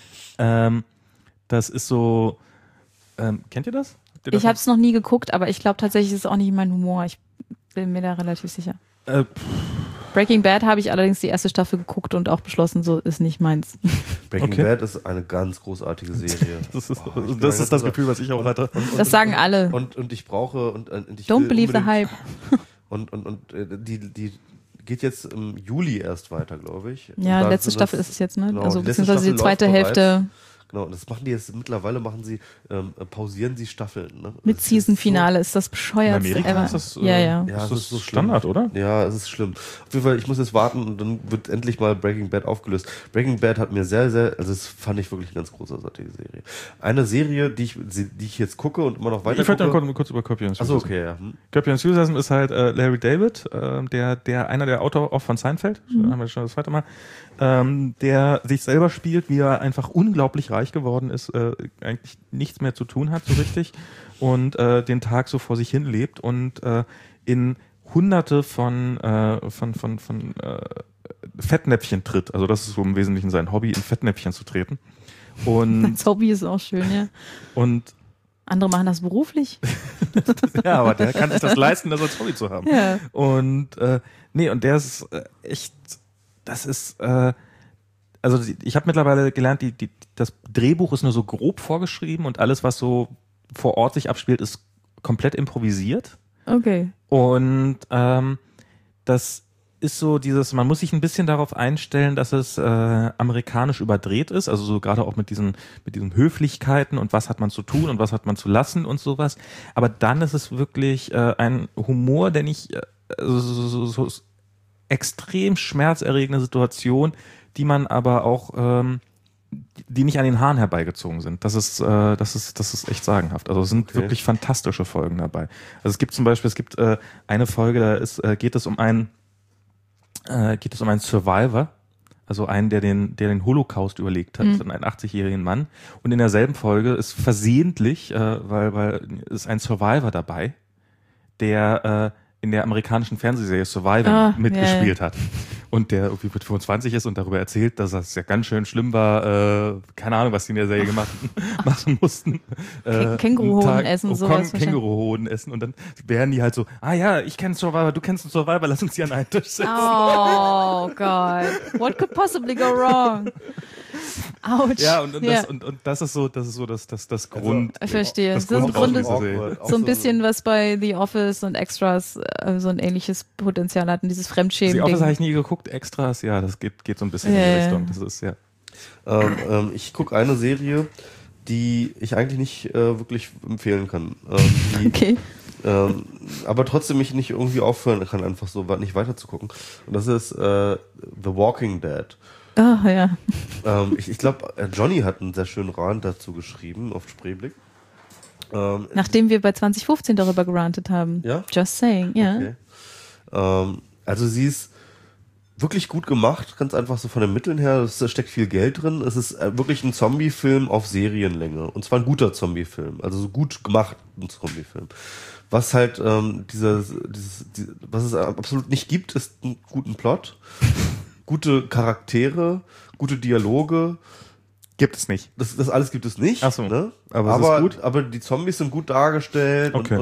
Das ist so. Kennt ihr das? Ich habe es noch nie geguckt, aber ich glaube tatsächlich, ist es auch nicht mein Humor. Ich bin mir da relativ sicher. Breaking Bad habe ich allerdings die erste Staffel geguckt und auch beschlossen, so ist nicht meins. Breaking Bad ist eine ganz großartige Serie. Das ist das Gefühl, was ich auch hatte. Das sagen alle. Und ich brauche und ich Don't will believe the hype. Und die geht jetzt im Juli erst weiter, glaube ich. Ja, letzte Staffel ist es jetzt, ne? Genau, also die letzte beziehungsweise die Staffel zweite läuft Hälfte. bereits. Genau, und das machen die jetzt mittlerweile, pausieren sie Staffeln. Ne? Mit Season-Finale ist das In bescheuert. Amerika ist das, ja. ist das so Standard, schlimm. oder? Ja, es ist schlimm. Auf jeden Fall, ich muss jetzt warten und dann wird endlich mal Breaking Bad aufgelöst. Breaking Bad hat mir sehr, sehr, also das fand ich wirklich eine ganz großartige Serie. Eine Serie, die ich jetzt gucke und immer noch weiter Ich wollte gucke. kurz über Curb Your Enthusiasm. Achso, okay, ja. Curb Your Enthusiasm ist halt Larry David, einer der Autor auch von Seinfeld, haben wir schon das zweite Mal, der sich selber spielt, wie er einfach unglaublich reich geworden ist, eigentlich nichts mehr zu tun hat so richtig und den Tag so vor sich hin lebt und in Hunderte von Fettnäpfchen tritt. Also das ist so im Wesentlichen sein Hobby, in Fettnäpfchen zu treten. Und Das Hobby ist auch schön, ja. und Andere machen das beruflich. ja, aber der kann sich das leisten, das als Hobby zu haben. Ja. Und und der ist echt, das ist also ich habe mittlerweile gelernt, das Drehbuch ist nur so grob vorgeschrieben und alles, was so vor Ort sich abspielt, ist komplett improvisiert. Okay. Und das ist so man muss sich ein bisschen darauf einstellen, dass es amerikanisch überdreht ist, also so gerade auch mit diesen Höflichkeiten und was hat man zu tun und was hat man zu lassen und sowas. Aber dann ist es wirklich ein Humor, der nicht so extrem schmerzerregende Situation, die man aber auch die nicht an den Haaren herbeigezogen sind. Das ist echt sagenhaft. Also es sind wirklich fantastische Folgen dabei. Also es gibt zum Beispiel, eine Folge, da geht es um einen Survivor, also einen, der den Holocaust überlebt hat, einen 80-jährigen Mann. Und in derselben Folge ist versehentlich, weil ist ein Survivor dabei, der in der amerikanischen Fernsehserie Survivor mitgespielt hat. Und der irgendwie mit 25 ist und darüber erzählt, dass das ja ganz schön schlimm war, keine Ahnung, was die in der Serie machen mussten. Känguruhoden essen, sowas. Känguruhoden essen und dann werden die halt so, ich kenne Survivor, du kennst einen Survivor, lass uns hier an einen Tisch sitzen. Oh God, what could possibly go wrong? Ouch. Ja, und das ist so das Grund. Ich verstehe. Das Das ist im Grunde Grundraus- so ein bisschen, was bei The Office und Extras so ein ähnliches Potenzial hatten, dieses Fremdschämen. The Office habe ich nie geguckt, Extras, ja, das geht so ein bisschen in die Richtung. Das ist Ich gucke eine Serie, die ich eigentlich nicht wirklich empfehlen kann. Okay. Aber trotzdem mich nicht irgendwie aufhören kann, einfach so nicht weiter zu gucken. Und das ist The Walking Dead. Ah, ja. Ich glaube, Johnny hat einen sehr schönen Rant dazu geschrieben auf Spreeblick. Nachdem wir bei 2015 darüber gerantet haben. Ja? Just saying, ja. Okay. Also sie ist wirklich gut gemacht, ganz einfach so von den Mitteln her. Da steckt viel Geld drin. Es ist wirklich ein Zombie-Film auf Serienlänge. Und zwar ein guter Zombie-Film. Also so gut gemacht, ein Zombie-Film. Was halt was es absolut nicht gibt, ist einen guten Plot, gute Charaktere, gute Dialoge. Gibt es nicht. Das alles gibt es nicht. Ach so. Ne? Aber es ist gut. Aber die Zombies sind gut dargestellt Okay.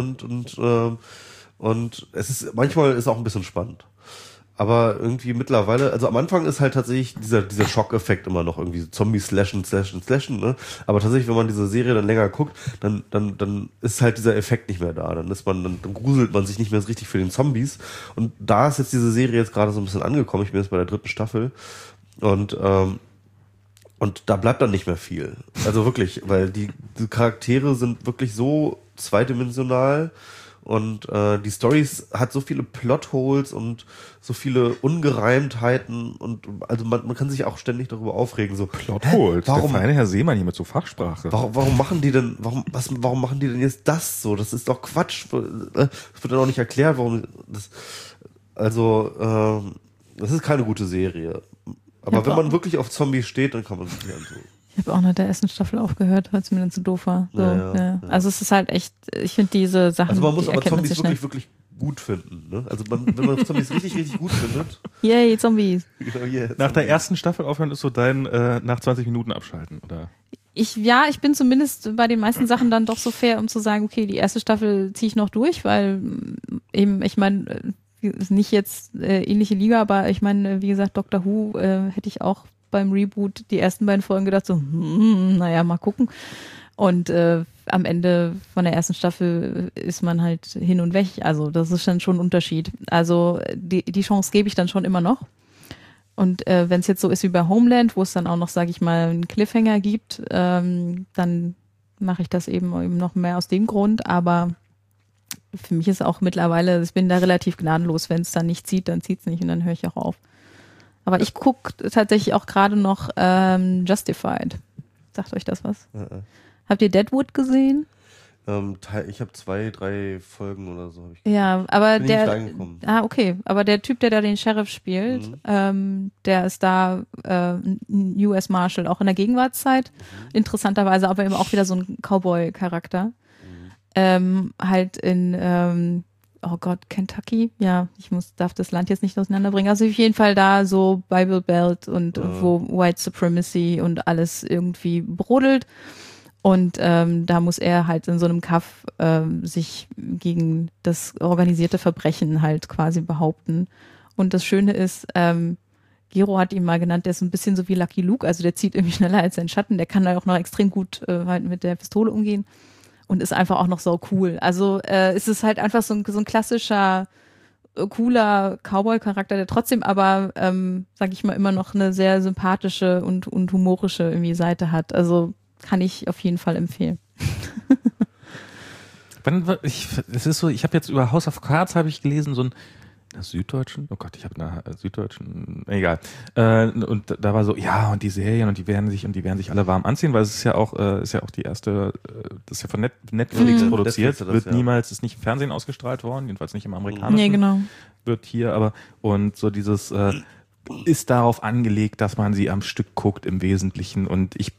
und es ist manchmal ist auch ein bisschen spannend. Aber irgendwie mittlerweile, also am Anfang ist halt tatsächlich dieser Schockeffekt immer noch irgendwie so Zombies slashen, ne? Aber tatsächlich, wenn man diese Serie dann länger guckt, dann ist halt dieser Effekt nicht mehr da. Dann gruselt man sich nicht mehr so richtig für den Zombies. Und da ist jetzt diese Serie jetzt gerade so ein bisschen angekommen. Ich bin jetzt bei der 3. Staffel. Und da bleibt dann nicht mehr viel. Also wirklich, weil die Charaktere sind wirklich so zweidimensional. Und die Storys hat so viele Plotholes und so viele Ungereimtheiten und also man kann sich auch ständig darüber aufregen. So Plotholes. Warum, Der feine Herr Seemann hier mit so Fachsprache. warum machen die denn jetzt das so? Das ist doch Quatsch. Das wird dann auch nicht erklärt, warum das. Also das ist keine gute Serie. Aber wenn man wirklich auf Zombies steht, dann kann man sich antun. Ich habe auch nach der ersten Staffel aufgehört, weil es mir dann zu doof war. So, Ja. Also es ist halt echt, ich finde diese Sachen. Also man muss die aber erkennt man Zombies sehr schnell. wirklich gut finden. Ne? Also wenn man Zombies richtig gut findet. Yay, Zombies. Nach der ersten Staffel aufhören ist so dein nach 20 Minuten abschalten, oder? Ich bin zumindest bei den meisten Sachen dann doch so fair, um zu sagen, okay, die erste Staffel ziehe ich noch durch, weil eben, ich meine, ist nicht jetzt ähnliche Liga, aber ich meine, wie gesagt, Doctor Who hätte ich auch beim Reboot die ersten beiden Folgen gedacht, so, naja, mal gucken. Und am Ende von der ersten Staffel ist man halt hin und weg. Also das ist dann schon ein Unterschied. Also die Chance gebe ich dann schon immer noch. Und wenn es jetzt so ist wie bei Homeland, wo es dann auch noch, sage ich mal, einen Cliffhanger gibt, dann mache ich das eben noch mehr aus dem Grund. Aber für mich ist auch mittlerweile, ich bin da relativ gnadenlos. Wenn es dann nicht zieht, dann zieht es nicht und dann höre ich auch auf. Aber ich gucke tatsächlich auch gerade noch Justified. Sagt euch das was? Ja. Habt ihr Deadwood gesehen? Ich habe 2, 3 Folgen oder so. Ja, aber Bin ich nicht reingekommen. okay. Aber der Typ, der da den Sheriff spielt, der ist da ein US Marshal, auch in der Gegenwartszeit. Interessanterweise aber eben auch wieder so ein Cowboy-Charakter. Halt in oh Gott, Kentucky? Ja, darf das Land jetzt nicht auseinanderbringen. Also auf jeden Fall da so Bible Belt und wo White Supremacy und alles irgendwie brodelt. Und da muss er halt in so einem Kaff sich gegen das organisierte Verbrechen halt quasi behaupten. Und das Schöne ist, Gero hat ihn mal genannt, der ist ein bisschen so wie Lucky Luke, also der zieht irgendwie schneller als sein Schatten, der kann da auch noch extrem gut halt mit der Pistole umgehen und ist einfach auch noch so cool. Also es ist halt einfach so ein klassischer, cooler Cowboy-Charakter, der trotzdem aber, sag ich mal, immer noch eine sehr sympathische und humorische irgendwie Seite hat. Also kann ich auf jeden Fall empfehlen. Es ist so, ich habe jetzt über House of Cards habe ich gelesen, so ein Süddeutschen, oh Gott, ich habe eine Süddeutschen, egal. Und da war so, ja, und die Serien und die werden sich alle warm anziehen, weil es ist ja auch die erste, das ist ja von Netflix produziert, Netflix wird niemals, ist nicht im Fernsehen ausgestrahlt worden, jedenfalls nicht im amerikanischen. Nee, genau. Wird hier, aber und so dieses ist darauf angelegt, dass man sie am Stück guckt im Wesentlichen und ich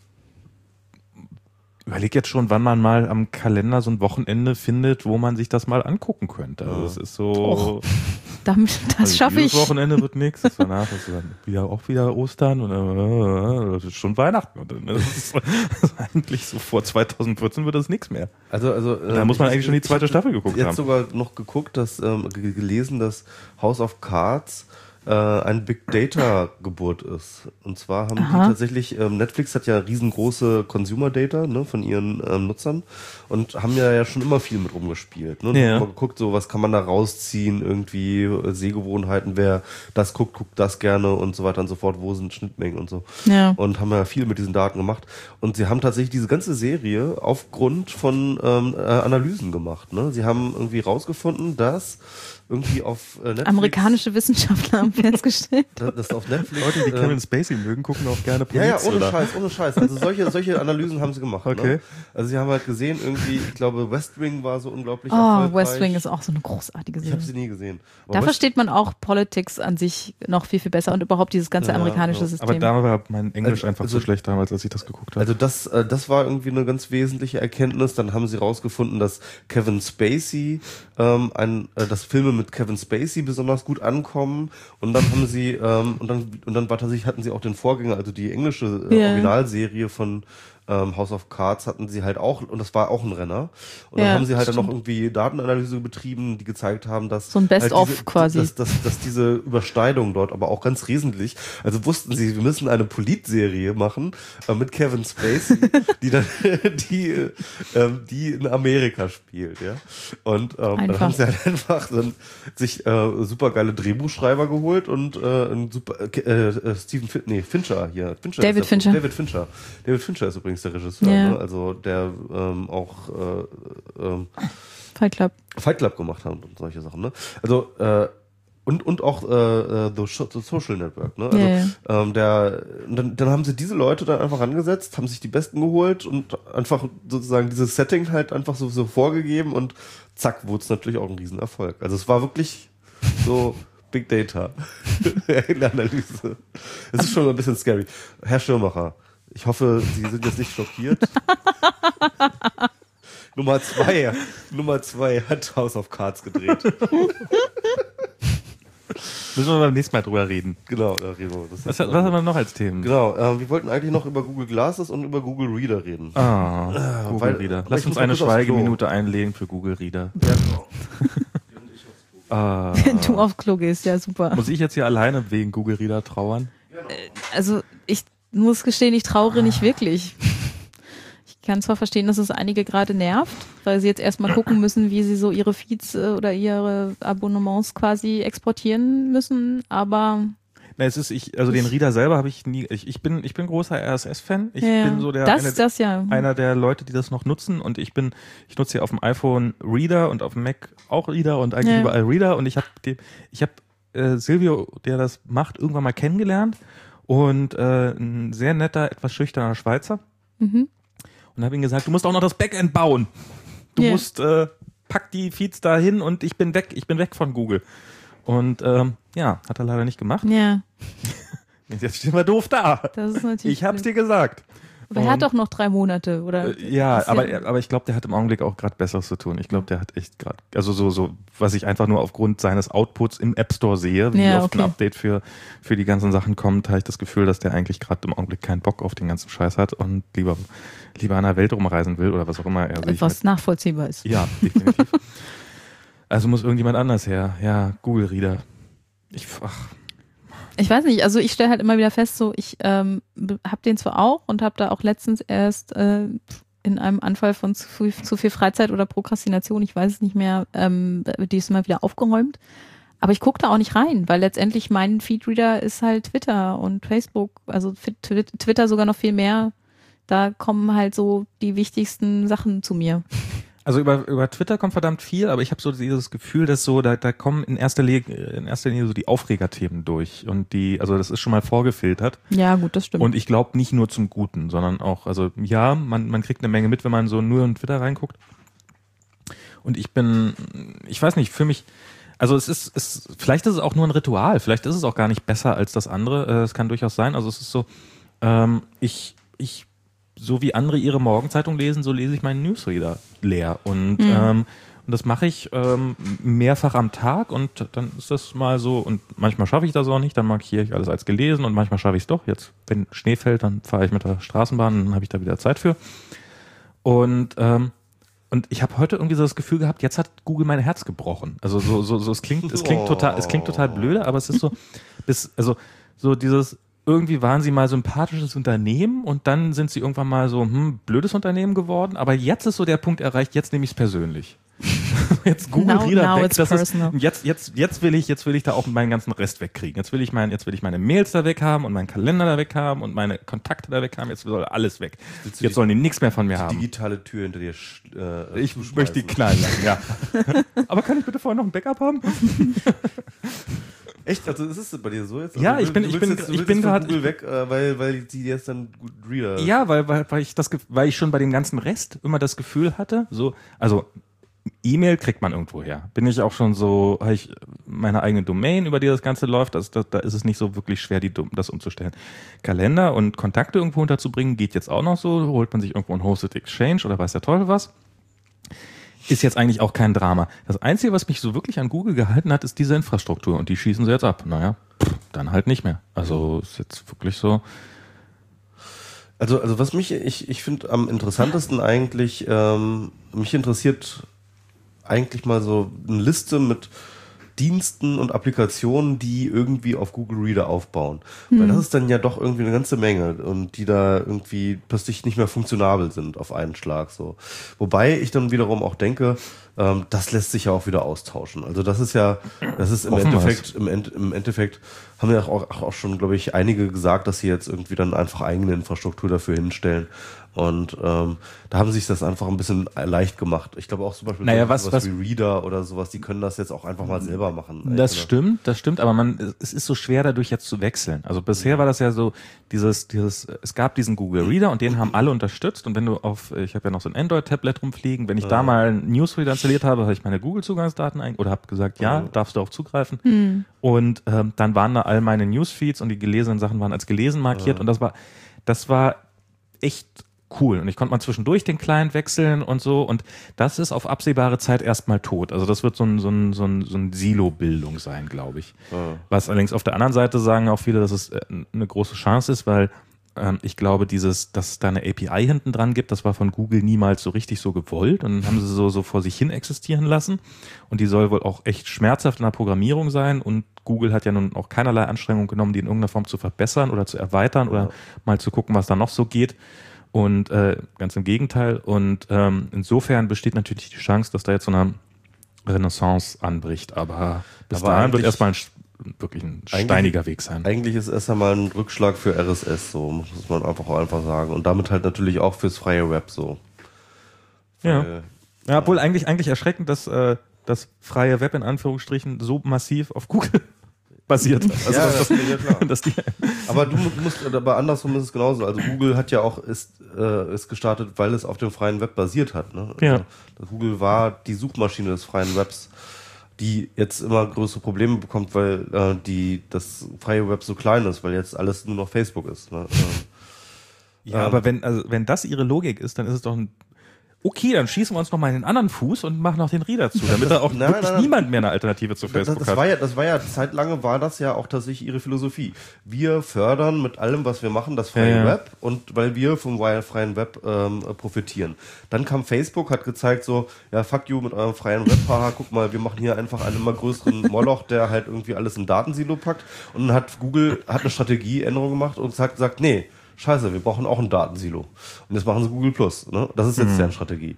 überlege jetzt schon, wann man mal am Kalender so ein Wochenende findet, wo man sich das mal angucken könnte. Also es ist so. Das schaffe ich. Das Wochenende wird nichts. Danach ist dann wieder Ostern und das ist schon Weihnachten. Und das ist eigentlich so vor 2014 wird das nichts mehr. Also da muss man eigentlich schon die zweite Staffel geguckt haben. Jetzt sogar noch geguckt, gelesen, dass House of Cards ein Big Data Geburt ist. Und zwar haben die tatsächlich, Netflix hat ja riesengroße Consumer Data, ne, von ihren Nutzern und haben ja schon immer viel mit rumgespielt, ne? Und haben mal geguckt, so was kann man da rausziehen, irgendwie Sehgewohnheiten, wer das guckt das gerne und so weiter und so fort, wo sind Schnittmengen und so. Ja. Und haben ja viel mit diesen Daten gemacht. Und sie haben tatsächlich diese ganze Serie aufgrund von Analysen gemacht, ne? Sie haben irgendwie rausgefunden, dass irgendwie auf Netflix. Amerikanische Wissenschaftler haben festgestellt. Das auf Netflix. Leute, die Kevin Spacey mögen, gucken auch gerne Police. Ja, ohne Scheiß. Also solche Analysen haben sie gemacht. Okay. Ne? Also sie haben halt gesehen, irgendwie, ich glaube, West Wing war so unglaublich erfolgreich. West Wing ist auch so eine großartige Serie. Ich habe sie nie gesehen. Aber da versteht man auch Politics an sich noch viel, viel besser und überhaupt dieses ganze amerikanische System. Aber da war mein Englisch einfach so schlecht damals, als ich das geguckt habe. Also das war irgendwie eine ganz wesentliche Erkenntnis. Dann haben sie rausgefunden, dass Kevin Spacey, dass Filme mit Kevin Spacey besonders gut ankommen. Und dann haben sie, und dann hatten sie auch den Vorgänger, also die englische Originalserie von House of Cards hatten sie halt auch, und das war auch ein Renner. Und dann haben sie halt dann noch irgendwie Datenanalyse betrieben, die gezeigt haben, dass so ein Best-of halt quasi. Dass diese Überschneidung dort aber auch ganz wesentlich, also wussten sie, wir müssen eine Politserie machen mit Kevin Spacey, die in Amerika spielt, ja. Und dann haben sie halt einfach dann sich supergeile Drehbuchschreiber geholt und Fincher hier. David Fincher. David Fincher ist übrigens der Regisseur, ne? Also der auch Fight Club gemacht hat und solche Sachen, ne? Also und auch The Social Network, ne? Also dann haben sie diese Leute dann einfach angesetzt, haben sich die Besten geholt und einfach sozusagen dieses Setting halt einfach so vorgegeben und zack, wurde es natürlich auch ein Riesenerfolg. Also es war wirklich so Big Data in der Analyse. Es ist schon ein bisschen scary. Herr Schirmacher, ich hoffe, Sie sind jetzt nicht schockiert. Nummer 2 hat House of Cards gedreht. Müssen wir beim nächsten Mal drüber reden. Genau, da reden wir. Was haben wir noch als Themen? Genau, wir wollten eigentlich noch über Google Glasses und über Google Reader reden. Google Reader. Lass uns eine Schweigeminute einlegen für Google Reader. Ja, genau. Wenn du aufs Klo gehst, ja super. Muss ich jetzt hier alleine wegen Google Reader trauern? Also ich muss gestehen, ich trauere nicht wirklich. Ich kann zwar verstehen, dass es einige gerade nervt, weil sie jetzt erstmal gucken müssen, wie sie so ihre Feeds oder ihre Abonnements quasi exportieren müssen, aber den Reader selber habe ich nie, ich bin großer RSS-Fan. Ich bin so einer der Leute, die das noch nutzen und ich nutze hier auf dem iPhone Reader und auf dem Mac auch Reader und eigentlich überall Reader und ich habe Silvio, der das macht, irgendwann mal kennengelernt und ein sehr netter, etwas schüchterner Schweizer. Mhm. Und habe ihm gesagt, du musst auch noch das Backend bauen. Du musst, pack die Feeds da hin und ich bin weg von Google. Und hat er leider nicht gemacht. Ja. Jetzt stehen wir doof da. Das ist natürlich ich hab's dir gesagt. Aber er hat doch noch 3 Monate, oder? Ja, aber ich glaube, der hat im Augenblick auch gerade Besseres zu tun. Ich glaube, der hat echt gerade, also so, was ich einfach nur aufgrund seines Outputs im App Store sehe, wie oft ein Update für die ganzen Sachen kommt, habe ich das Gefühl, dass der eigentlich gerade im Augenblick keinen Bock auf den ganzen Scheiß hat und lieber an der Welt rumreisen will oder was auch immer er sich. Was nachvollziehbar ist. Ja, definitiv. Also muss irgendjemand anders her. Ja, Google Reader. Ich weiß nicht, also ich stelle halt immer wieder fest, so ich habe den zwar auch und habe da auch letztens erst in einem Anfall von zu viel Freizeit oder Prokrastination, ich weiß es nicht mehr, diesmal wieder aufgeräumt. Aber ich gucke da auch nicht rein, weil letztendlich mein Feedreader ist halt Twitter und Facebook, also Twitter sogar noch viel mehr. Da kommen halt so die wichtigsten Sachen zu mir. Also über Twitter kommt verdammt viel, aber ich habe so dieses Gefühl, dass so da kommen in erster Linie so die Aufregerthemen durch und also das ist schon mal vorgefiltert. Ja, gut, das stimmt. Und ich glaube nicht nur zum Guten, sondern auch, also ja, man kriegt eine Menge mit, wenn man so nur in Twitter reinguckt. Und ich weiß nicht, für mich, also vielleicht ist es auch nur ein Ritual, vielleicht ist es auch gar nicht besser als das andere, es kann durchaus sein, also es ist so, so wie andere ihre Morgenzeitung lesen, so lese ich meinen Newsreader leer. Und das mache ich mehrfach am Tag und dann ist das mal so, und manchmal schaffe ich das auch nicht, dann markiere ich alles als gelesen und manchmal schaffe ich es doch. Jetzt, wenn Schnee fällt, dann fahre ich mit der Straßenbahn, dann habe ich da wieder Zeit für. Und ich habe heute irgendwie so das Gefühl gehabt, jetzt hat Google mein Herz gebrochen. Also so es klingt total blöde, aber es ist so, so dieses, irgendwie waren sie mal sympathisches Unternehmen und dann sind sie irgendwann mal so, blödes Unternehmen geworden, aber jetzt ist so der Punkt erreicht, jetzt nehme ich es persönlich. Jetzt Google Reader weg, das ist, jetzt will ich da auch meinen ganzen Rest wegkriegen. Jetzt will ich meine Mails da weg haben und meinen Kalender da weg haben und meine Kontakte da weg haben, jetzt soll alles weg. Jetzt sollen die nichts mehr von mir haben. Digitale Tür hinter dir ich möchte die knallen, ja. Aber kann ich bitte vorher noch ein Backup haben? Echt? Also ist es bei dir so jetzt? Also ja, ich bin gerade Google weg, weil die jetzt dann gut Reader. Ja, weil ich schon bei dem ganzen Rest immer das Gefühl hatte, so, also E-Mail kriegt man irgendwo her. Bin ich auch schon so, habe ich meine eigene Domain, über die das Ganze läuft, da ist es nicht so wirklich schwer, das umzustellen. Kalender und Kontakte irgendwo unterzubringen, geht jetzt auch noch so, holt man sich irgendwo ein Hosted Exchange oder weiß der Teufel was. Ist jetzt eigentlich auch kein Drama. Das Einzige, was mich so wirklich an Google gehalten hat, ist diese Infrastruktur und die schießen sie jetzt ab. Naja, dann halt nicht mehr. Also ist jetzt wirklich so. Also was ich finde am interessantesten eigentlich, mich interessiert eigentlich mal so eine Liste mit Diensten und Applikationen, die irgendwie auf Google Reader aufbauen. Weil das ist dann ja doch irgendwie eine ganze Menge und die da irgendwie plötzlich nicht mehr funktionabel sind auf einen Schlag so. Wobei ich dann wiederum auch denke, das lässt sich ja auch wieder austauschen. Also das ist im Endeffekt haben ja auch schon, glaube ich, einige gesagt, dass sie jetzt irgendwie dann einfach eigene Infrastruktur dafür hinstellen. Und da haben sie sich das einfach ein bisschen leicht gemacht. Ich glaube auch zum Beispiel sowas wie Reader oder sowas, die können das jetzt auch einfach mal selber machen. Das stimmt, aber es ist so schwer dadurch jetzt zu wechseln. Also bisher war das ja so, es gab diesen Google Reader und den haben alle unterstützt und wenn du ich habe ja noch so ein Android-Tablet rumfliegen, wenn ich da mal einen Newsreader installiert habe ich meine Google-Zugangsdaten oder habe gesagt, ja, darfst du darauf zugreifen. Und dann waren da all meine Newsfeeds und die gelesenen Sachen waren als gelesen markiert und das war echt cool. Und ich konnte mal zwischendurch den Client wechseln und so. Und das ist auf absehbare Zeit erstmal tot. Also das wird so ein Silo-Bildung sein, glaube ich. Was allerdings auf der anderen Seite sagen auch viele, dass es eine große Chance ist, weil ich glaube, dass es da eine API hinten dran gibt, das war von Google niemals so richtig so gewollt. Und dann haben sie so vor sich hin existieren lassen. Und die soll wohl auch echt schmerzhaft in der Programmierung sein. Und Google hat ja nun auch keinerlei Anstrengung genommen, die in irgendeiner Form zu verbessern oder zu erweitern oder mal zu gucken, was da noch so geht. Und ganz im Gegenteil. Und insofern besteht natürlich die Chance, dass da jetzt so eine Renaissance anbricht. Aber bis dahin wird erstmal wirklich ein steiniger Weg sein. Eigentlich ist erst einmal ein Rückschlag für RSS, so muss man einfach sagen. Und damit halt natürlich auch fürs freie Web so. Ja, obwohl eigentlich erschreckend, dass das freie Web in Anführungsstrichen so massiv auf Google basiert. Also ja, das ist ja klar. Die aber andersrum ist es genauso. Also Google hat ja auch ist gestartet, weil es auf dem freien Web basiert hat. Ne? Also ja. Google war die Suchmaschine des freien Webs, die jetzt immer größere Probleme bekommt, weil das freie Web so klein ist, weil jetzt alles nur noch Facebook ist. Ne? Ja, aber wenn das ihre Logik ist, dann ist es doch okay, dann schießen wir uns noch mal in den anderen Fuß und machen noch den Reader zu, damit da auch wirklich niemand mehr eine Alternative zu Facebook hat. Das war ja, zeitlange war das ja auch tatsächlich ihre Philosophie. Wir fördern mit allem, was wir machen, das freie Web, und weil wir vom freien Web profitieren. Dann kam Facebook, hat gezeigt so, ja, fuck you mit eurem freien Web, haha, guck mal, wir machen hier einfach einen immer größeren Moloch, der halt irgendwie alles in Datensilo packt, und dann hat Google eine Strategieänderung gemacht und gesagt, nee, scheiße, wir brauchen auch ein Datensilo. Und jetzt machen sie Google Plus. Ne? Das ist jetzt deren Strategie.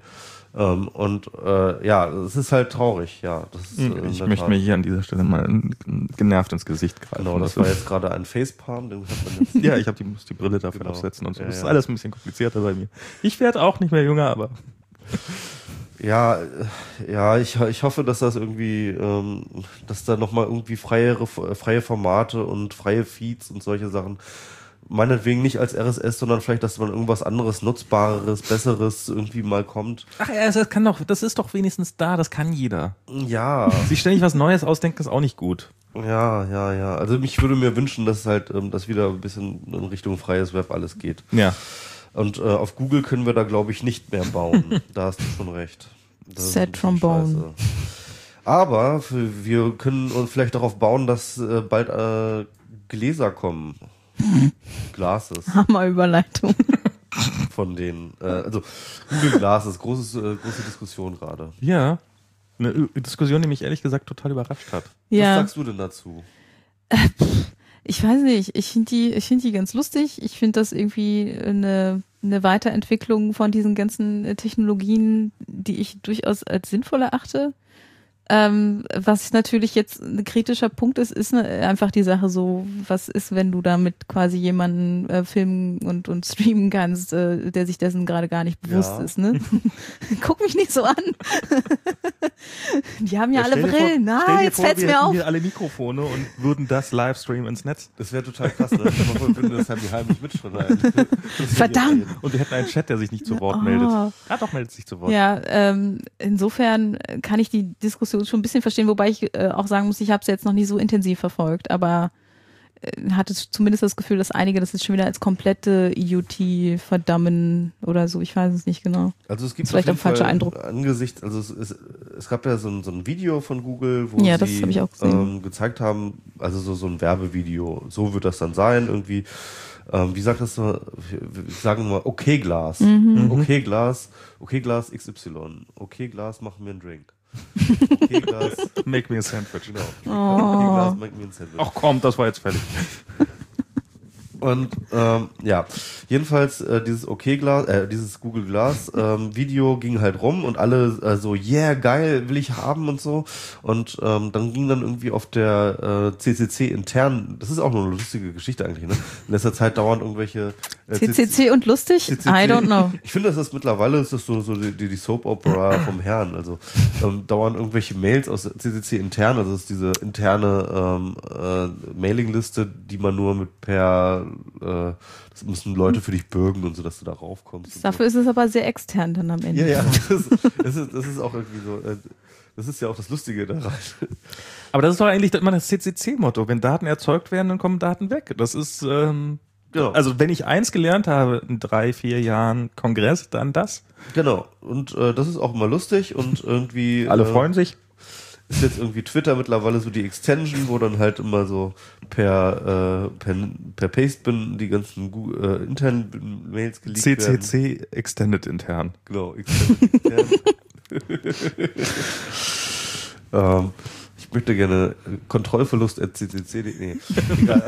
Es ist halt traurig. Ja, das ist, ich möchte mir hier an dieser Stelle mal genervt ins Gesicht greifen. Genau, das war jetzt gerade ein Facepalm. Den hat man jetzt ja, ich muss die Brille dafür absetzen und so. Das ist alles ein bisschen komplizierter bei mir. Ich werde auch nicht mehr jünger, aber... Ja, ich hoffe, dass das irgendwie, dass da nochmal irgendwie freie Formate und freie Feeds und solche Sachen, meinetwegen nicht als RSS, sondern vielleicht, dass man irgendwas anderes, Nutzbareres, Besseres irgendwie mal kommt. Ach ja, das ist doch wenigstens da, das kann jeder. Ja. Sich ständig was Neues ausdenken, ist auch nicht gut. Ja. Also ich würde mir wünschen, dass halt, dass wieder ein bisschen in Richtung freies Web alles geht. Ja. Und auf Google können wir da, glaube ich, nicht mehr bauen. Da hast du schon recht. Set Trombone. Aber wir können uns vielleicht darauf bauen, dass bald Gläser kommen. Glasses. Hammerüberleitung. Von denen. Also Google Glasses, große Diskussion gerade. Ja. Eine Diskussion, die mich ehrlich gesagt total überrascht hat. Ja. Was sagst du denn dazu? Ich weiß nicht, ich finde die ganz lustig. Ich finde das irgendwie eine Weiterentwicklung von diesen ganzen Technologien, die ich durchaus als sinnvoll erachte. Was natürlich jetzt ein kritischer Punkt ist einfach die Sache so, was ist, wenn du damit quasi jemanden filmen und streamen kannst, der sich dessen gerade gar nicht bewusst ist, ne? Guck mich nicht so an. Die haben ja alle Brillen. Jetzt fällt's mir auf. Wir alle Mikrofone und würden das Livestreamen ins Netz. Das wäre total krass, ne? Ich würde das halt heimlich mitschneiden. Verdammt! Und wir hätten einen Chat, der sich nicht zu Wort meldet. Doch, meldet sich zu Wort. Ja, insofern kann ich die Diskussion schon ein bisschen verstehen, wobei ich auch sagen muss, ich habe es jetzt noch nie so intensiv verfolgt, aber hatte zumindest das Gefühl, dass einige das jetzt schon wieder als komplette IoT verdammen oder so, ich weiß es nicht genau. Also es gibt vielleicht ein falscher Eindruck. Angesichts, also es gab ja so ein Video von Google, wo sie gezeigt haben, also so ein Werbevideo, so wird das dann sein, irgendwie, wie sagt das so, sagen wir mal, okay Glas, okay Glas XY, okay Glas, machen wir einen Drink. Okay, Glas. Make me a sandwich. Genau. Okay, Glas, make me a sandwich. Ach komm, das war jetzt fertig. Und jedenfalls dieses dieses Google Glass Video ging halt rum und alle so, yeah, geil, will ich haben und so. Und dann ging dann irgendwie auf der CCC intern, das ist auch nur eine lustige Geschichte eigentlich, ne? In letzter Zeit dauernd irgendwelche CCC und lustig? CCC. I don't know. Ich finde, das ist mittlerweile ist das so die Soap Opera vom Herrn. Also dauernd irgendwelche Mails aus der CCC intern, also das ist diese interne Mailingliste, die man nur mit das müssen Leute für dich bürgen und so, dass du da raufkommst. Dafür ist es aber sehr extern dann am Ende. Ja, das ist auch irgendwie so, das ist ja auch das Lustige daran. Aber das ist doch eigentlich immer das CCC-Motto. Wenn Daten erzeugt werden, dann kommen Daten weg. Das ist, genau. Also wenn ich eins gelernt habe in 3-4 Jahren Kongress, dann das. Genau. Und das ist auch immer lustig und irgendwie... Alle freuen sich. Ist jetzt irgendwie Twitter mittlerweile so die Extension, wo dann halt immer so per Pastebin die ganzen internen Mails geleakt werden. CCC Extended intern. Genau, Extended intern. Ich möchte gerne Kontrollverlust@ccc. Nee, egal.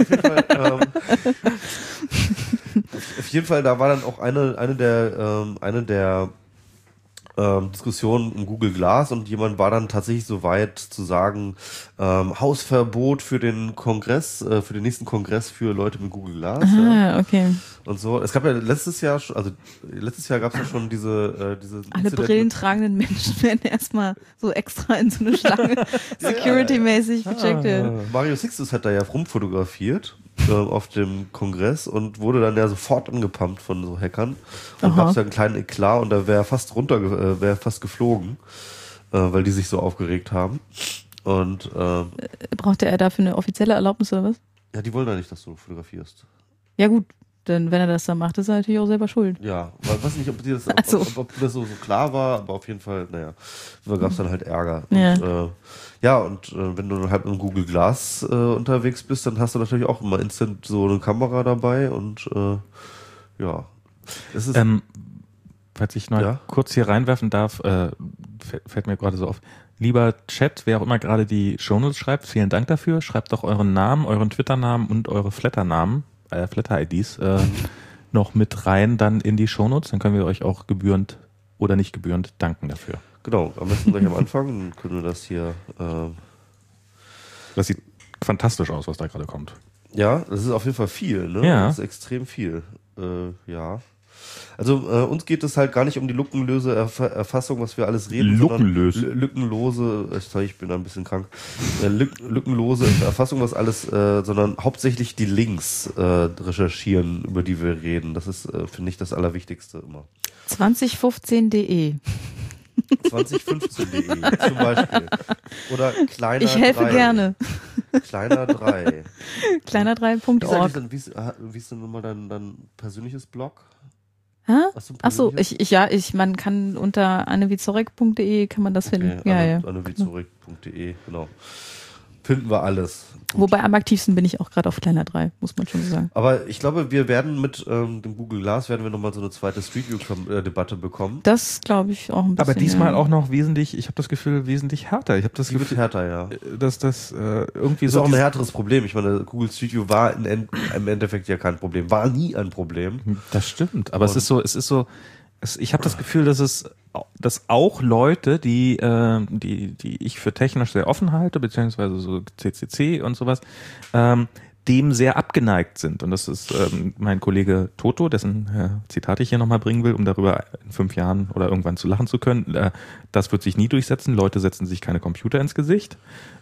Auf jeden Fall, da war dann auch eine der Diskussion um Google Glass und jemand war dann tatsächlich so weit zu sagen, Hausverbot für den Kongress, für den nächsten Kongress für Leute mit Google Glass. Okay. Und so. Es gab ja letztes Jahr gab es ja schon diese alle brillentragenden Menschen werden erstmal so extra in so eine Schlange security-mäßig gecheckt. Mario Sixtus hat da ja rumfotografiert auf dem Kongress und wurde dann ja sofort angepumpt von so Hackern. Und gab es ja einen kleinen Eklat und da wäre fast geflogen, weil die sich so aufgeregt haben. Und brauchte er dafür eine offizielle Erlaubnis oder was? Ja, die wollen ja nicht, dass du fotografierst. Ja gut, denn wenn er das dann macht, ist er natürlich auch selber schuld. Ja, ich weiß nicht, ob dir das, Also. ob das so klar war, aber auf jeden Fall, naja, da gab es dann halt Ärger. Ja. Und wenn du halt mit Google Glass unterwegs bist, dann hast du natürlich auch immer instant so eine Kamera dabei und ja. Es ist, falls ich noch kurz hier reinwerfen darf, fällt mir gerade so auf. Lieber Chat, wer auch immer gerade die Shownotes schreibt, vielen Dank dafür. Schreibt doch euren Namen, euren Twitter-Namen und eure Flatter-Namen, Flatter-IDs noch mit rein dann in die Shownotes. Dann können wir euch auch gebührend oder nicht gebührend danken dafür. Genau, am besten gleich am Anfang, dann können wir das hier... Das sieht fantastisch aus, was da gerade kommt. Ja, das ist auf jeden Fall viel, ne? Ja. Das ist extrem viel. Ja. Also uns geht es halt gar nicht um die lückenlose Erfassung, was wir alles reden. Lückenlose, ich bin da ein bisschen krank. Lückenlose Erfassung, was alles, sondern hauptsächlich die Links recherchieren, über die wir reden. Das ist, finde ich, das Allerwichtigste immer. 2015.de 2015.de zum Beispiel. Oder kleiner Ich helfe 3. gerne. Kleiner 3. Kleiner3.org. Wie ist denn nochmal dein persönliches Blog? Hä? Achso, man kann unter annewizorek.de kann man das finden. Ja. annewizorek.de, genau. Finden wir alles. Gut. Wobei am aktivsten bin ich auch gerade auf Kleiner 3, muss man schon so sagen. Aber ich glaube, wir werden mit dem Google Glass nochmal so eine zweite Street View-Debatte bekommen. Das glaube ich auch ein bisschen. Aber diesmal auch noch wesentlich, ich habe das Gefühl, wesentlich härter. Ich habe das Gefühl, wird härter, ja. Dass das irgendwie ist so... auch ein härteres Problem. Ich meine, Google Street View war im Endeffekt ja kein Problem. War nie ein Problem. Das stimmt. Aber es ist so, ich habe das Gefühl, dass auch Leute, die ich für technisch sehr offen halte, beziehungsweise so CCC und sowas, dem sehr abgeneigt sind. Und das ist mein Kollege Toto, dessen Zitat ich hier nochmal bringen will, um darüber in 5 Jahren oder irgendwann zu lachen zu können. Das wird sich nie durchsetzen. Leute setzen sich keine Computer ins Gesicht.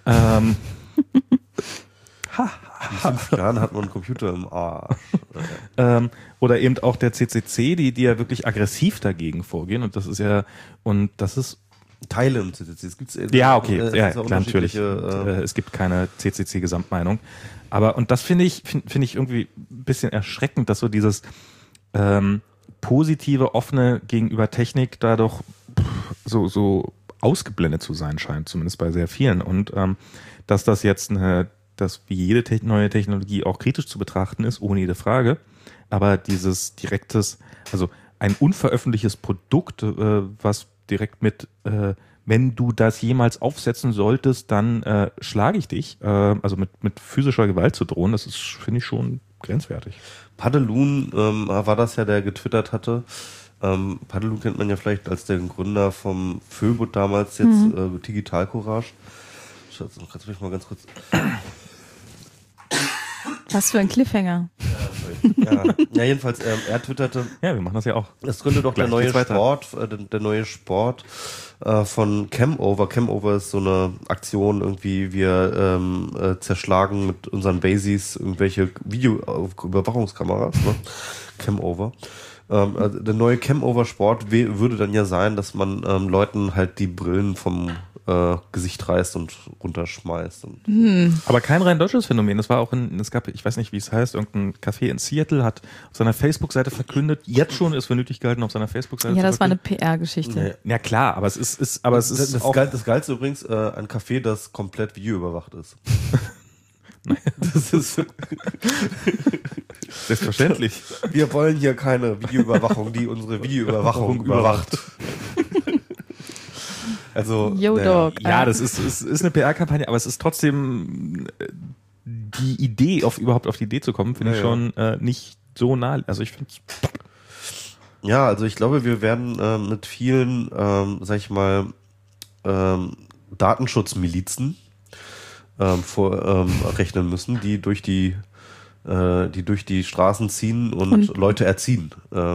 In 5 Jahren hat man einen Computer im Arsch. Oder eben auch der CCC, die ja wirklich aggressiv dagegen vorgehen. Und das ist Teile im CCC. Es gibt's ja, okay, klar, natürlich. Es gibt keine CCC-Gesamtmeinung. Und das finde ich irgendwie ein bisschen erschreckend, dass so dieses positive, offene gegenüber Technik da doch so ausgeblendet zu sein scheint, zumindest bei sehr vielen. Und dass das jetzt dass wie jede neue Technologie auch kritisch zu betrachten ist, ohne jede Frage. Aber dieses direktes, also ein unveröffentlichtes Produkt, was direkt mit, wenn du das jemals aufsetzen solltest, dann schlage ich dich, also mit physischer Gewalt zu drohen, das ist, finde ich, schon grenzwertig. Paddelun war das ja, der getwittert hatte. Paddelun kennt man ja vielleicht als den Gründer vom Föbot damals, jetzt Digital Courage. Kannst du mich mal ganz kurz... Was für ein Cliffhanger. Ja, jedenfalls, er twitterte... Ja, wir machen das ja auch. Es gründet doch der neue Sport von Camover. Camover ist so eine Aktion, irgendwie wir zerschlagen mit unseren Bases irgendwelche Videoüberwachungskameras, ne? Camover. Also der neue Camover-Sport würde dann ja sein, dass man Leuten halt die Brillen vom Gesicht reißt und runterschmeißt. Aber kein rein deutsches Phänomen. Es gab, ich weiß nicht, wie es heißt, irgendein Café in Seattle hat auf seiner Facebook-Seite verkündet, jetzt schon ist für nötig gehalten, auf seiner Facebook-Seite Ja, das war eine PR-Geschichte. Ja klar, aber es ist das Geilste übrigens, ein Café, das komplett videoüberwacht ist. Das ist selbstverständlich. Wir wollen hier keine Videoüberwachung, die unsere Videoüberwachung überwacht. Also, Yo, Dog. Ja, das ist eine PR-Kampagne, aber es ist trotzdem die Idee, überhaupt auf die Idee zu kommen, finde ich schon nicht so nah. Also ich finde es. Ja, also ich glaube, wir werden mit vielen, sag ich mal, Datenschutzmilizen rechnen müssen, die durch die Straßen ziehen und Leute erziehen,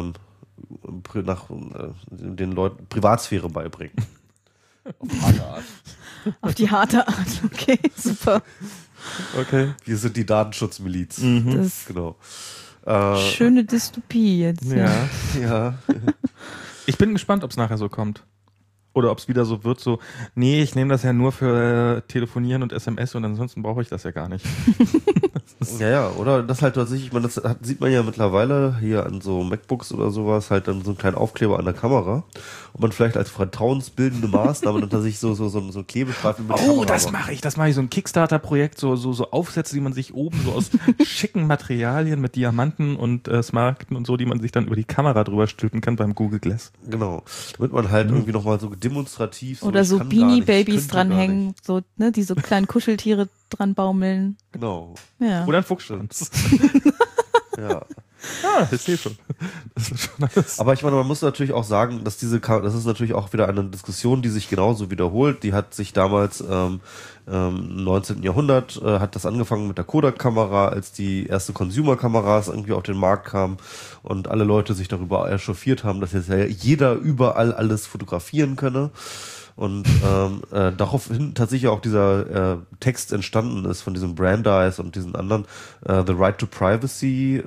den Leuten Privatsphäre beibringen. Auf harte Art. Auf die harte Art, okay, super. Okay. Wir sind die Datenschutzmiliz. Das genau. Schöne Dystopie jetzt. Ja. Ich bin gespannt, ob es nachher so kommt. Oder ob es wieder so wird, nee, ich nehme das ja nur für Telefonieren und SMS und ansonsten brauche ich das ja gar nicht. Ja, oder das halt tatsächlich, ich meine, sieht man ja mittlerweile hier an so MacBooks oder sowas, halt dann so einen kleinen Aufkleber an der Kamera. Und man vielleicht als vertrauensbildende Maßnahme dann tatsächlich so einen Klebestreifen mit Oh, das mache ich, so ein Kickstarter-Projekt, so Aufsätze, die man sich oben so aus schicken Materialien mit Diamanten und Smaragden und so, die man sich dann über die Kamera drüber stülpen kann beim Google Glass. Genau, damit man halt irgendwie nochmal so demonstrativ oder so Beanie-Babys dranhängen, so, ne, die so kleinen Kuscheltiere dran baumeln. Genau. Ja. Oder ein Fuchsschwanz. Ja. Ah, ich sehe schon. Das ist schon alles. Aber ich meine, man muss natürlich auch sagen, dass das ist natürlich auch wieder eine Diskussion, die sich genauso wiederholt. Die hat sich damals im 19. Jahrhundert hat das angefangen mit der Kodak-Kamera, als die erste Consumer-Kameras irgendwie auf den Markt kamen und alle Leute sich darüber echauffiert haben, dass jetzt ja jeder überall alles fotografieren könne. Und daraufhin tatsächlich auch dieser Text entstanden ist von diesem Brandeis und diesen anderen The Right to Privacy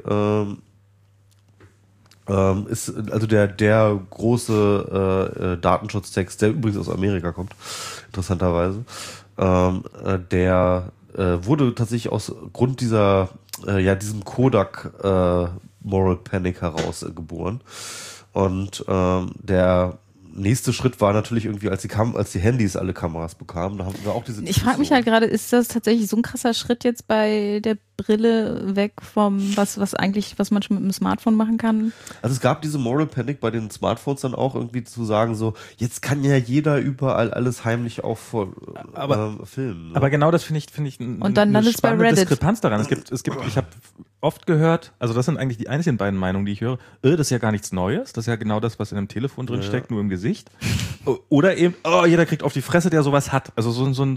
ist also der große Datenschutztext, der übrigens aus Amerika kommt, interessanterweise. Der wurde tatsächlich aus Grund diesem Kodak Moral Panic heraus geboren. Und der nächste Schritt war natürlich irgendwie, als die Handys alle Kameras bekamen, da haben wir auch diese. Ich frage mich halt gerade, ist das tatsächlich so ein krasser Schritt jetzt bei der Brille weg vom, was man schon mit dem Smartphone machen kann? Also es gab diese Moral Panic bei den Smartphones dann auch irgendwie zu sagen so, jetzt kann ja jeder überall alles heimlich auch filmen. Ne? Aber genau das finde ich und dann eine ist bei spannende Reddit. Diskrepanz daran. Ich habe oft gehört, also das sind eigentlich die einzigen beiden Meinungen, die ich höre, das ist ja gar nichts Neues, das ist ja genau das, was in einem Telefon drin steckt, nur im Gesicht. Oder eben, jeder kriegt auf die Fresse, der sowas hat. Also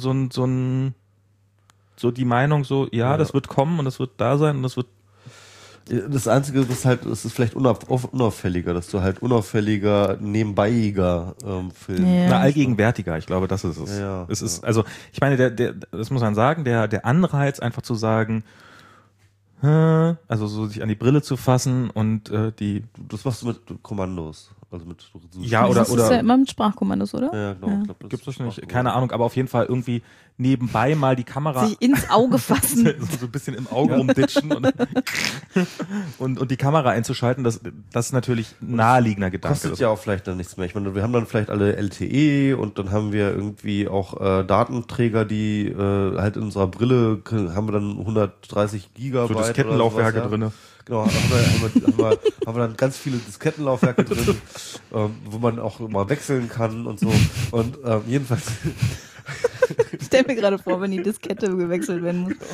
so die Meinung so, das wird kommen und das wird da sein und das wird. Das Einzige ist halt, es ist vielleicht unauffälliger, dass du halt unauffälliger, nebenbeiiger filmst. Ja. Na, allgegenwärtiger, ich glaube, das ist es. Ja, es ist, also, ich meine, das muss man sagen, der Anreiz einfach zu sagen, also so sich an die Brille zu fassen und Das machst du mit Kommandos. Also mit Ja, Das ist ja immer mit Sprachkommandos, oder? Ja, genau. Ja. Ich glaub, gibt's das nicht, keine Ahnung, aber auf jeden Fall irgendwie nebenbei mal die Kamera Sich ins Auge fassen. so ein bisschen im Auge rumditschen und die Kamera einzuschalten, das ist natürlich ein naheliegender Gedanke. Kostet ja auch vielleicht dann nichts mehr. Ich meine, wir haben dann vielleicht alle LTE und dann haben wir irgendwie auch Datenträger, die halt in unserer Brille haben wir dann 130 Gigabyte. So Diskettenlaufwerke oder sowas, drinne. Genau, haben wir dann ganz viele Diskettenlaufwerke drin, wo man auch mal wechseln kann und so. Und jedenfalls. Ich stell mir gerade vor, wenn die Diskette gewechselt werden muss.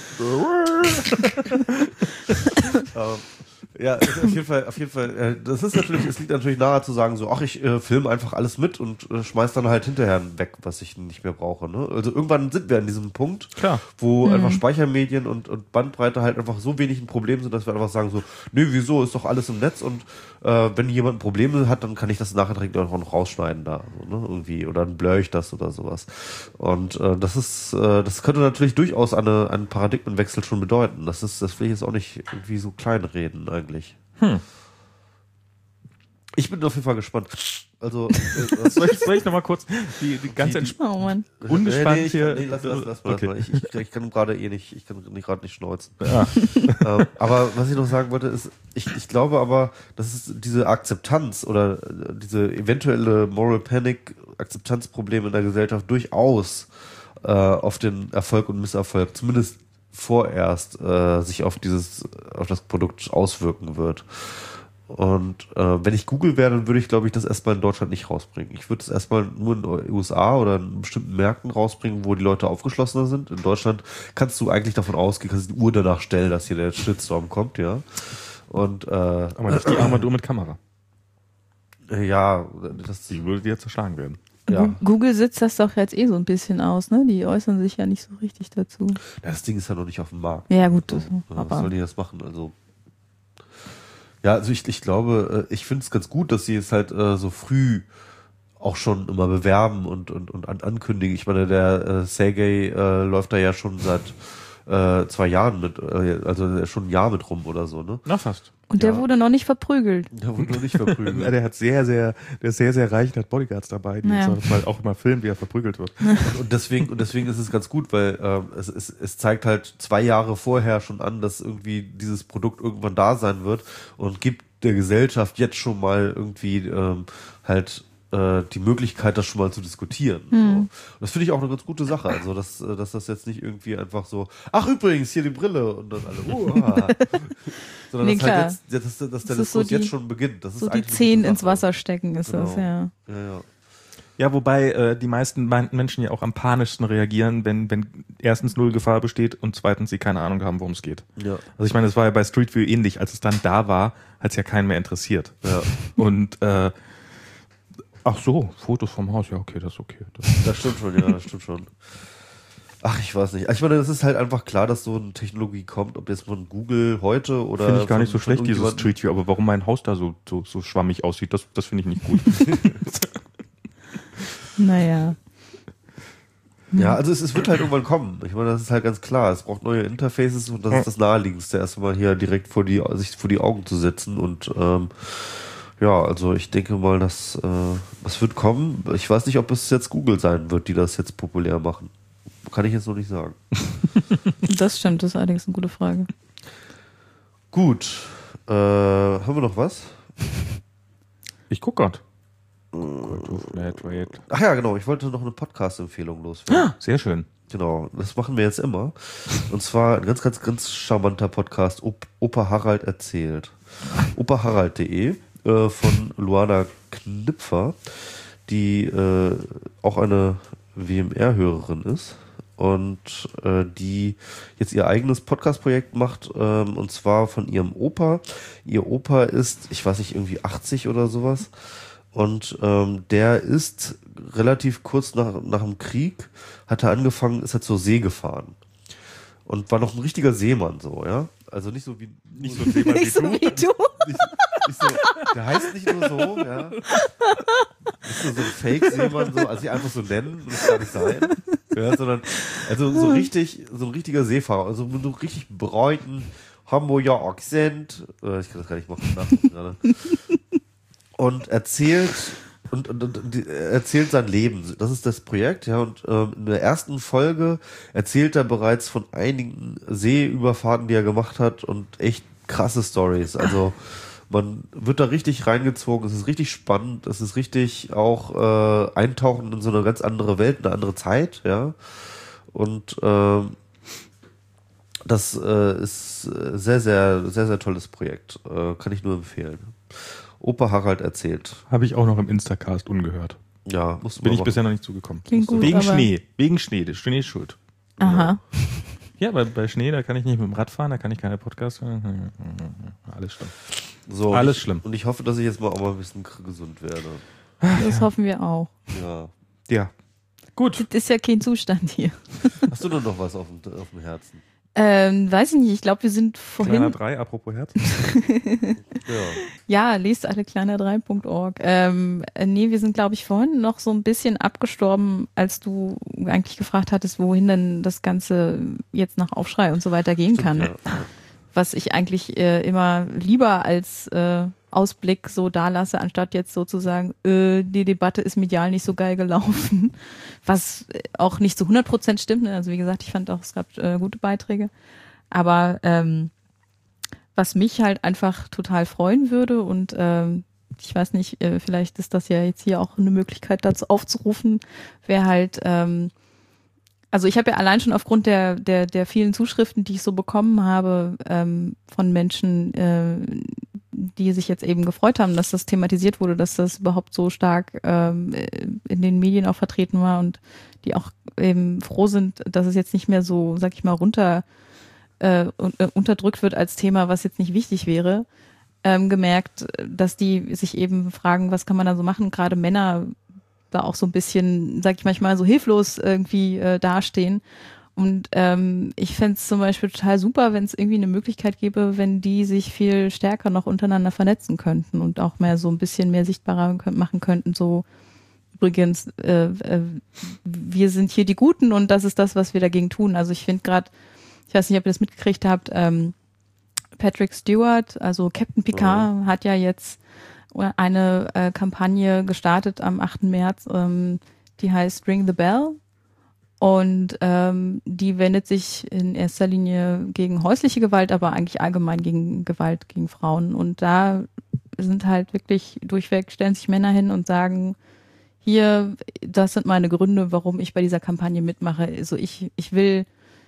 Ja, auf jeden Fall, es liegt natürlich nahe zu sagen, so, ach, ich filme einfach alles mit und schmeiß dann halt hinterher weg, was ich nicht mehr brauche. Ne? Also irgendwann sind wir an diesem Punkt, Klar. wo einfach Speichermedien und Bandbreite halt einfach so wenig ein Problem sind, dass wir einfach sagen so, nö, wieso, ist doch alles im Netz und wenn jemand ein Problem hat, dann kann ich das nachher direkt auch noch rausschneiden da, so, ne? Irgendwie, oder dann blur ich das oder sowas. Und das könnte natürlich durchaus einen Paradigmenwechsel schon bedeuten. Das will ich jetzt auch nicht irgendwie so kleinreden eigentlich. Ich bin auf jeden Fall gespannt. Also, soll ich nochmal kurz die ganze Oh Mann. ungespannt hier. Lass mal. Okay. Ich kann gerade nicht, gerade nicht schneuzen. Ja. Aber was ich noch sagen wollte ist, ich glaube aber, dass es diese Akzeptanz oder diese eventuelle Moral Panic Akzeptanzprobleme in der Gesellschaft durchaus auf den Erfolg und Misserfolg, zumindest vorerst, sich auf das Produkt auswirken wird. Und wenn ich Google wäre, dann würde ich, glaube ich, das erstmal in Deutschland nicht rausbringen. Ich würde es erstmal nur in den USA oder in bestimmten Märkten rausbringen, wo die Leute aufgeschlossener sind. In Deutschland kannst du eigentlich davon ausgehen, kannst du die Uhr danach stellen, dass hier der Shitstorm kommt, ja. Und Aber nicht die Armadur mit Kamera. ja, Die würde dir zerschlagen werden. ja. Google sitzt das doch jetzt so ein bisschen aus, ne? Die äußern sich ja nicht so richtig dazu. Das Ding ist ja noch nicht auf dem Markt. Ja, gut. Was sollen die das machen? Also ja, also ich glaube, ich finde es ganz gut, dass sie es halt so früh auch schon immer bewerben und ankündigen. Ich meine, der Sergey läuft da ja schon seit 2 Jahren mit, also schon ein Jahr mit rum oder so, ne? Na, fast. Und der wurde noch nicht verprügelt. Der wurde nur nicht verprügelt. Ja, der ist sehr, sehr reich und hat Bodyguards dabei, die auch immer filmen, wie er verprügelt wird. Und deswegen ist es ganz gut, weil es zeigt halt 2 Jahre vorher schon an, dass irgendwie dieses Produkt irgendwann da sein wird und gibt der Gesellschaft jetzt schon mal irgendwie die Möglichkeit, das schon mal zu diskutieren. So. Und das finde ich auch eine ganz gute Sache. Also, dass das jetzt nicht irgendwie einfach so, ach übrigens, hier die Brille und dann alle, sondern Nee, dass, klar. dass der Das ist Diskurs so die- jetzt schon beginnt. Das ist So die eigentlich eine Zehen gute ins Sache. Wasser stecken ist das, Genau. ja. Ja. Ja, wobei die meisten Menschen ja auch am panischsten reagieren, wenn erstens null Gefahr besteht und zweitens sie keine Ahnung haben, worum es geht. Ja. Also ich meine, das war ja bei Street View ähnlich. Als es dann da war, hat es ja keinen mehr interessiert. Ja. Und ach so, Fotos vom Haus, ja okay, das ist okay. Das stimmt schon, ja, das stimmt schon. Ach, ich weiß nicht. Ich meine, es ist halt einfach klar, dass so eine Technologie kommt, ob jetzt von Google heute oder... Finde ich gar nicht so von schlecht, dieses irgendjemandem- Street View, aber warum mein Haus da so schwammig aussieht, das finde ich nicht gut. Naja. Ja, also es wird halt irgendwann kommen. Ich meine, das ist halt ganz klar. Es braucht neue Interfaces und das ist das Naheliegendste, erstmal hier direkt sich vor die Augen zu setzen und ja, also ich denke mal, das wird kommen. Ich weiß nicht, ob es jetzt Google sein wird, die das jetzt populär machen. Kann ich jetzt noch nicht sagen. Das stimmt, das ist allerdings eine gute Frage. Gut. Haben wir noch was? Ich guck grad. Ach ja, genau. Ich wollte noch eine Podcast-Empfehlung loswerden. Sehr schön. Genau, das machen wir jetzt immer. Und zwar ein ganz, ganz, ganz charmanter Podcast, Opa Harald erzählt. opaharald.de von Luana Knipfer, die auch eine WMR-Hörerin ist und die jetzt ihr eigenes Podcast-Projekt macht, und zwar von ihrem Opa. Ihr Opa ist, ich weiß nicht, irgendwie 80 oder sowas. Und der ist relativ kurz nach dem Krieg, hat er angefangen, ist er zur See gefahren. Und war noch ein richtiger Seemann so, ja. Also nicht so wie nicht so ein Seemann Nicht so wie du. Nicht so, der heißt nicht nur so, ja. Nicht nur so ein Fake-Seemann, so, also sie einfach so nennen, muss gar nicht sein. Ja, sondern, also so ein richtiger Seefahrer, also mit so richtig breiten Hamburger Akzent. Ich kann das gar nicht machen, nachdenken gerade. Und erzählt sein Leben. Das ist das Projekt, ja. Und in der ersten Folge erzählt er bereits von einigen Seeüberfahrten, die er gemacht hat und echt krasse Stories. Also man wird da richtig reingezogen. Es ist richtig spannend. Es ist richtig auch eintauchen in so eine ganz andere Welt, eine andere Zeit, ja. Und das ist sehr, sehr, sehr, sehr tolles Projekt. Kann ich nur empfehlen. Opa Harald erzählt. Habe ich auch noch im Instacast ungehört. Ja, musst du Bin mal ich machen. bisher noch nicht zugekommen. Klingt gut, Wegen aber- Schnee. Wegen Schnee. Der Schnee ist schuld. Aha. Ja, bei Schnee, da kann ich nicht mit dem Rad fahren, da kann ich keine Podcasts hören. Alles schlimm. So, Alles und schlimm. Und ich hoffe, dass ich jetzt mal auch mal ein bisschen gesund werde. Das hoffen wir auch. Ja. Ja. Gut. Das ist ja kein Zustand hier. Hast du denn noch was auf dem Herzen? Weiß ich nicht. Ich glaube, wir sind Kleiner vorhin. 3, apropos Herz. Ja. Ja, lest alle kleiner3.org. Nee, wir sind, glaube ich, vorhin noch so ein bisschen abgestorben, als du eigentlich gefragt hattest, wohin denn das Ganze jetzt nach Aufschrei und so weiter gehen kann. Ja. Was ich eigentlich immer lieber als Ausblick so da lasse, anstatt jetzt sozusagen, die Debatte ist medial nicht so geil gelaufen, was auch nicht zu 100% stimmt. Ne? Also wie gesagt, ich fand auch, es gab gute Beiträge. Aber was mich halt einfach total freuen würde und ich weiß nicht, vielleicht ist das ja jetzt hier auch eine Möglichkeit dazu aufzurufen, wäre halt, also ich habe ja allein schon aufgrund der vielen Zuschriften, die ich so bekommen habe von Menschen, die sich jetzt eben gefreut haben, dass das thematisiert wurde, dass das überhaupt so stark in den Medien auch vertreten war und die auch eben froh sind, dass es jetzt nicht mehr so, sag ich mal, unterdrückt wird als Thema, was jetzt nicht wichtig wäre, gemerkt, dass die sich eben fragen, was kann man da so machen, gerade Männer da auch so ein bisschen, sag ich manchmal, so hilflos irgendwie dastehen. Und ich fände es zum Beispiel total super, wenn es irgendwie eine Möglichkeit gäbe, wenn die sich viel stärker noch untereinander vernetzen könnten und auch mehr so ein bisschen mehr sichtbarer machen könnten. So übrigens, wir sind hier die Guten und das ist das, was wir dagegen tun. Also ich finde gerade Ich weiß nicht, ob ihr das mitgekriegt habt. Patrick Stewart, also Captain Picard, hat ja jetzt eine Kampagne gestartet am 8. März, die heißt Ring the Bell. Und die wendet sich in erster Linie gegen häusliche Gewalt, aber eigentlich allgemein gegen Gewalt gegen Frauen. Und da sind halt wirklich durchweg, stellen sich Männer hin und sagen, hier, das sind meine Gründe, warum ich bei dieser Kampagne mitmache. Also ich will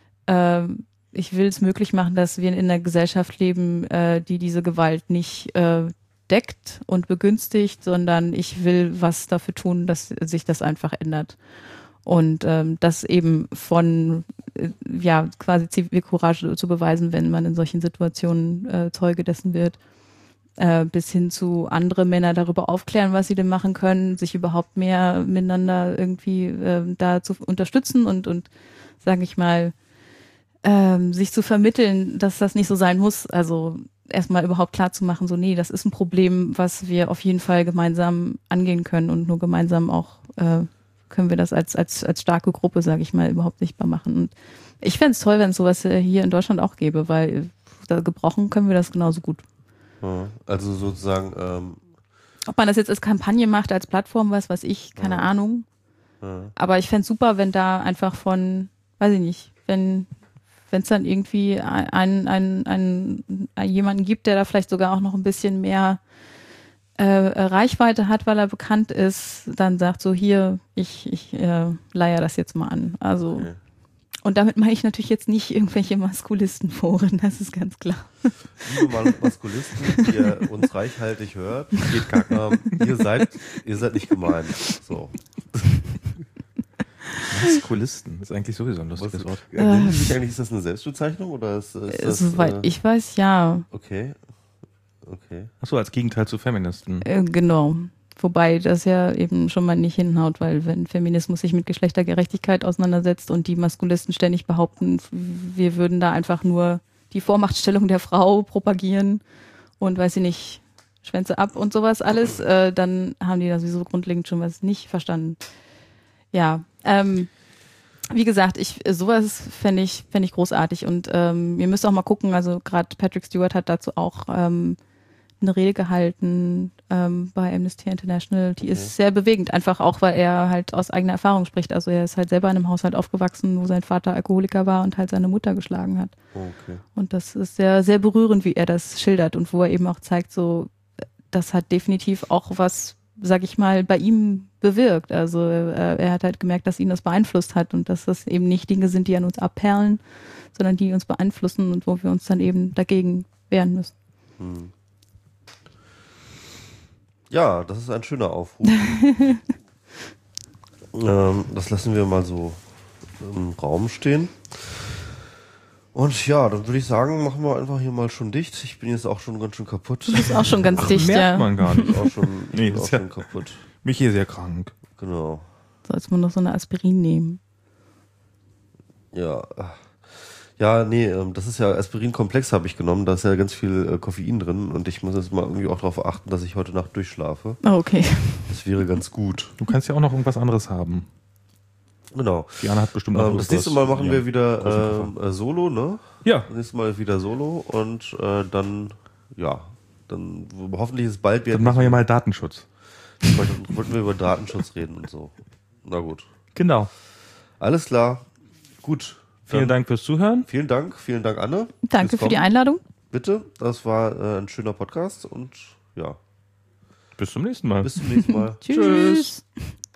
es möglich machen, dass wir in einer Gesellschaft leben, die diese Gewalt nicht deckt und begünstigt, sondern ich will was dafür tun, dass sich das einfach ändert. Und das eben von quasi Zivilcourage zu beweisen, wenn man in solchen Situationen Zeuge dessen wird, bis hin zu andere Männer darüber aufklären, was sie denn machen können, sich überhaupt mehr miteinander irgendwie da zu unterstützen und sage ich mal, sich zu vermitteln, dass das nicht so sein muss. Also erstmal überhaupt klar zu machen, so nee, das ist ein Problem, was wir auf jeden Fall gemeinsam angehen können und nur gemeinsam auch können wir das als starke Gruppe, sage ich mal, überhaupt sichtbar machen. Und ich fände es toll, wenn es sowas hier in Deutschland auch gäbe, weil da gebrochen können wir das genauso gut. Also sozusagen ob man das jetzt als Kampagne macht, als Plattform, weiß ich, keine Ahnung. Aber ich fände es super, wenn da einfach von, weiß ich nicht, wenn es dann irgendwie jemanden gibt, der da vielleicht sogar auch noch ein bisschen mehr Reichweite hat, weil er bekannt ist, dann sagt so, hier, ich leier das jetzt mal an. Also okay. Und damit meine ich natürlich jetzt nicht irgendwelche Maskulistenforen, das ist ganz klar. Liebe Maskulisten, die ihr uns reichhaltig hört, geht gar ihr seid nicht gemeint. So. Maskulisten, das ist eigentlich sowieso ein lustiges Wort. Ist das eine Selbstbezeichnung oder ist das? Soweit ich weiß, ja. Okay. Achso, als Gegenteil zu Feministen. Genau. Wobei das ja eben schon mal nicht hinhaut, weil wenn Feminismus sich mit Geschlechtergerechtigkeit auseinandersetzt und die Maskulisten ständig behaupten, wir würden da einfach nur die Vormachtstellung der Frau propagieren und weiß ich nicht, Schwänze ab und sowas alles, dann haben die da sowieso grundlegend schon was nicht verstanden. Ja, wie gesagt, sowas fände ich großartig und ihr müsst auch mal gucken, also gerade Patrick Stewart hat dazu auch eine Rede gehalten bei Amnesty International, die ist sehr bewegend, einfach auch, weil er halt aus eigener Erfahrung spricht. Also er ist halt selber in einem Haushalt aufgewachsen, wo sein Vater Alkoholiker war und halt seine Mutter geschlagen hat. Okay. Und das ist sehr, sehr berührend, wie er das schildert und wo er eben auch zeigt, so, das hat definitiv auch was, sag ich mal, bei ihm bewirkt. Also er hat halt gemerkt, dass ihn das beeinflusst hat und dass das eben nicht Dinge sind, die an uns abperlen, sondern die uns beeinflussen und wo wir uns dann eben dagegen wehren müssen. Ja, das ist ein schöner Aufruf. Das lassen wir mal so im Raum stehen. Und ja, dann würde ich sagen, machen wir einfach hier mal schon dicht. Ich bin jetzt auch schon ganz schön kaputt. Du bist auch schon ganz dicht, merkt ja. Man gar nicht. Ich bin auch schon kaputt. Mich hier sehr krank. Genau. Sollst man noch so eine Aspirin nehmen? Ja. Ja, nee, das ist ja Aspirin-Komplex habe ich genommen. Da ist ja ganz viel Koffein drin und ich muss jetzt mal irgendwie auch darauf achten, dass ich heute Nacht durchschlafe. Oh, okay. Das wäre ganz gut. Du kannst ja auch noch irgendwas anderes haben. Genau. Diana hat bestimmt noch das nächste Mal machen wir wieder Solo, ne? Ja. Das nächste Mal wieder Solo und dann hoffentlich ist es bald wieder. Dann machen wir mal Datenschutz. Dann wollten wir über Datenschutz reden und so. Na gut. Genau. Alles klar. Gut. Vielen Dank fürs Zuhören. Vielen Dank, Anne. Danke für die Einladung. Bitte, das war ein schöner Podcast und ja. Bis zum nächsten Mal. Bis zum nächsten Mal. Tschüss.